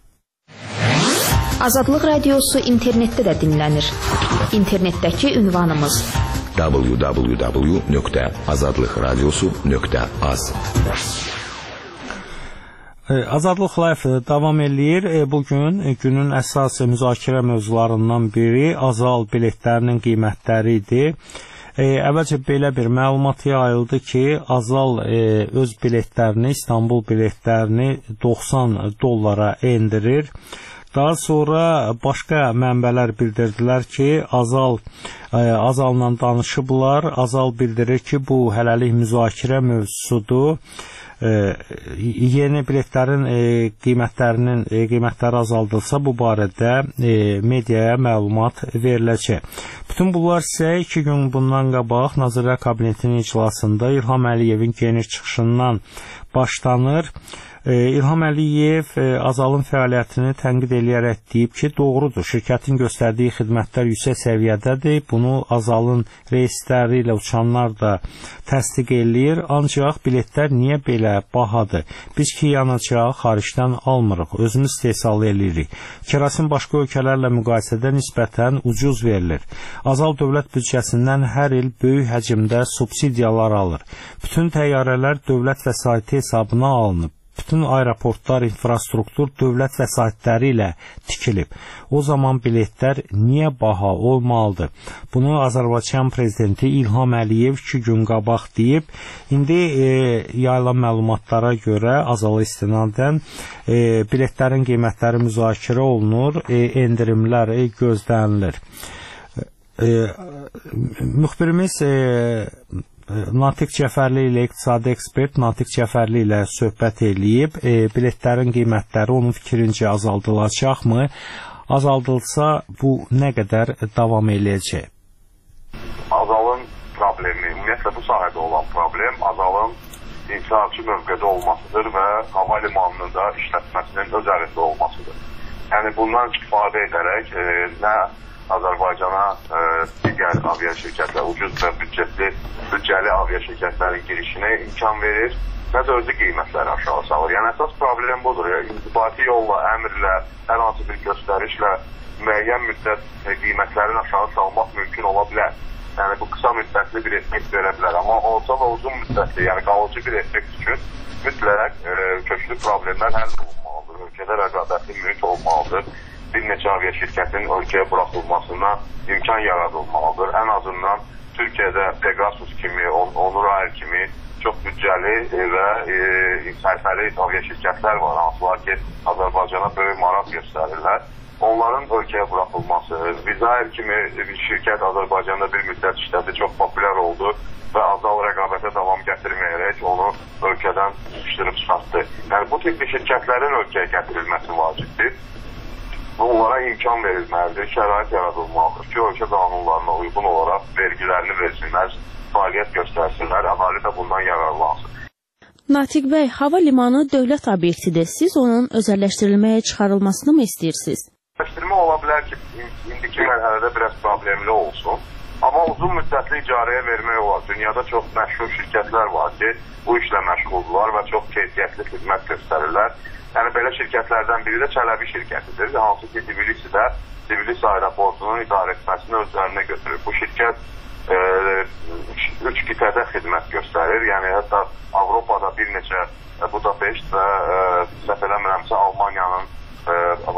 Azadlıq Radiosu internetdə də dinlənir. İnternetdəki ünvanımız w w w nöqtə azadlıq radiosu nöqtə az. Azadlıq Live davam eləyir. Bugün günün əsas müzakirə mövzularından biri Azal biletlərinin qiymətləri idi. Əvvəlcə belə bir məlumat yayıldı ki, Azal öz biletlərini, İstanbul biletlərini doxsan dollara endirir. Daha sonra başqa mənbələr bildirdilər ki, Azal Azal'la danışıblar. Azal bildirir ki, bu hələlik müzakirə mövzusudur. E, yeni biletlərin e, qiymətlərinin e, qiymətləri azaldılsa bu barədə e, mediaya məlumat veriləcək. Bütün bunlar isə iki gün bundan qabaq Nazirlər Kabinetinin iclasında İlham Əliyevin geniş çıxışından başlanır. İlham Əliyev Azalın fəaliyyətini tənqid edərək deyib ki, doğrudur, şirkətin göstərdiyi xidmətlər yüksək səviyyədədir. Bunu Azalın reysləri ilə uçanlar da təsdiq eləyir. Ancaq biletlər niyə belə bahadır? Biz ki, yanacaq xaricdən almırıq, özümüz istehsal edirik. Kerasin başqa ölkələrlə müqayisədə nisbətən ucuz verilir. Azal dövlət büdcəsindən hər il böyük həcmdə subsidiyalar alır. Bütün təyyarələr dövlət vəsaiti hesabına alınıb. Bütün aeroportlar, infrastruktur dövlət vəsaitləri ilə tikilib. O zaman biletlər niyə baha olmalıdır? Bunu Azərbaycan prezidenti İlham Əliyev iki gün qabaq deyib. İndi e, yayılan məlumatlara görə Azala istinadən e, biletlərin qiymətləri müzakirə olunur, e, endirimlər e, gözlənilir. E, müxbirimiz e, Natiq Cəfərli ilə iqtisadi ekspert Natiq Cəfərli ilə söhbət eləyib. E, biletlərin qiymətləri onun fikrincə azaldılacaqmı? Azaldılsa bu nə qədər davam eləyəcək? Azalın problemi, ümumiyyətlə bu sahədə olan problem Azalın inşaatçı mövqedə olmasıdır və hava limanının da işlətməsinin öz əlində olmasıdır. Yəni bundan istifadə edərək e, nə Azərbaycana e, digər avia şirkətlər, ucuz və büdcətli, büdcəli avia şirkətlərin girişinə imkan verir, nə də özü qiymətləri aşağı salır. Yəni əsas problem budur. Ya, İnzibati yolla, əmrlə, hər hansı bir göstərişlə müəyyən müddət e, qiymətlərin aşağı salmaq mümkün ola bilər. Yəni bu qısa müddətli bir effekt verə bilər. Amma orta və uzun müddətli, yəni qalıcı bir effekt üçün mütləq e, köklü problemlər həll olunmalıdır. Ölkədə rəqabətli mühit olmalıdır. Bir neçə avia şirkətin ölkəyə buraxılmasına imkan yaradılmalıdır. Ən azından Türkiyədə Pegasus kimi, Onur Air kimi çox büdcəli və e, sərfəli avia şirkətlər var, hansılar ki, Azərbaycana böyük maraq göstərirlər. Onların ölkəyə buraxılması, Vizair kimi bir şirkət Azərbaycanda bir müddət işlədi, çox populyar oldu və Azal rəqabətə davam gətirməyərək onu ölkədən sıxışdırıb çıxartdı. Yəni bu tipli şirkətlərin ölkəyə gətirilməsi vacibdir. Onlara imkan verilməlidir, şərait yaradılmalıdır ki, ölkə qanunlarına uyğun olaraq vergilərini versinlər, fəaliyyət göstərsinlər, əhali də bundan yararlansın. Natiq bəy, hava limanı dövlət obyektidir. Siz onun özəlləşdirilməyə çıxarılmasını mı istəyirsiniz? Özəlləşdirmə ola bilər ki, indiki mərhələdə biraz problemli olsun. Amma uzun müddətli icarəyə vermək olar. Dünyada çox məşhur şirkətlər var ki, bu işlə məşğuldular və çox keyfiyyətli xidmət göstərirlər. Yəni belə şirkətlərdən biri də Çələbi şirkətidir. Hansı ki, Tbilisidə Tbilisi aeroportunun idarə etməsini özlərinə götürür. Bu şirkət e, üç qitədə xidmət göstərir. Yəni hətta Avropada bir neçə e, Budapeşt və e, səhv eləmirəmsə Almaniyanın e,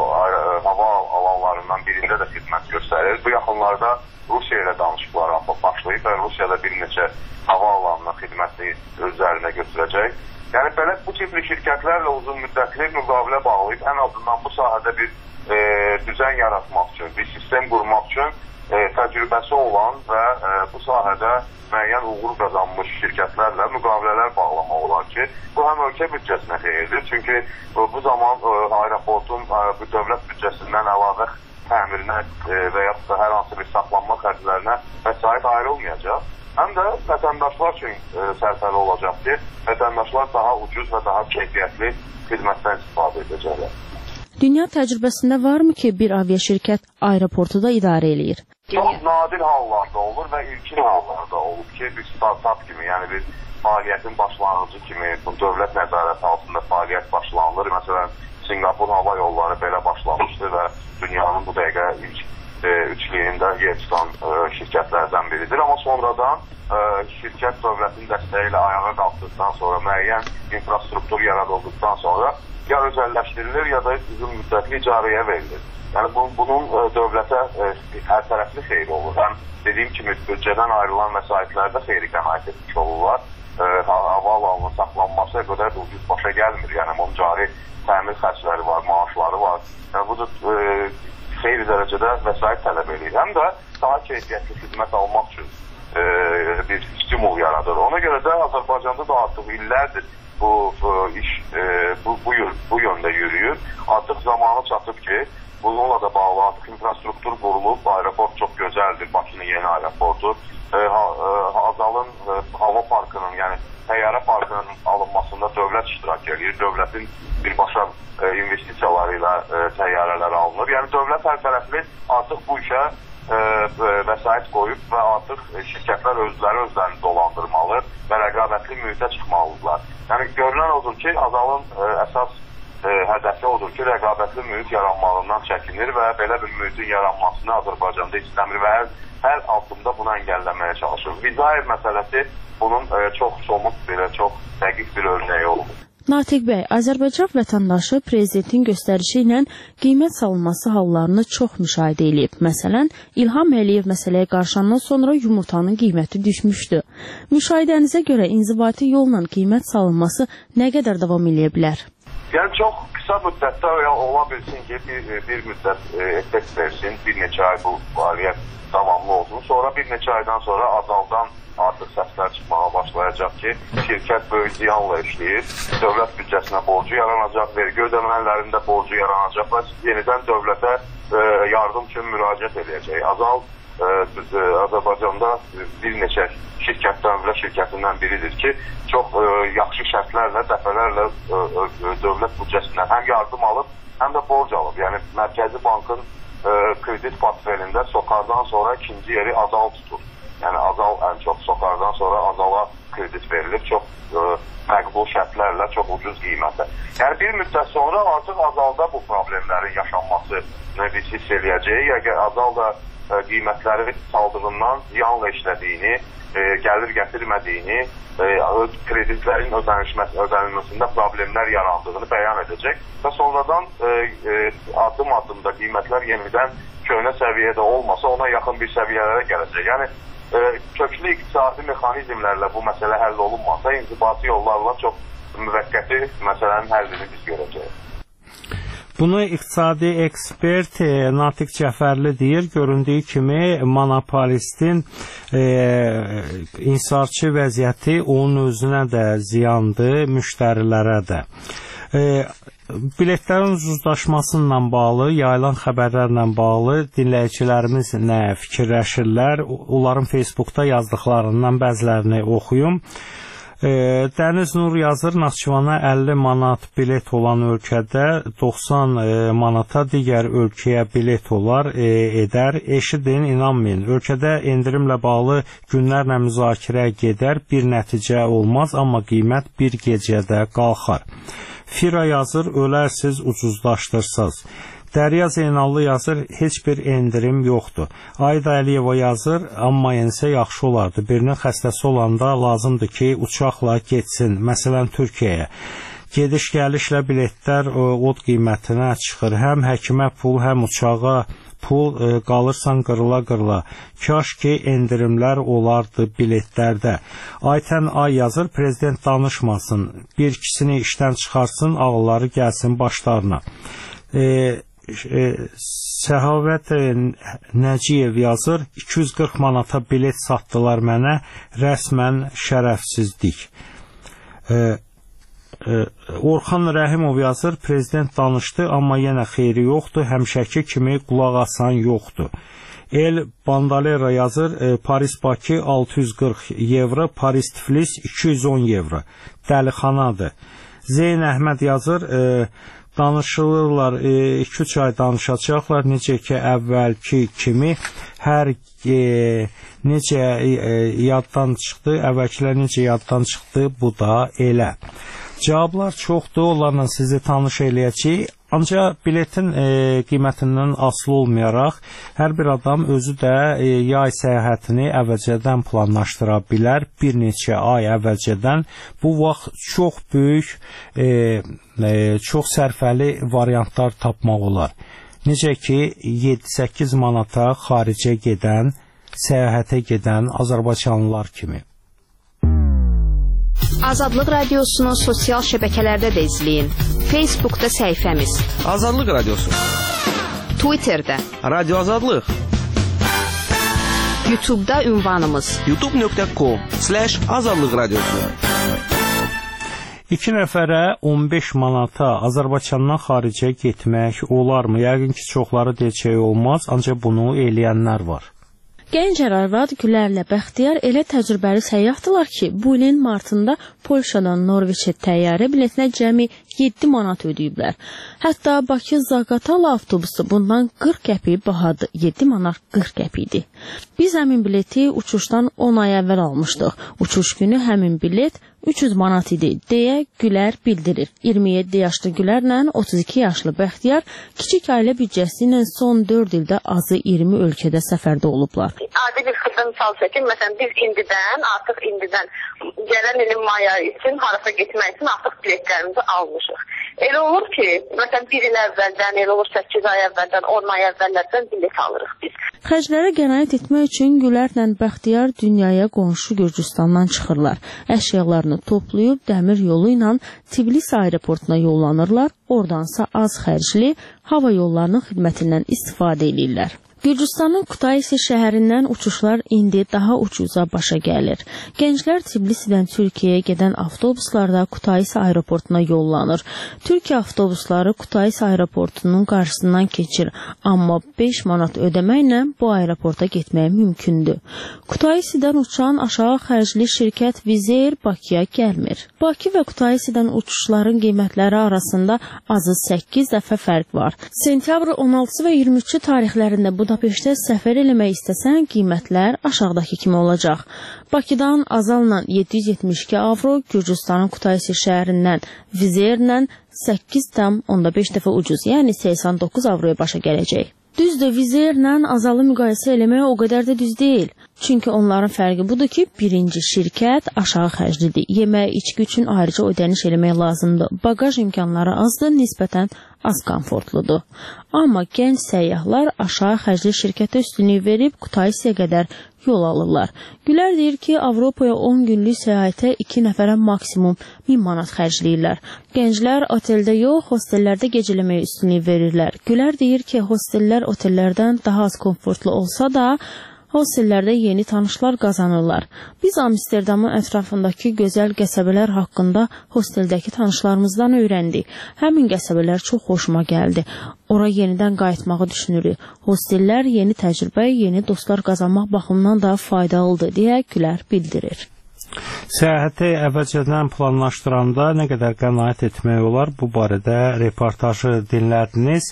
hava alanlarından birində də xidmət göstərir. Bu yaxınlarda Rusiya ilə danışıqlar başlayıb və Rusiyada bir neçə hava alanına xidməti özlərinə götürəcək. Yəni belə bu tipli şirkətlərlə uzun müddətli müqavilə bağlayıb ən azından bu sahədə bir e, düzən yaratmaq üçün, bir sistem qurmaq üçün e, təcrübəsi olan və e, bu sahədə müəyyən uğur qazanmış şirkətlərlə müqavilələr bağlamaq olar ki, bu həm ölkə büdcəsinə xeyirdir. Çünki e, bu zaman e, aeroportun e, bu dövlət büdcəsindən əlavə təmirinə e, və yaxud da hər hansı bir saxlanma xərclərinə vəsait ayrılmayacaq. Həm də vətəndaşlar üçün e, sərfəli olacaq ki, vətəndaşlar daha ucuz və daha keyfiyyətli xidmətdən istifadə edəcəklər. Dünya təcrübəsində varmı ki, bir avia şirkət aeroportu da idarə eləyir? Çox nadir hallarda olur və ilkin hallarda olur ki, bir start-up kimi, yəni bir fəaliyyətin başlanğıcı kimi bu dövlət nəzarəti altında fəaliyyət başlanılır. Məsələn, Singapur hava yolları belə başlamışdı və dünyanın bu dəqiqə ilk e, üçlüyündə yer tutan e, şirkətlərdən biridir. Amma sonradan e, şirkət dövlətin dəstəyi ilə ayağa qalxdıqdan sonra, müəyyən infrastruktur yaradıldıqdan sonra ya özəlləşdirilir, ya da uzun müddətli icarəyə verilir. Yəni bu, bunun e, dövlətə e, hər tərəfli xeyri olur. Həm dediyim kimi büdcədən ayrılan vəsaitlərdə xeyri qənaət etmiş olurlar. E, hava alanının saxlanması qədər də ucuz başa gəlmir. Yəni onun cari təmir xərcləri var, maaşları var. Yəni bu da e, xeyli dərəcədə vəsait tələb edir. Həm də daha keyfiyyətli xidmət almaq üçün e, bir stimul yaradır. Ona görə də Azərbaycanda da artıq illərdir bu, bu iş e, bu, bu, bu yöndə yürüyür. Artıq zamanı çatıb ki, bununla da bağlı artıq infrastruktur qurulub, aeroport çox gözəldir, Bakının yeni aeroportu. E, ha, e, Azalın e, hava parkının, yəni təyyarə parkının alınmasında dövlət iştirak iştirak edir. Dövlətin birbaşa e, investisiyaları ilə e, təyyarələr alınır. Yəni dövlət hər tərəfli artıq bu işə e, vəsait qoyub və artıq şirkətlər özləri özlərini dolandırmalı və rəqabətli mühitə çıxmalıdırlar. Yəni görünən odur ki, Azalın e, əsas e, hədəfi odur ki, rəqabətli mühit yaranmalından çəkinir və belə bir mühitin yaranmasını Azərbaycanda istəmir və hər, hər addımda bunu əngəlləməyə çalışır. Vizayev məsələsi bunun e, çox somut bir, çox dəqiq bir örnəyi oldu. Natiq bəy, Azərbaycan vətəndaşı prezidentin göstərişi ilə qiymət salınması hallarını çox müşahidə edib. Məsələn, İlham Əliyev məsələyə qarşılandan sonra yumurtanın qiyməti düşmüşdü. Müşahidənizə görə inzibati yolla qiymət salınması nə qədər davam edə bilər? Yəni çox qısa müddətdə ola bilsin ki, bir, bir müddət e, effekt versin, bir neçə ay bu fəaliyyət davamlı olsun. Sonra bir neçə aydan sonra Azaldan artıq səslər çıxmağa başlayacaq ki, şirkət böyük ziyanla işləyir, dövlət büdcəsinə borcu yaranacaq, vergi ödəmələrində borcu yaranacaq və yenidən dövlətə e, yardım üçün müraciət edəcək. Azal e, e, Azərbaycanda bir neçə şirkətdən və şirkətindən biridir ki, çox e, yaxşı şərtlərlə, dəfələrlə e, e, dövlət büdcəsindən həm yardım alıb, həm də borc alıb. Yəni, Mərkəzi Bankın e, kredit portfelində Sokardan sonra ikinci yeri Azal tutur. Yəni Azal ən çox Sokardan sonra Azala kredit verilir, çox e, məqbul şərtlərlə, çox ucuz qiymətə. Yəni bir müddət sonra artıq Azalda bu problemlərin yaşanması biz hiss eləyəcəyik. Əgər Azal da e, qiymətləri saldığından ziyanla işlədiyini, e, gəlir gətirmədiyini, e, kreditlərin ödənilməsində problemlər yarandığını bəyan edəcək və sonradan e, e, adım addımda qiymətlər yenidən köhnə səviyyədə olmasa ona yaxın bir səviyyələrə gələcək. Yəni köklü iqtisadi mexanizmlərlə bu məsələ həll olunmasa, inzibati yollarla çox müvəqqəti məsələnin həllini biz görəcəyik. Bunu iqtisadi ekspert Natiq Cəfərli deyir. Göründüyü kimi monopolistin e, insarçı vəziyyəti onun özünə də ziyandır, müştərilərə də. E, Biletlərin ucuzlaşmasıyla bağlı, yayılan xəbərlərlə bağlı dinləyicilərimiz nə fikirləşirlər? Onların Facebookda yazdıqlarından bəzilərini oxuyum. E, Dəniz Nur yazır, Naxçıvana əlli manat bilet olan ölkədə doxsan manata digər ölkəyə bilet olar, e, edər. Eşidin, inanmayın. Ölkədə endirimlə bağlı günlərlə müzakirə gedər, bir nəticə olmaz, amma qiymət bir gecədə qalxar. Fira yazır, ölərsiz, ucuzlaşdırsaz. Dərya Zeynallı yazır, heç bir endirim yoxdur. Ayda Əliyeva yazır, amma yensə yaxşı olardı. Birinin xəstəsi olanda lazımdır ki, uçaqla getsin, məsələn Türkiyəyə. Gediş-gəlişlə biletlər od qiymətinə çıxır. Həm həkimə pul, həm uçağa pul, e, qalırsan qırıla-qırıla. Kaş ki, endirimlər olardı biletlərdə. Aytən Ay yazır, prezident danışmasın, bir ikisini işdən çıxarsın, ağılları gəlsin başlarına. E, e, Səhavət e, Nəcəyev yazır, iki yüz qırx manata bilet satdılar mənə, rəsmən şərəfsizlik. E, Orxan Rəhimov yazır, prezident danışdı, amma yenə xeyri yoxdur, həmişəki kimi qulaq asan yoxdur. El Bandalera yazır, Paris-Bakı altı yüz qırx evro, Paris-Tiflis iki yüz on evro. Dəlixanadır. Zeyn Əhməd yazır, danışılırlar, iki üç ay danışacaqlar, necə ki əvvəlki kimi hər e, necə e, yaddan çıxdı, əvvəlkilər necə yaddan çıxdı, bu da elə. Cavablar çoxdur, onlarla sizi tanış eləyəcəyik. Ancaq biletin e, qiymətindən asılı olmayaraq, hər bir adam özü də e, yay səyahətini əvvəlcədən planlaşdıra bilər. Bir neçə ay əvvəlcədən bu vaxt çox böyük, e, e, çox sərfəli variantlar tapmaq olar. Necə ki, yeddi səkkiz manata xaricə gedən, səyahətə gedən Azərbaycanlılar kimi. Azadlıq Radiosunu sosial şəbəkələrdə də izləyin. Facebookda səhifəmiz Azadlıq Radiosu, Twitterdə Radio Azadlıq, YouTube'da ünvanımız youtube nöqtə com slash azadlıq radiosu. İki nəfərə on beş manata Azərbaycandan xaricə getmək olarmı? Yəqin ki, çoxları deyəcək olmaz, ancaq bunu eləyənlər var. Gənc ərarvad Gülərlə Bəxtiyar elə təcrübəli səyyahdılar ki, bu ilin martında Polşadan Norveçə təyyarə biletinə cəmi yeddi manat ödəyiblər. Hətta Bakı-Zaqatala avtobusu bundan qırx qəpik bahadır. yeddi manat qırx qəpikdir. Biz həmin bileti uçuşdan on ay əvvəl almışdıq. Uçuş günü həmin bilet üç yüz manat idi, deyə Gülər bildirir. iyirmi yeddi yaşlı Gülərlə otuz iki yaşlı Bəxtiyar kiçik ailə büdcəsi ilə son dörd ildə azı iyirmi ölkədə səfərdə olublar. Adi bir xırda misal çəkin, məsələn biz indidən, artıq indidən gələn ilin may ayı üçün harasa getmək üçün artıq biletlərimizi almışıq. Elə olur ki, məsələn bir il əvvəldən, elə olur səkkiz ay əvvəldən, on ay əvvəllərdən bilet alırıq biz. Xərclərə qənaət etmək üçün Gülərlə Bəxtiyar dünyaya qonşu Gürcüstandan çıxırlar. Əşyalarını toplayıb dəmir yolu ilə Tbilisi aeroportuna yollanırlar, oradansa az xərcli hava yollarının xidmətindən istifadə edirlər. Gürcüstanın Kutaisi şəhərindən uçuşlar indi daha ucuza başa gəlir. Gənclər Tbilisidən Türkiyəyə gedən avtobuslarda Kutaisi aeroportuna yollanır. Türkiyə avtobusları Kutaisi aeroportunun qarşısından keçir, amma beş manat ödəməklə bu aeroporta getmək mümkündür. Kutaisidən uçan aşağı xərcli şirkət Wizz Air Bakıya gəlmir. Bakı və Kutaisidən uçuşların qiymətləri arasında azı səkkiz dəfə fərq var. Sentyabrın on altısı və iyirmi üçü tarixlərində bu Budapeştə səfər eləmək istəsən, qiymətlər aşağıdakı kimi olacaq. Bakıdan Azalla yeddi yüz yetmiş iki avro, Gürcüstanın Kutaisi şəhərindən Wizz Airlə səkkiz tam onda beş dəfə ucuz, yəni səksən doqquz avroya başa gələcək. Düzdür, Wizz Airlə Azalı müqayisə eləmək o qədər də düz deyil. Çünki onların fərqi budur ki, birinci şirkət aşağı xərclidir. Yemək, içki üçün ayrıca ödəniş eləmək lazımdır. Bagaj imkanları azdır, nisbətən az komfortludur. Amma gənc səyyahlar aşağı xərcli şirkətə üstünlük verib Kutaisiyə qədər yol alırlar. Gülər deyir ki, Avropaya on günlük səyahətə iki nəfərə maksimum min manat xərcləyirlər. Gənclər oteldə yox, hostellərdə gecələməyə üstünlük verirlər. Gülər deyir ki, hostellər otellərdən daha az komfortlu olsa da, hostellərdə yeni tanışlar qazanırlar. Biz Amsterdamın ətrafındakı gözəl qəsəbələr haqqında hosteldəki tanışlarımızdan öyrəndik. Həmin qəsəbələr çox xoşuma gəldi. Ora yenidən qayıtmağı düşünürük. Hostellər yeni təcrübə, yeni dostlar qazanmaq baxımından da faydalıdır, deyə Gülər bildirir. Səyahəti əvvəlcədən planlaşdıranda nə qədər qənaət etmək olar, bu barədə reportajı dinlədiniz.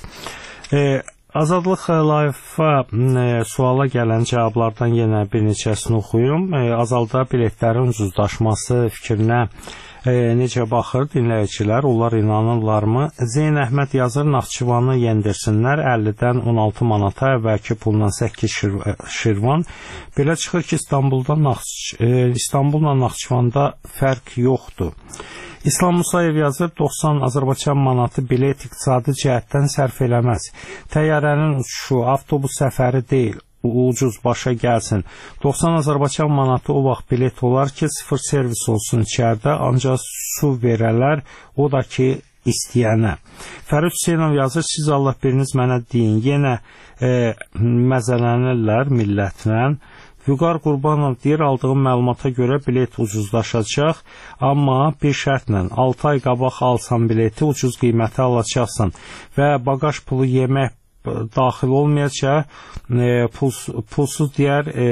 E, Azadlıq Live-a e, suala gələn cavablardan yenə bir neçəsini oxuyum. E, Azalda biletlərin ucuzlaşması fikrinə e, necə baxır dinləyicilər, onlar inanırlarmı? Zeyn Əhməd yazır, Naxçıvanı yendirsinlər, əllidən on altı manata, əvvəlki pulla səkkiz şirvan. Belə çıxır ki, İstanbulda Naxç e, İstanbulla Naxçıvanda fərq yoxdur. İslam Musayev yazır, doxsan Azərbaycan manatı bilet iqtisadi cəhətdən sərf eləməz. Təyyarənin uçuşu, avtobus səfəri deyil, ucuz başa gəlsin. doxsan Azərbaycan manatı o vaxt bilet olar ki, sıfır servis olsun içəridə, ancaq su verələr, o da ki, istəyənə. Fərid Hüseynov yazır, siz Allah biriniz mənə deyin, yenə e, məzələnirlər millətlə. Vüqar Qurbanov deyir, aldığım məlumata görə bilet ucuzlaşacaq, amma bir şərtlə altı ay qabaq alsan bileti ucuz qiyməti alacaqsan və bagaj pulu yemək daxil olmayacaq, e, puls, pulsuz deyər, e,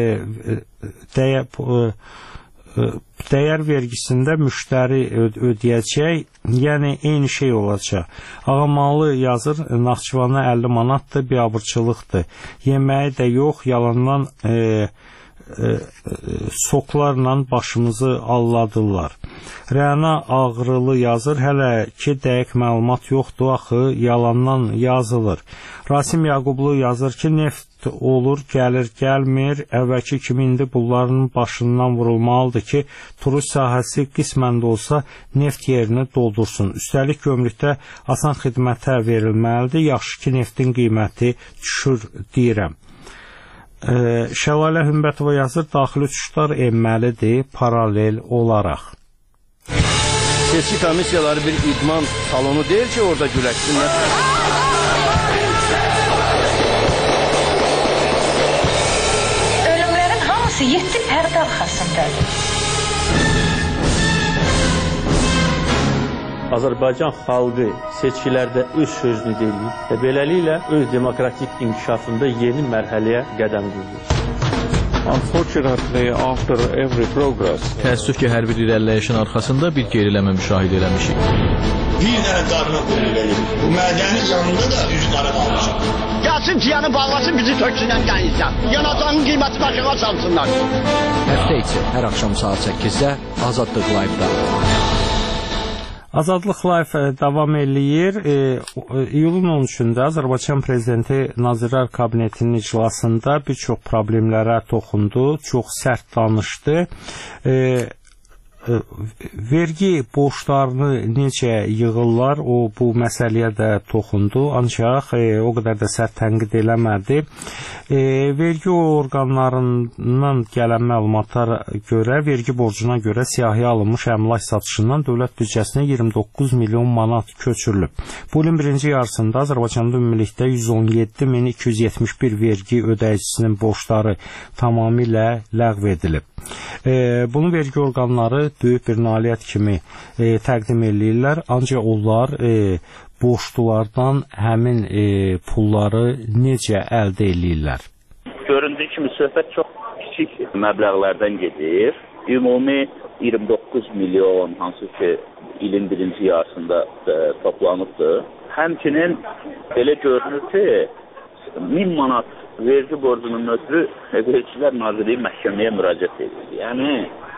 dəyər, e, dəyər vergisində müştəri ödəyəcək, yəni eyni şey olacaq. Ağamalı yazır, Naxçıvana əlli manatdır, biabırçılıqdır. Yeməyi də yox, yalandan e, soklarla başımızı alladırlar. Rəna Ağrılı yazır, hələ ki dəqiq məlumat yoxdur, axı yalandan yazılır. Rasim Yaqublu yazır ki, neft olur, gəlir, gəlmir, əvvəlki kimi indi bunların başından vurulmalıdır ki, turist sahəsi qismən də olsa neft yerini doldursun. Üstəlik gömrükdə asan xidmətə verilməlidir, yaxşı ki, neftin qiyməti düşür deyirəm. Şəlalə Hümbətova yazır, daxili uçuşlar enməlidir paralel olaraq. Seçki komissiyaları bir idman salonu deyil ki, orada güləşsinlər. Ölümlərin hamısı yeddi pərdə arxasındadır. Azərbaycan xalqı seçkilərdə öz sözünü deyir və beləliklə öz demokratik inkişafında yeni mərhələyə qədəm qoyur. Unfortunately, after every progress, təəssüf ki, hər bir irəliləyişin arxasında bir geriləmə müşahidə eləmişik. Bir dənə qarına qoyulur. Bu mədəni yanında da üç qara qalmışıq. Gəlsin ciyanı bağlasın, bizi töksünən gəlirsən. Yanacağın qiyməti aşağı salsınlar. Həftə içi hər axşam saat səkkizdə Azadlıq Live-da. Azadlıq Live davam eləyir. E, iyulun on üçündə Azərbaycan Prezidenti Nazirlər Kabinetinin iclasında bir çox problemlərə toxundu, çox sərt danışdı. E, vergi borclarını necə yığırlar, o bu məsələyə də toxundu, ancaq e, o qədər də sərt tənqid eləmədi. E, vergi orqanlarından gələn məlumatlara görə, vergi borcuna görə siyahıya alınmış əmlak satışından dövlət büdcəsinə iyirmi doqquz milyon manat köçürülüb. Bu ilin birinci yarısında Azərbaycanda ümumilikdə yüz on yeddi min iki yüz yetmiş bir vergi ödəyicisinin borcları tamamilə ləğv edilib. E, bunu vergi orqanları böyük bir nailiyyət kimi e, təqdim edirlər, ancaq onlar e, borclulardan həmin e, pulları necə əldə edirlər? Göründüyü kimi söhbət çox kiçik məbləğlərdən gedir. Ümumi iyirmi doqquz milyon, hansı ki ilin birinci yarısında e, toplanıbdır. Həmçinin belə görünür ki, min manat vergi borcunun ötürü Vergilər Nazirliyi məhkəməyə müraciət edir. Yəni,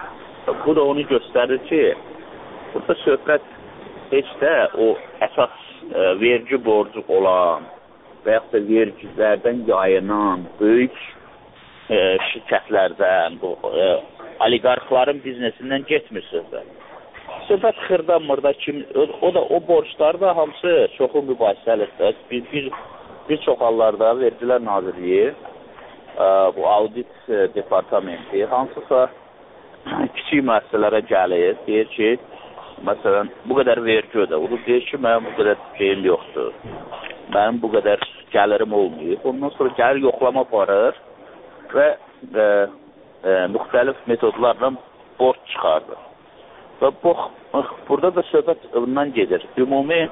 bu da onu göstərir ki, burada söhbət heç də o əsas e, vergi borcu olan və yaxud da vergilərdən yayınan böyük e, şirkətlərdən, bu, e, oliqarxların biznesindən getmir söhbət. Söhbət xırda-mırda kim, o, o da o borclar da hamısı çoxu mübahisəlidir. Bir, bir, bir çox hallarda Vergilər Nazirliyi, e, bu audit e, departamenti hansısa kiçik müəssisələrə gəlir, deyir ki, məsələn, bu qədər vergi ödə. O deyir ki, mənim bu qədər şeyim yoxdur. Mənim bu qədər gəlirim olmayıb. Ondan sonra gəlir yoxlama aparır və e, e, müxtəlif metodlarla borc çıxardır. Və bu, burada da söhbət bundan gedir. Ümumi,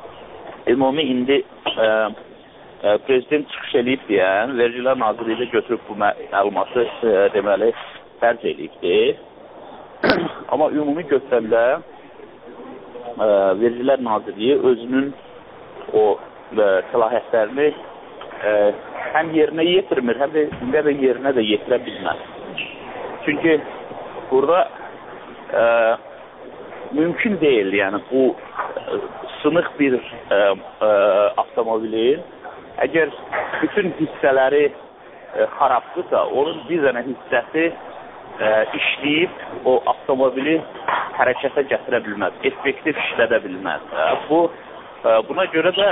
ümumi indi e, e, prezident çıxış eləyib deyən, Vergilər Nazirliyi də götürüb bu məlumatı e, deməli, fərc eləyibdir. Amma ümumi götürəndə e, Vergilər Nazirliyi özünün o e, səlahiyyətlərini e, həm yerinə yetirmir, həm də, həm də yerinə də yetirə bilməz. Çünki burada e, mümkün deyil, yəni bu e, sınıq bir e, e, avtomobilin əgər bütün hissələri e, xarabdırsa, onun bir dənə hissəsi e, işləyib o avtomobili hərəkətə gətirə bilməz, effektiv işlədə bilməz. E, bu, e, buna görə də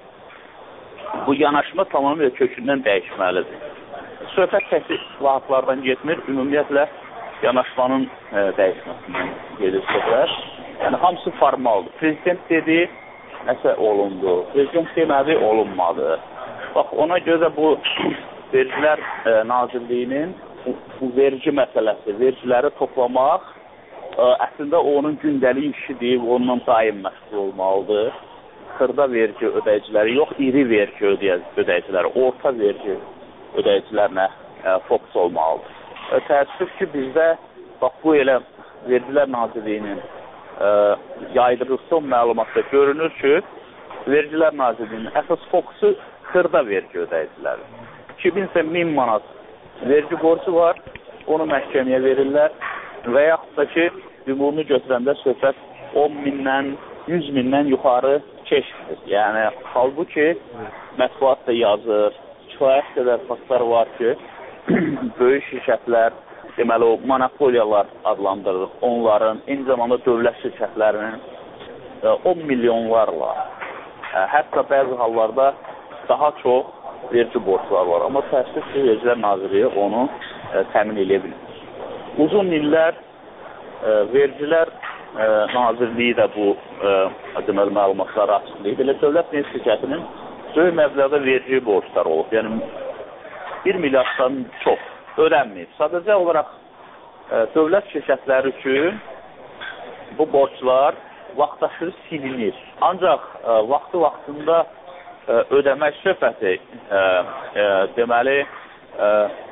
bu yanaşma tamamilə kökündən dəyişməlidir. Söhbət təhsil vaxtlardan getmir, ümumiyyətlə yanaşmanın e, dəyişməsindən gedir söhbət. Yəni, hamısı formaldır. Prezident dedi, nəsə olundu. Prezident demədi, olunmadı. Bax, ona görə bu Vergilər e, Nazirliyinin bu, bu vergi məsələsi, vergiləri toplamaq e, əslində onun gündəlik işidir, onunla daim məşğul olmalıdır. Xırda vergi ödəyiciləri yox, iri vergi ödəyiciləri, orta vergi ödəyicilərinə e, fokus olmalıdır. E, təəssüf ki, bizdə bax, bu elə Vergilər Nazirliyinin e, yaydığı son məlumatda görünür ki, Vergilər Nazirliyinin əsas fokusu xırda vergi ödəyiciləri. iki min manat vergi borcu var, onu məhkəməyə verirlər və yaxud da ki, ümumi götürəndə söhbət on mindən, yüz mindən yuxarı keçmir. Yəni, halbuki mətbuat da yazır, kifayət qədər faktlar var ki, böyük şirkətlər, deməli o monopoliyalar adlandırılır, onların, eyni zamanda dövlət şirkətlərinin on milyonlarla, hətta bəzi hallarda daha çox vergi borclar var. Amma təəssüf ki, Vergilər Nazirliyi onu e, təmin edə bilir. Uzun illər e, Vergilər e, Nazirliyi də bu e, deməli, məlumatları açıqlayıb. Elə dövlət neft şirkətinin böyük məbləğdə vergi borcları olub. Yəni, bir milyarddan çox ödənməyib. Sadəcə olaraq e, dövlət şirkətləri üçün bu borclar vaxtaşırı silinir. Ancaq e, vaxtı-vaxtında ödəmək söhbəti e, e, deməli e,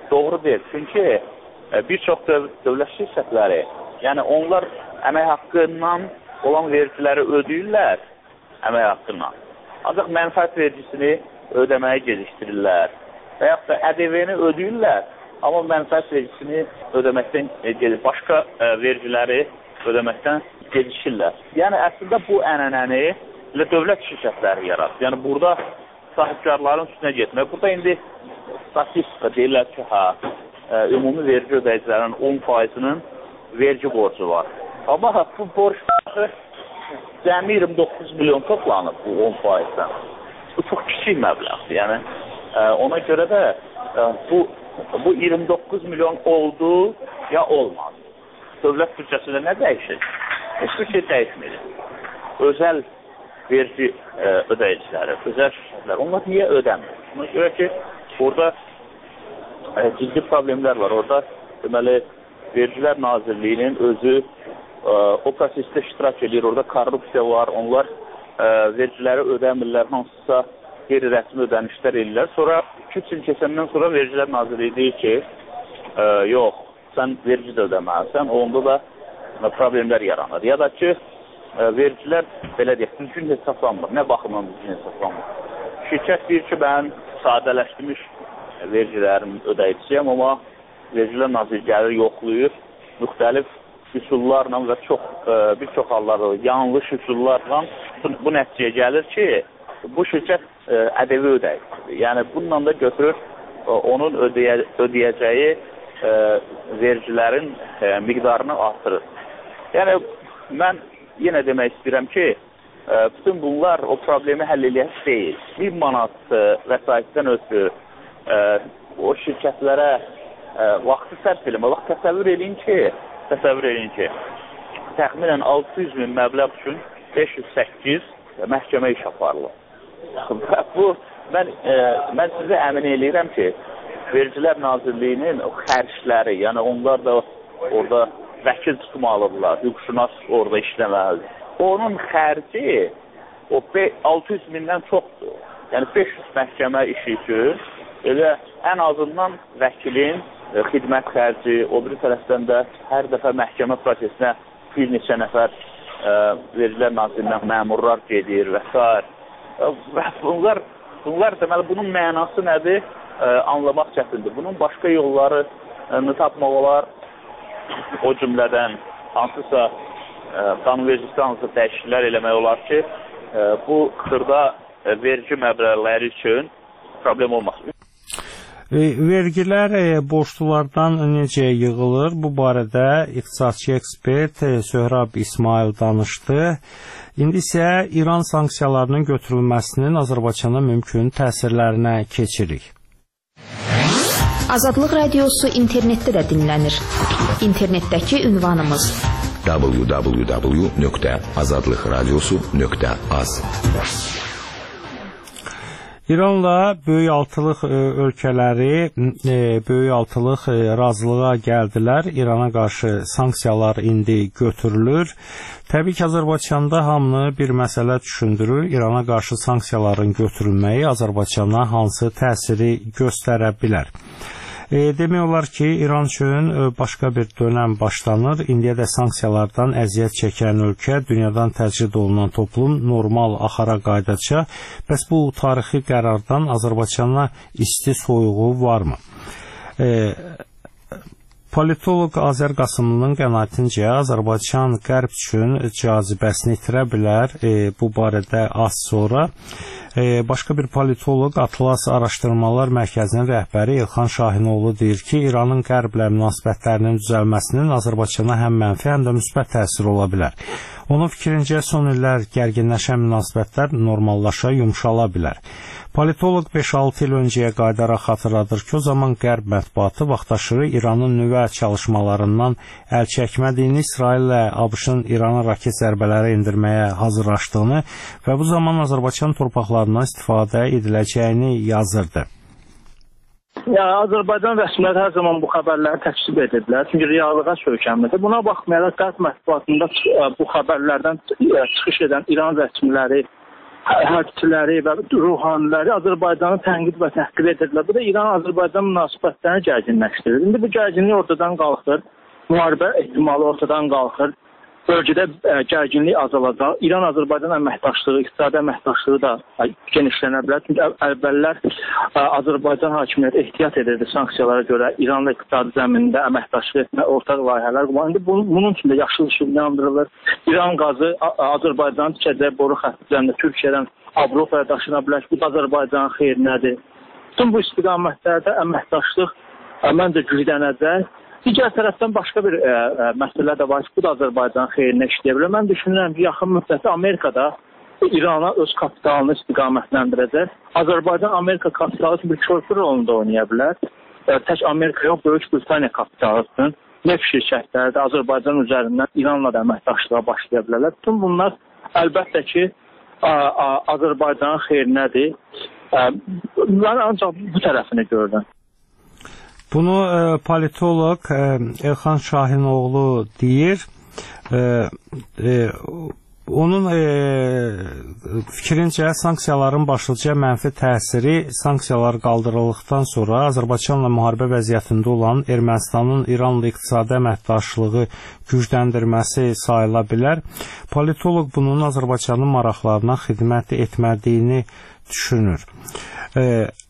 doğru deyil. Çünki bir çox dövlət şirkətləri, yəni onlar əmək haqqından olan vergiləri ödəyirlər, əmək haqqından. Ancaq mənfəət vergisini ödəməyə gecikdirirlər və yaxud da Ə D V-ni ödəyirlər, amma mənfəət vergisini ödəməkdən gecikdirirlər, başqa vergiləri ödəməkdən gecikirlər. Yəni əslində bu ənənəni ilə dövlət şirkətləri yaradır. Yəni burada sahibkarların üstünə getmək. Burada indi statistika deyirlər ki, ha, ümumi vergi ödəyicilərinin on faizinin vergi borcu var. Amma bu borcları cəmi iyirmi doqquz milyon toplanıb bu on faizdən. Bu çox kiçik məbləğdir. Yəni ona görə də bu bu iyirmi doqquz milyon oldu ya olmadı. Dövlət büdcəsində nə dəyişir? Heç bir şey dəyişmir. Özəl vergi e, ödəyiciləri, özəl şirkətlər, onlar niyə ödəmir? Ona görə ki, orada e, ciddi problemlər var. Orada deməli, Vergilər Nazirliyinin özü e, o prosesdə iştirak edir. Orada korrupsiya var. Onlar e, vergiləri ödəmirlər, hansısa qeyri-rəsmi ödənişlər edirlər. Sonra iki üç il keçəndən sonra Vergilər Nazirliyi deyir ki, e, yox, sən vergi də ödəməlisən, onda da e, problemlər yaranır. Ya da ki, vergilər belə deyək, düzgün hesablanmır. Nə baxımdan düzgün hesablanmır? Şirkət deyir ki, mən sadələşdirmiş vergilərin ödəyicisiyəm, amma Vergilər Nazirliyi gəlir, yoxlayır, müxtəlif üsullarla və çox, bir çox hallarda yanlış üsullarla bu nəticəyə gəlir ki, bu şirkət Ə D V ödəyicidir. Yəni, bununla da götürür, onun ödəyə, ödəyəcəyi vergilərin miqdarını artırır. Yəni, mən yenə demək istəyirəm ki, bütün bunlar o problemi həll eləyək deyil. Bir manat vəsaitdən ötürü o şirkətlərə vaxtı sərf eləmə. Vaxt təsəvvür edin ki, təsəvvür edin ki, təxminən altı yüz min məbləğ üçün beş yüz səkkiz məhkəmə iş aparılır. Bu, mən, mən sizə əmin eləyirəm ki, Vergilər Nazirliyinin o xərcləri, yəni onlar da orada vəkil tutumu alırlar, hüquqşünas orada işləməlidir. Onun xərci o altı yüz mindən çoxdur. Yəni beş yüz məhkəmə işi üçün elə ən azından vəkilin e, xidmət xərci, o biri tərəfdən də hər dəfə məhkəmə prosesinə bir neçə nəfər e, Vergilər Nazirliyindən məmurlar gedir və s. Və bunlar, bunlar deməli, bunun mənası nədir? E, anlamaq çətindir. Bunun başqa yollarını tapmaq olar. O cümlədən hansısa e, qanun vergisi hansısa dəyişikliklər eləmək olar ki, e, bu xırda e, vergi məbləğləri üçün problem olmasın. E, vergilər e, borclulardan necə yığılır? Bu barədə iqtisadçı ekspert e, Söhrab İsmail danışdı. İndi isə İran sanksiyalarının götürülməsinin Azərbaycana mümkün təsirlərinə keçirik. Azadlıq Radiosu internetdə də dinlənir. İnternetdəki ünvanımız w w w nöqtə azadlıq radiosu nöqtə az. İranla böyük altılıq ölkələri böyük altılıq razılığa gəldilər. İrana qarşı sanksiyalar indi götürülür. Təbii ki, Azərbaycanda hamını bir məsələ düşündürür. İrana qarşı sanksiyaların götürülməyi Azərbaycana hansı təsiri göstərə bilər? E, demək olar ki, İran üçün başqa bir dönəm başlanır. İndiyə də sanksiyalardan əziyyət çəkən ölkə, dünyadan təcrid olunan toplum normal axara qayıdacaq. Bəs bu tarixi qərardan Azərbaycana isti soyuğu varmı? E, Politoloq Azər Qasımlının qənaətincə Azərbaycan qərb üçün cazibəsini itirə bilər. E, bu barədə az sonra. E, başqa bir politoloq Atlas Araşdırmalar Mərkəzinin rəhbəri İlxan Şahinoğlu deyir ki, İranın qərblə münasibətlərinin düzəlməsinin Azərbaycana həm mənfi, həm də müsbət təsiri ola bilər. Onun fikrincə son illər gərginləşən münasibətlər normallaşa, yumşala bilər. Politoloq beş altı il öncəyə qayıdaraq xatırladır ki, o zaman qərb mətbuatı vaxtaşırı İranın nüvə çalışmalarından əl çəkmədiyini, İsraillə ABŞ-ın İrana raket zərbələri endirməyə hazırlaşdığını və bu zaman Azərbaycan torpaqlarından istifadə ediləcəyini yazırdı. Yəni, Azərbaycan rəsmiləri hər zaman bu xəbərləri təkzib edirlər, çünki reallığa söykənmədir. Buna baxmayaraq qərb mətbuatında bu xəbərlərdən çıxış edən İran rəsmiləri hərbçiləri və ruhaniləri Azərbaycanı tənqid və təhqir edirlər. Bu da İran-Azərbaycan münasibətlərini gərginləşdirir. İndi bu gərginlik ortadan qalxır, müharibə ehtimalı ortadan qalxır, bölgədə gərginlik azalacaq. İran-Azərbaycan əməkdaşlığı, iqtisadi əməkdaşlığı da genişlənə bilər. Çünki əvvəllər Azərbaycan hakimiyyəti ehtiyat edirdi sanksiyalara görə İranla iqtisadi zəminində əməkdaşlıq etmə, ortaq layihələr. İndi bunun üçün də yaşıl işıq yandırılır. İran qazı Azərbaycanın tikəcək boru xətti üzərində Türkiyədən Avropaya daşına bilər. Bu da Azərbaycanın xeyrinədir. Bütün bu istiqamətlərdə əməkdaşlıq məncə güclənəcək. Digər tərəfdən başqa bir ə, ə, məsələ də var ki, bu da Azərbaycanın xeyrinə işləyə bilər. Mən düşünürəm ki, yaxın müddətdə Amerikada İrana öz kapitalını istiqamətləndirəcək. Azərbaycan-Amerika kapitalı bir körpü rolunda oynaya bilər. Ə, tək Amerika yox, Böyük Britaniya kapitalıdır. Neft şirkətləri də Azərbaycan üzərindən İranla da əməkdaşlığa başlaya bilərlər. Bütün bunlar əlbəttə ki, ə, ə, Azərbaycanın xeyrinədir. Ə, mən ancaq bu tərəfini görürəm. Bunu e, politolog e, Elxan Şahinoğlu deyir. E, e, onun e, fikrincə sanksiyaların başlıca mənfi təsiri sanksiyalar qaldırıldıqdan sonra Azərbaycanla müharibə vəziyyətində olan Ermənistanın İranla iqtisadi əməkdaşlığı gücləndirməsi sayıla bilər. Politolog bunun Azərbaycanın maraqlarına xidmət etmədiyini düşünür. E,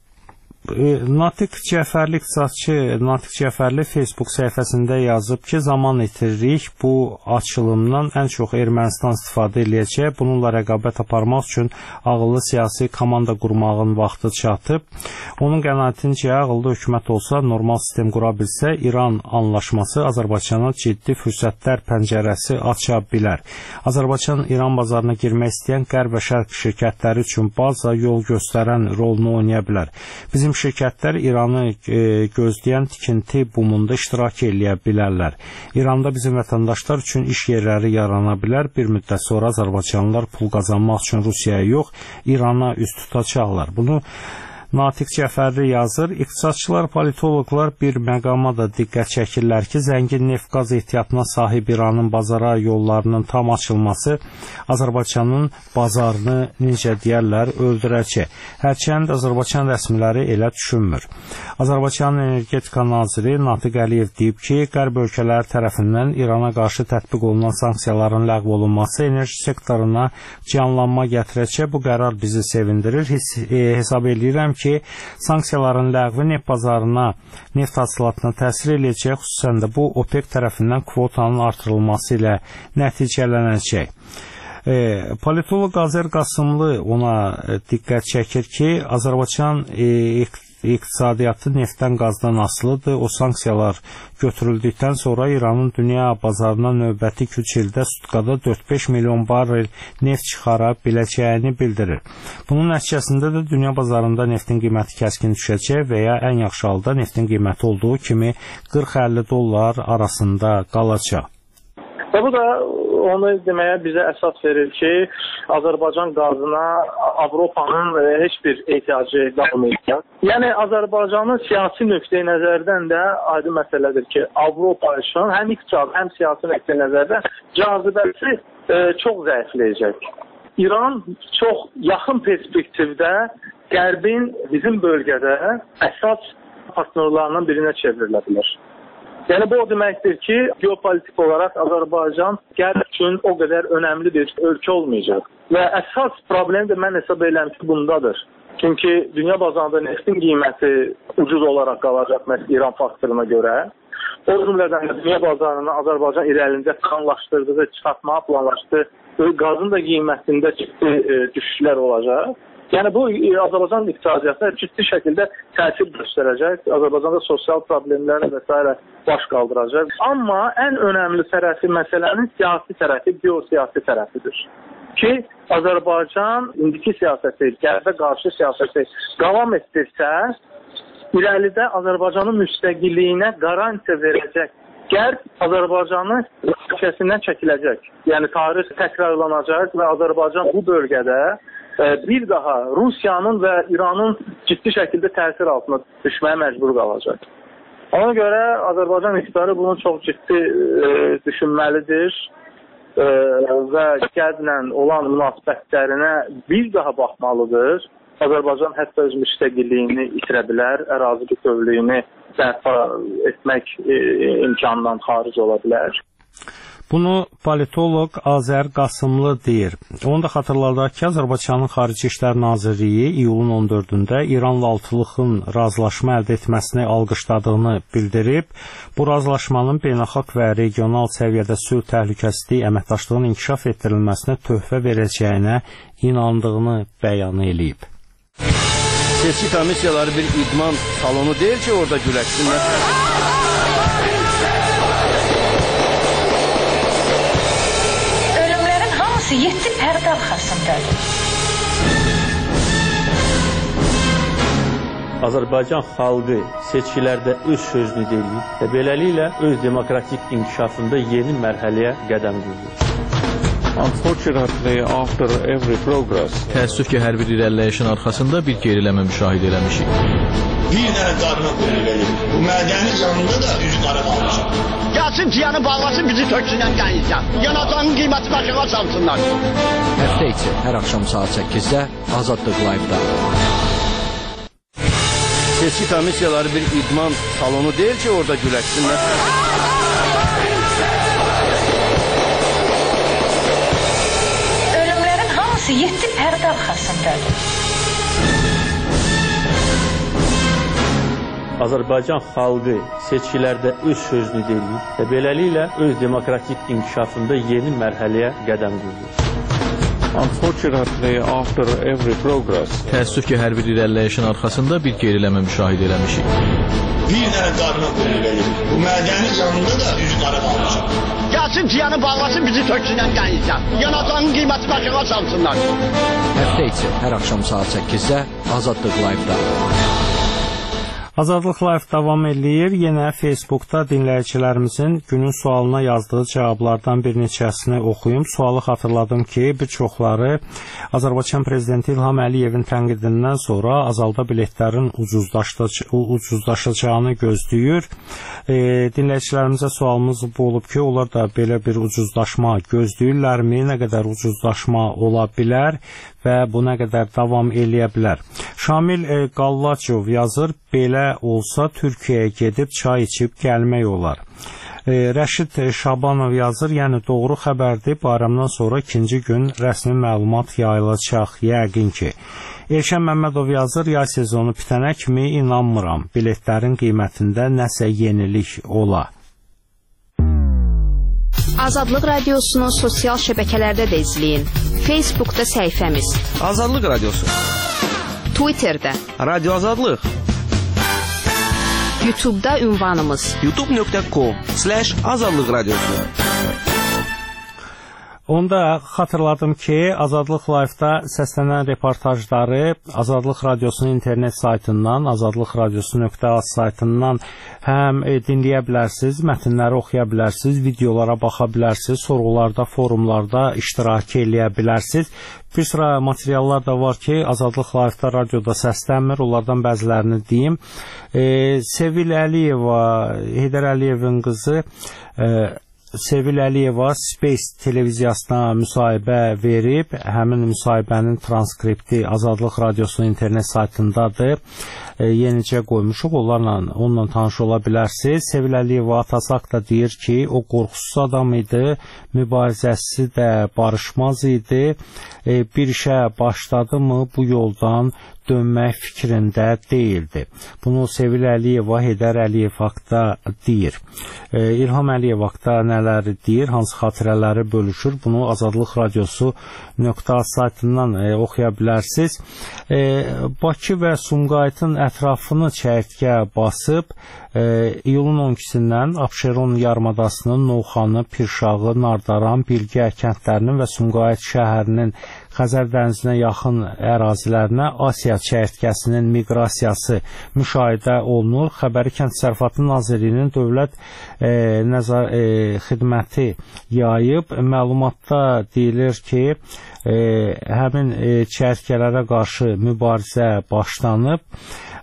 Natiq Cəfərli iqtisadçı Natiq Cəfərli Facebook səhifəsində yazıb ki, zaman itiririk, bu açılımdan ən çox Ermənistan istifadə edəcək. Bununla rəqabət aparmaq üçün ağıllı siyasi komanda qurmağın vaxtı çatıb. Onun qənaətincə ağıllı hökumət olsa, normal sistem qura bilsə, İran anlaşması Azərbaycana ciddi fürsətlər pəncərəsi aça bilər. Azərbaycan İran bazarına girmək istəyən qərb və şərq şirkətləri üçün baza yol göstərən rolunu oynaya bilər. Bizim şirkətlər İranı e, gözləyən tikinti bumunda iştirak eləyə bilərlər. İranda bizim vətəndaşlar üçün iş yerləri yarana bilər. Bir müddət sonra Azərbaycanlılar pul qazanmaq üçün Rusiyaya yox, İrana üst tutacaqlar. Bunu Natiq Cəfərli yazır. İqtisadçılar, politologlar bir məqama da diqqət çəkirlər ki, zəngin neft-qaz ehtiyatına sahib İranın bazara yollarının tam açılması Azərbaycanın bazarını, necə deyərlər, öldürəcək. Hərçənd Azərbaycan rəsmiləri elə düşünmür. Azərbaycanın energetika naziri Natiq Əliyev deyib ki, qərb ölkələri tərəfindən İrana qarşı tətbiq olunan sanksiyaların ləğv olunması enerji sektoruna canlanma gətirəcək. Bu qərar bizi sevindirir. His, e, hesab edirəm ki, ki, sanksiyaların ləğvi neft bazarına, neft hasilatına təsir edəcək, xüsusən də bu OPEC tərəfindən kvotanın artırılması ilə nəticələnəcək. E, politolog Azər Qasımlı ona diqqət çəkir ki, Azərbaycan e, iqtisadiyyatı neftdən, qazdan asılıdır. O sanksiyalar götürüldükdən sonra İranın dünya bazarına növbəti üç ildə sutkada dörd-beş milyon barrel neft çıxara biləcəyini bildirir. Bunun nəticəsində də dünya bazarında neftin qiyməti kəskin düşəcək və ya ən yaxşı halda neftin qiyməti olduğu kimi qırx əlli dollar arasında qalacaq. Və bu da onu deməyə bizə əsas verir ki, Azərbaycan qazına Avropanın heç bir ehtiyacı qalmayacaq. Yəni Azərbaycanın siyasi nöqteyi nəzərdən də aydın məsələdir ki, Avropa üçün həm iqtisadi, həm siyasi nöqteyi nəzərdən cazibəsi e, çox zəifləyəcək. İran çox yaxın perspektivdə Qərbin bizim bölgədə əsas partnyorlarından birinə çevrilə bilər. Yəni bu o deməkdir ki, geopolitik olaraq Azərbaycan Qərb üçün o qədər önəmli bir ölkə olmayacaq. Və əsas problem də mən hesab edirəm ki, bundadır. Çünki dünya bazarında neftin qiyməti ucuz olaraq qalacaq məhz İran faktoruna görə. O cümlədən dünya bazarına Azərbaycan irəlində planlaşdırdığı, çıxartmağı planlaşdığı qazın da qiymətində ciddi e, düşüşlər olacaq. Yəni bu Azərbaycan iqtisadiyyatına ciddi şəkildə təsir göstərəcək. Azərbaycanda sosial problemlərlə və s. baş qaldıracaq. Amma ən önəmli tərəfi məsələnin siyasi tərəfi, geosiyasi tərəfidir. Ki, Azərbaycan indiki siyasəti, qərbə qarşı siyasəti davam etdirsə, irəlidə Azərbaycanın müstəqilliyinə qarantiya verəcək. Qərb Azərbaycanı ölkəsindən çəkiləcək. Yəni tarix təkrarlanacaq və Azərbaycan bu bölgədə bir daha Rusiyanın və İranın ciddi şəkildə təsir altına düşməyə məcbur qalacaq. Ona görə Azərbaycan iqtidarı bunu çox ciddi e, düşünməlidir ə, və Qərblə olan münasibətlərinə bir daha baxmalıdır. Azərbaycan hətta öz müstəqilliyini itirə bilər, ərazi bütövlüyünü bərpa etmək e, imkanından xaric ola bilər. Bunu politoloq Azər Qasımlı deyir. Onu da xatırladaq ki, Azərbaycanın Xarici İşlər Nazirliyi iyulun on dördündə İranla altılıqın razılaşma əldə etməsini alqışladığını bildirib. Bu razılaşmanın beynəlxalq və regional səviyyədə sülh təhlükəsizlik əməkdaşlığının inkişaf etdirilməsinə töhfə verəcəyinə inandığını bəyan eləyib. Seçki komissiyaları bir idman salonu deyil ki, orada güləşsinlər. yeddi pərdə arxasındadır. Azərbaycan xalqı seçkilərdə öz sözünü deyir və beləliklə öz demokratik inkişafında yeni mərhələyə qədəm qoyur. Unfortunately, after every progress, təəssüf ki, hər bir irəliləyişin arxasında bir geriləmə müşahidə eləmişik. Bir dənə qarına qoyulur. Bu mədəni canında da üz qara qalmışıq. Gəlsin ciyanı bağlasın, bizi töksünən gəlirsən. Yanacağın qiyməti başına salsınlar. Həftə içi hər axşam saat səkkizdə Azadlıq Live-da. Seçki komissiyaları bir idman salonu deyil ki, orada güləşsinlər. Ölümlərin hamısı yeddi pərdə arxasındadır. Azərbaycan xalqı seçkilərdə öz sözünü deyir və beləliklə öz demokratik inkişafında yeni mərhələyə qədəm qoyur. Unfortunately, after every progress, təəssüf ki, hər bir irəliləyişin arxasında bir geriləmə müşahidə eləmişik. Bir dənə qarına qoyulur. Bu mədəni canında da üz qara qalmışıq. Gəlsin ciyanı bağlasın, bizi töksünən gəlirsən. Yanacağın qiyməti başına salsınlar. Həftə içi hər axşam saat səkkizdə Azadlıq Live-da. Azadlıq Live davam eləyir. Yenə Facebookda dinləyicilərimizin günün sualına yazdığı cavablardan bir neçəsini oxuyum. Sualı xatırladım ki, bir çoxları Azərbaycan Prezidenti İlham Əliyevin tənqidindən sonra azalda biletlərin ucuzlaşacağını gözləyir. E, dinləyicilərimizə sualımız bu olub ki, onlar da belə bir ucuzlaşma gözləyirlərmi? Nə qədər ucuzlaşma ola bilər və bu nə qədər davam eləyə bilər? Şamil e, Qallaçov yazır, belə olsa Türkiyəyə gedib çay içib gəlmək olar. E, Rəşid Şabanov yazır, yəni doğru xəbərdir, bayramdan sonra ikinci gün rəsmi məlumat yayılacaq, yəqin ki. Elşən Məmmədov yazır, yay sezonu bitənə kimi inanmıram, biletlərin qiymətində nəsə yenilik ola. Azadlıq Radiosunu sosial şəbəkələrdə də izləyin. Facebookda səhifəmiz Azadlıq Radiosu, Twitterdə Radio Azadlıq, YouTube'da ünvanımız youtube nöqtə com slash azadlıq radiosu. Onda xatırladım ki, Azadlıq Live-da səslənən reportajları Azadlıq Radiosunun internet saytından, azadlıq radiosu nöqtə az saytından həm dinləyə bilərsiniz, mətnləri oxuya bilərsiniz, videolara baxa bilərsiniz, sorğularda, forumlarda iştirak eləyə bilərsiniz. Bir sıra materiallar da var ki, Azadlıq Live-da radioda səslənmir, onlardan bəzilərini deyim. E, Sevil Əliyeva, Heydər Əliyevin qızı e, Sevil Əliyeva Space televiziyasına müsahibə verib, həmin müsahibənin transkripti Azadlıq Radiosunun internet saytındadır. E, yenicə qoymuşuq, onlarla onunla tanış ola bilərsiniz. Sevil Əliyeva atası haqda deyir ki, o qorxusuz adam idi, mübarizəsi də barışmaz idi. E, bir işə başladı mı bu yoldan dönmək fikrində deyildi. Bunu Sevil Əliyeva Heydər Əliyev haqda deyir. E, İlham Əliyev haqda nələri deyir, hansı xatirələri bölüşür, bunu Azadlıq Radiosu nöqtə az saytından e, oxuya bilərsiniz. E, Bakı və Sumqayıtın ətrafını çəyirtkə basıb, e, iyulun on ikisindən Abşeron yarımadasının Novxanı, Pirşağı, Nardaran, Bilgə kəndlərinin və Sumqayıt şəhərinin Xəzər dənizinə yaxın ərazilərinə Asiya çəyirtkəsinin miqrasiyası müşahidə olunur. Xəbəri Kənd Təsərrüfatı Nazirliyinin Dövlət e, nəzar, e, xidməti yayıb. Məlumatda deyilir ki, e, həmin e, çəyirtkələrə qarşı mübarizə başlanıb.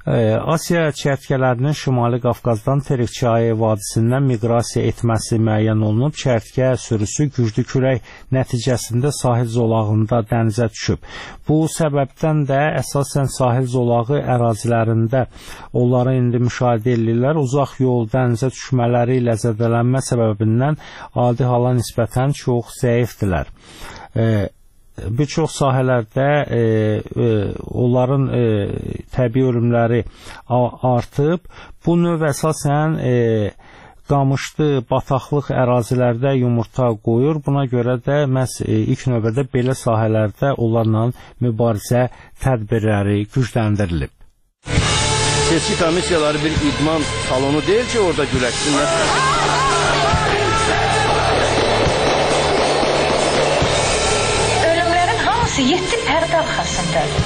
Asiya çərtkələrinin Şimali Qafqazdan Terik çayı vadisindən miqrasiya etməsi müəyyən olunub. Çərtkə sürüsü güclü külək nəticəsində sahil zolağında dənizə düşüb. Bu səbəbdən də əsasən sahil zolağı ərazilərində onları indi müşahidə edirlər. Uzaq yol dənizə düşmələri ilə zədələnmə səbəbindən adi hala nisbətən çox zəifdirlər. Bir çox sahələrdə e, e, onların e, təbii ölümləri artıb. Bu növ əsasən e, qamışlı, bataqlıq ərazilərdə yumurta qoyur. Buna görə də məhz e, ilk növbədə belə sahələrdə onlarla mübarizə tədbirləri gücləndirilib. Seçki komissiyaları bir idman salonu deyil ki, orada güləşsinlər. yeddi pərdə arxasındadır.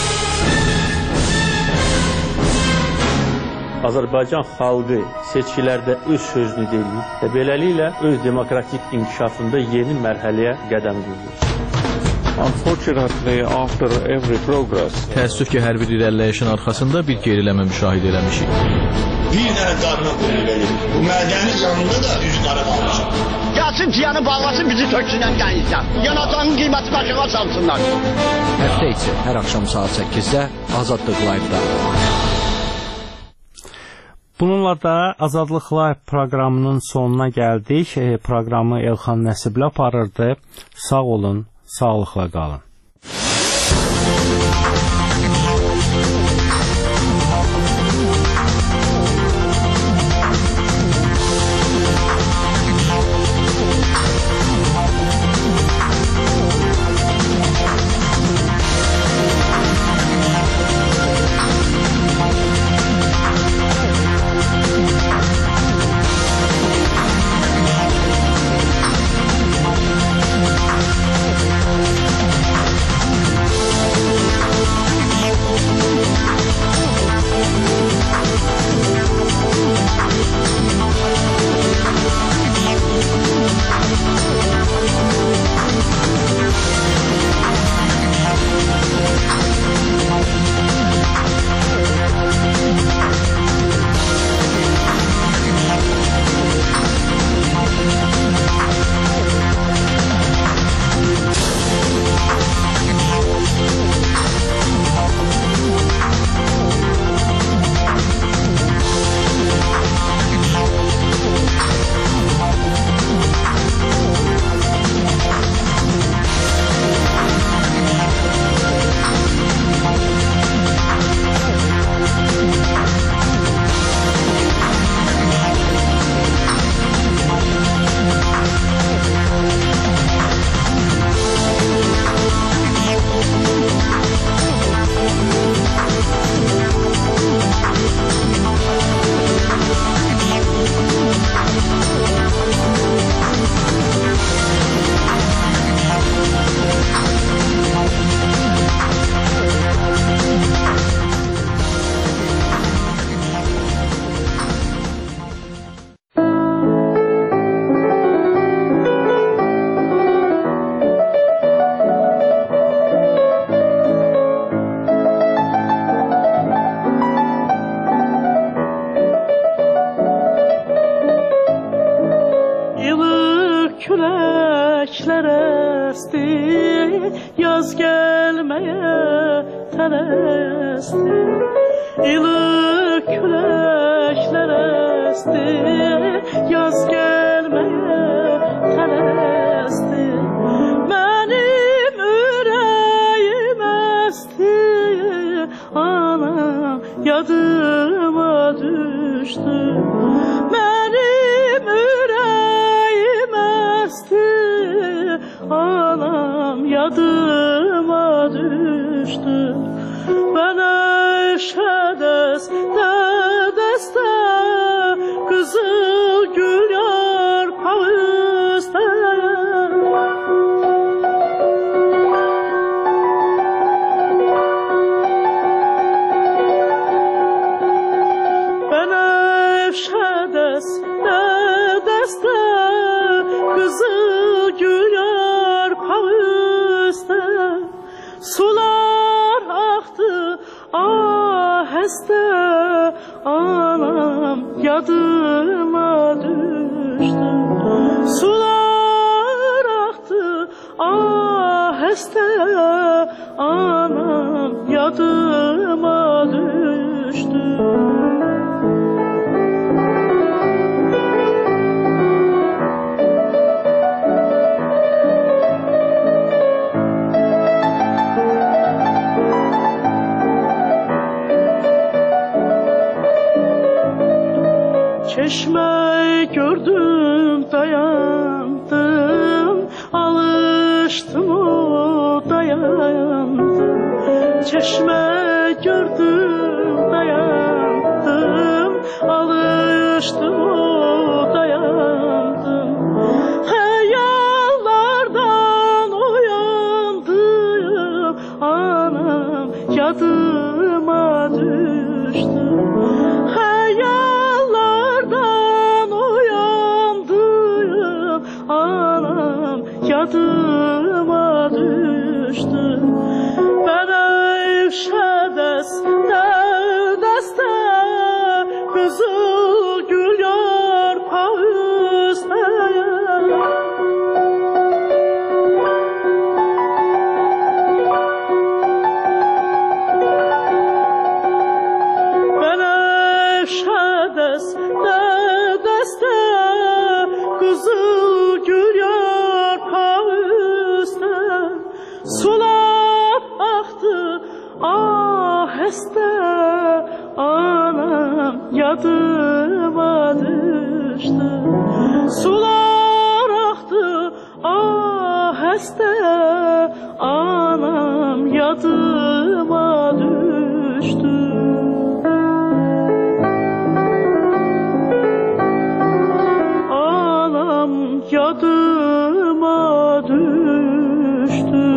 Azərbaycan xalqı seçkilərdə öz sözünü deyir və beləliklə öz demokratik inkişafında yeni mərhələyə qədəm qoyur. Unfortunately, after every progress, təəssüf ki, hər bir irəliləyişin arxasında bir geriləmə müşahidə eləmişik. Bir dənə qarına qoyulur. Bu mədəni canında da üz qara qalmışıq. Gəlsin ciyanı bağlasın, bizi töksünən dənizdən. Yanacağın qiyməti başına salsınlar. Həftə içi hər axşam saat səkkizdə Azadlıq Live-da. Bununla da Azadlıq Live proqramının sonuna gəldik. E, proqramı Elxan Nəsiblə aparırdı. Sağ olun, sağlıqla qalın. Küləklər əsti, yaz gəlməyə tələsdi. İlıq küləklər əsti, yaz gəlməyə tələsdi. Mənim ürəyim əsti, anam yadıma düşdü. Mənim ürəyim əsti, anam yadıma düşdü. Bənövşədə dəstə, qızıl gül yarpağı üstə. Bənövşədə dəstə, qızıl gül yarpağı üstə. Sular aktı ah aheste anam yadıma düştü. Sular aktı aheste anam yadıma düştü. Çeşme gördüm dayandım, alıştım o dayandım. Çeşme gördüm dayandım, alıştım o dayandım. Hayallardan uyandım, anam yadıma düştü. Yadıma düştü. Benevşe deste deste kızıl gül yarpağı üsteye. Benevşe deste deste kızıl gül sular aktı aheste anam yadıma düştü. Sular aktı aheste anam yadıma düştü. Anam yadıma düştü.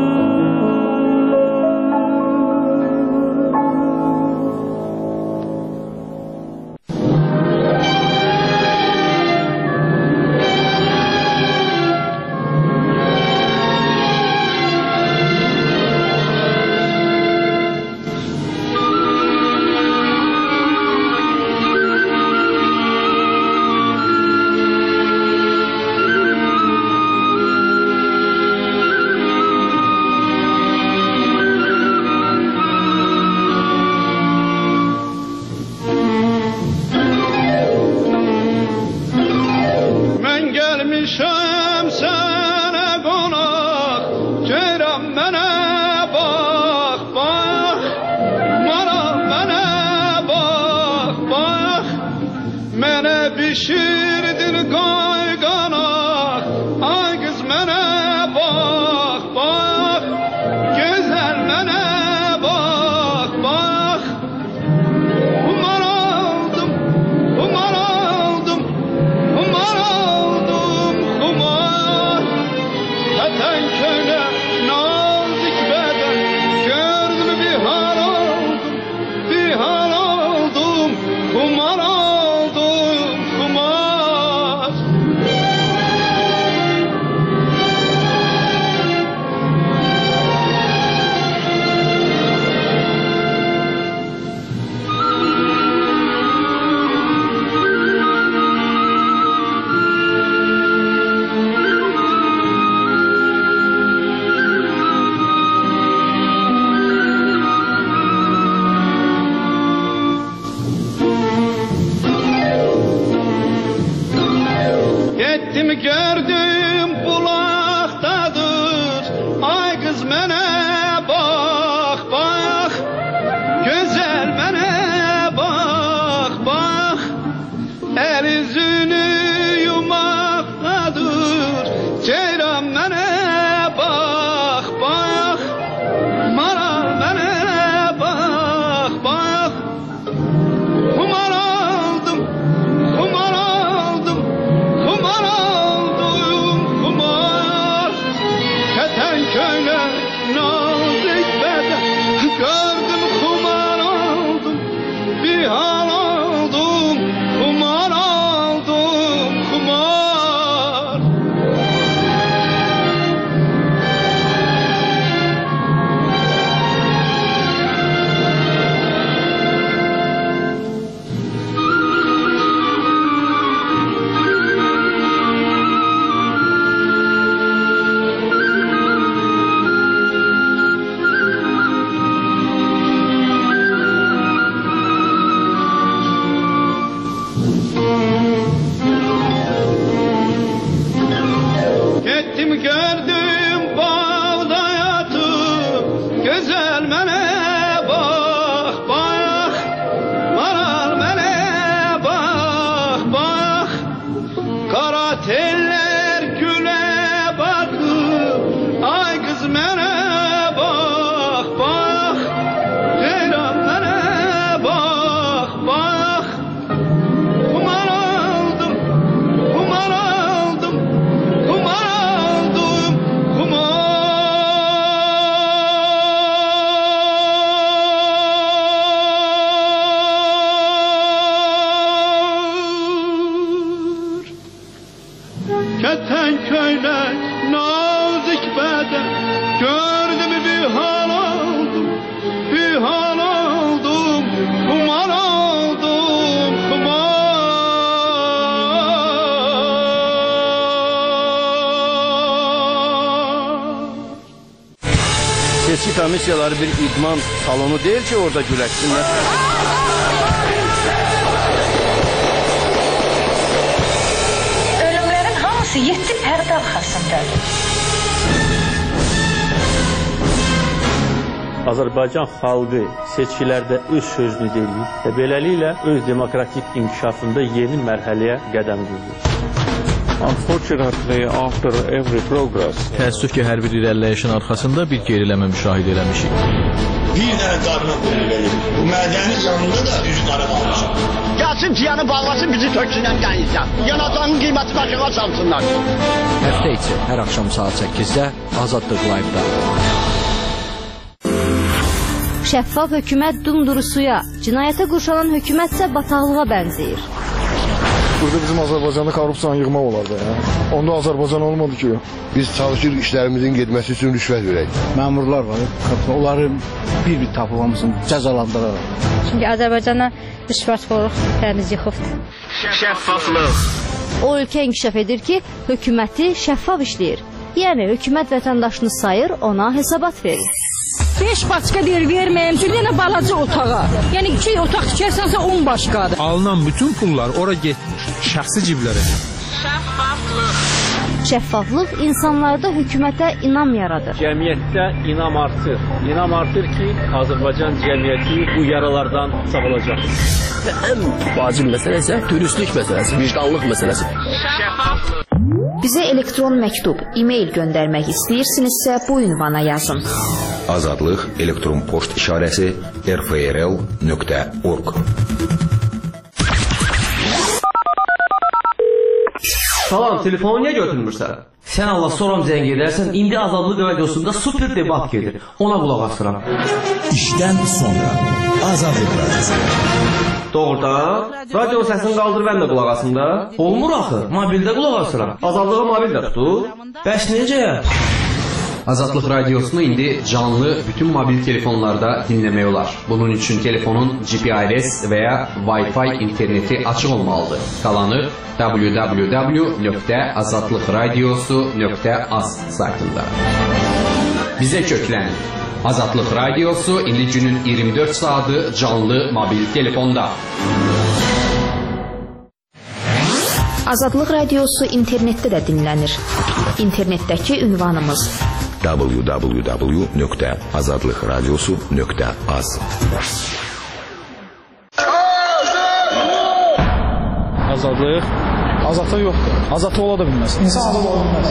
köyle nazik Gözəl mənə bax, bax, maral mənə bax, bax, qara teller gülə baxıb, ay qız mənə bax, bax, ceylan mənə bax, bax, kumar aldım, kumar aldım, kumar aldım, kumar. Keten köylek nazik beden gördüm bir hal oldum, bir hal oldum, kumar oldum, kumar. Seçki komissiyaları bir idman salonu değil ki orada güləşsinlər. Yedi pərdə arxasındadır. Azərbaycan xalqı seçkilərdə öz sözünü deyir və beləliklə öz demokratik inkişafında yeni mərhələyə qədəm qoyur. Unfortunately, after every progress, təəssüf ki, hər bir irəliləyişin arxasında bir geriləmə müşahidə eləmişik. Bir dənə qarına qoyulur. Bu mədəni canında da üz qara qalmışam. Gəlsin ciyanı bağlasın, bizi töksünən gəlirsən. Yanacağının qiyməti başına salsınlar. Həftə içi hər axşam saat səkkizdə Azadlıq Live-da. Şəffaf hökumət dumduru suya, cinayətə qurşanan hökumətsə bataqlığa bənzəyir. Burada bizim Azərbaycanda korrupsiyanı yığmaq olardı ya. Onda Azərbaycan olmadı ki. Biz çalışır işlərimizin getməsi üçün rüşvət verək. Məmurlar var, onları bir-bir tapılmasın, cəzalandıraraq. Çünki Azərbaycana rüşvətxorluq təmiz yıxıbdır. Şəffaflıq. O ölkə inkişaf edir ki, hökuməti şəffaf işləyir. Yəni hökumət vətəndaşını sayır, ona hesabat verir. beş başqa deyir verməyəm, çünki yenə balaca otağa. Yəni iki otaq tikərsənsə on başqadır. Alınan bütün pullar ora getmiş, şəxsi ciblərə. Şəffaflıq. Şəffaflıq insanlarda hökumətə inam yaradır. Cəmiyyətdə inam artır. İnam artır ki, Azərbaycan cəmiyyəti bu yaralardan sağalacaq. Ən vacib məsələ isə dürüstlük məsələsi, vicdanlıq məsələsi. Şəffaflıq. Bizə elektron məktub, e-mail göndərmək istəyirsinizsə bu ünvana yazın. Azadlıq elektron poçt işarəsi r f r l nöqtə org. Salam, telefonu niyə götürmürsən? Sən Allah soram zəng edərsən, indi Azadlıq radiosunda super debat gedir. Ona qulaq asıram. İşdən sonra Azadlıq radiosu. Doğrudan? Radio səsini qaldır, mən də qulaq asım da. Olmur axı, mobildə qulaq asıram. Azadlığı mobildə tutur. Bəs necə? Azadlıq radiosunu indi canlı bütün mobil telefonlarda dinləmək olar. Bunun üçün telefonun G P R S və ya Wi-Fi interneti açıq olmalıdır. Qalanı w w w nöqtə azadlıq radiosu nöqtə az saytında. Bizə köklən. Azadlıq radiosu indi günün iyirmi dörd saatı canlı mobil telefonda. Azadlıq radiosu internetdə də dinlənir. İnternetdəki ünvanımız w w w nöqtə azadlıq radiosu nöqtə az. Azadlıq? Azadlıq yoxdur. Azadlıq ola da bilməz. İnsan azad ola bilməz.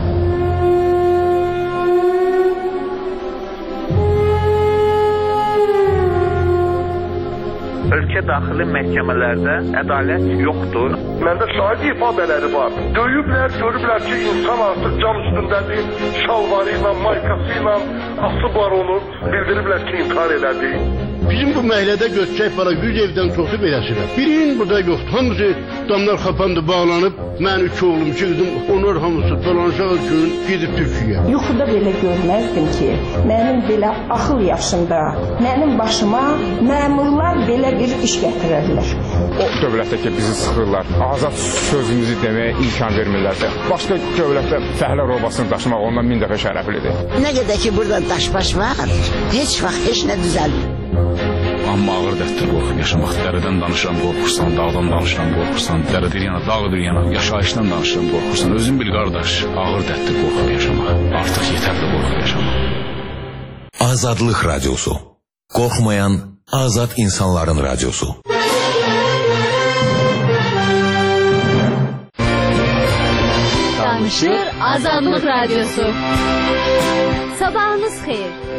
Ölkə daxili məhkəmələrdə ədalət yoxdur. Məndə şahid ifadələri var. Döyüblər, görüblər ki, insan artıq cam üstündədir, şalvarı ilə, maykası ilə asıb var onu, bildiriblər ki, intihar elədi. Bizim bu məhəllədə götürək para yüz evdən çoxu beləsirəm. Birinin burada yoxdur. Hamısı damlar xapandı, bağlanıb. Mən üç oğlum, iki qızım, onlar hamısı dolanacaq gün gedib Türkiyə. Yuxuda belə görməzdim ki, mənim belə axıl yaşında, mənim başıma məmurlar belə bir iş gətirərlər. O dövlətdə ki, bizi sıxırlar, azad sözümüzü deməyə imkan vermirlərsə, başqa dövlətdə fəhlə robasını daşımaq ondan min dəfə şərəflidir. Nə qədər ki, burada daş-baş var, heç vaxt heç nə düzəlmir. Amma ağır dərddir qorxub yaşamaq. Dərədən danışıram, qorxursan, dağdan danışıram, qorxursan, dərə bir yana, dağ bir yana, yaşayışdan danışıram, qorxursan. Özün bil qardaş, ağır dərddir qorxub yaşamaq. Artıq yetərdir qorxub yaşamaq. Azadlıq Radyosu. Qorxmayan azad insanların radyosu. Danışır Azadlıq Radyosu. Sabahınız xeyir.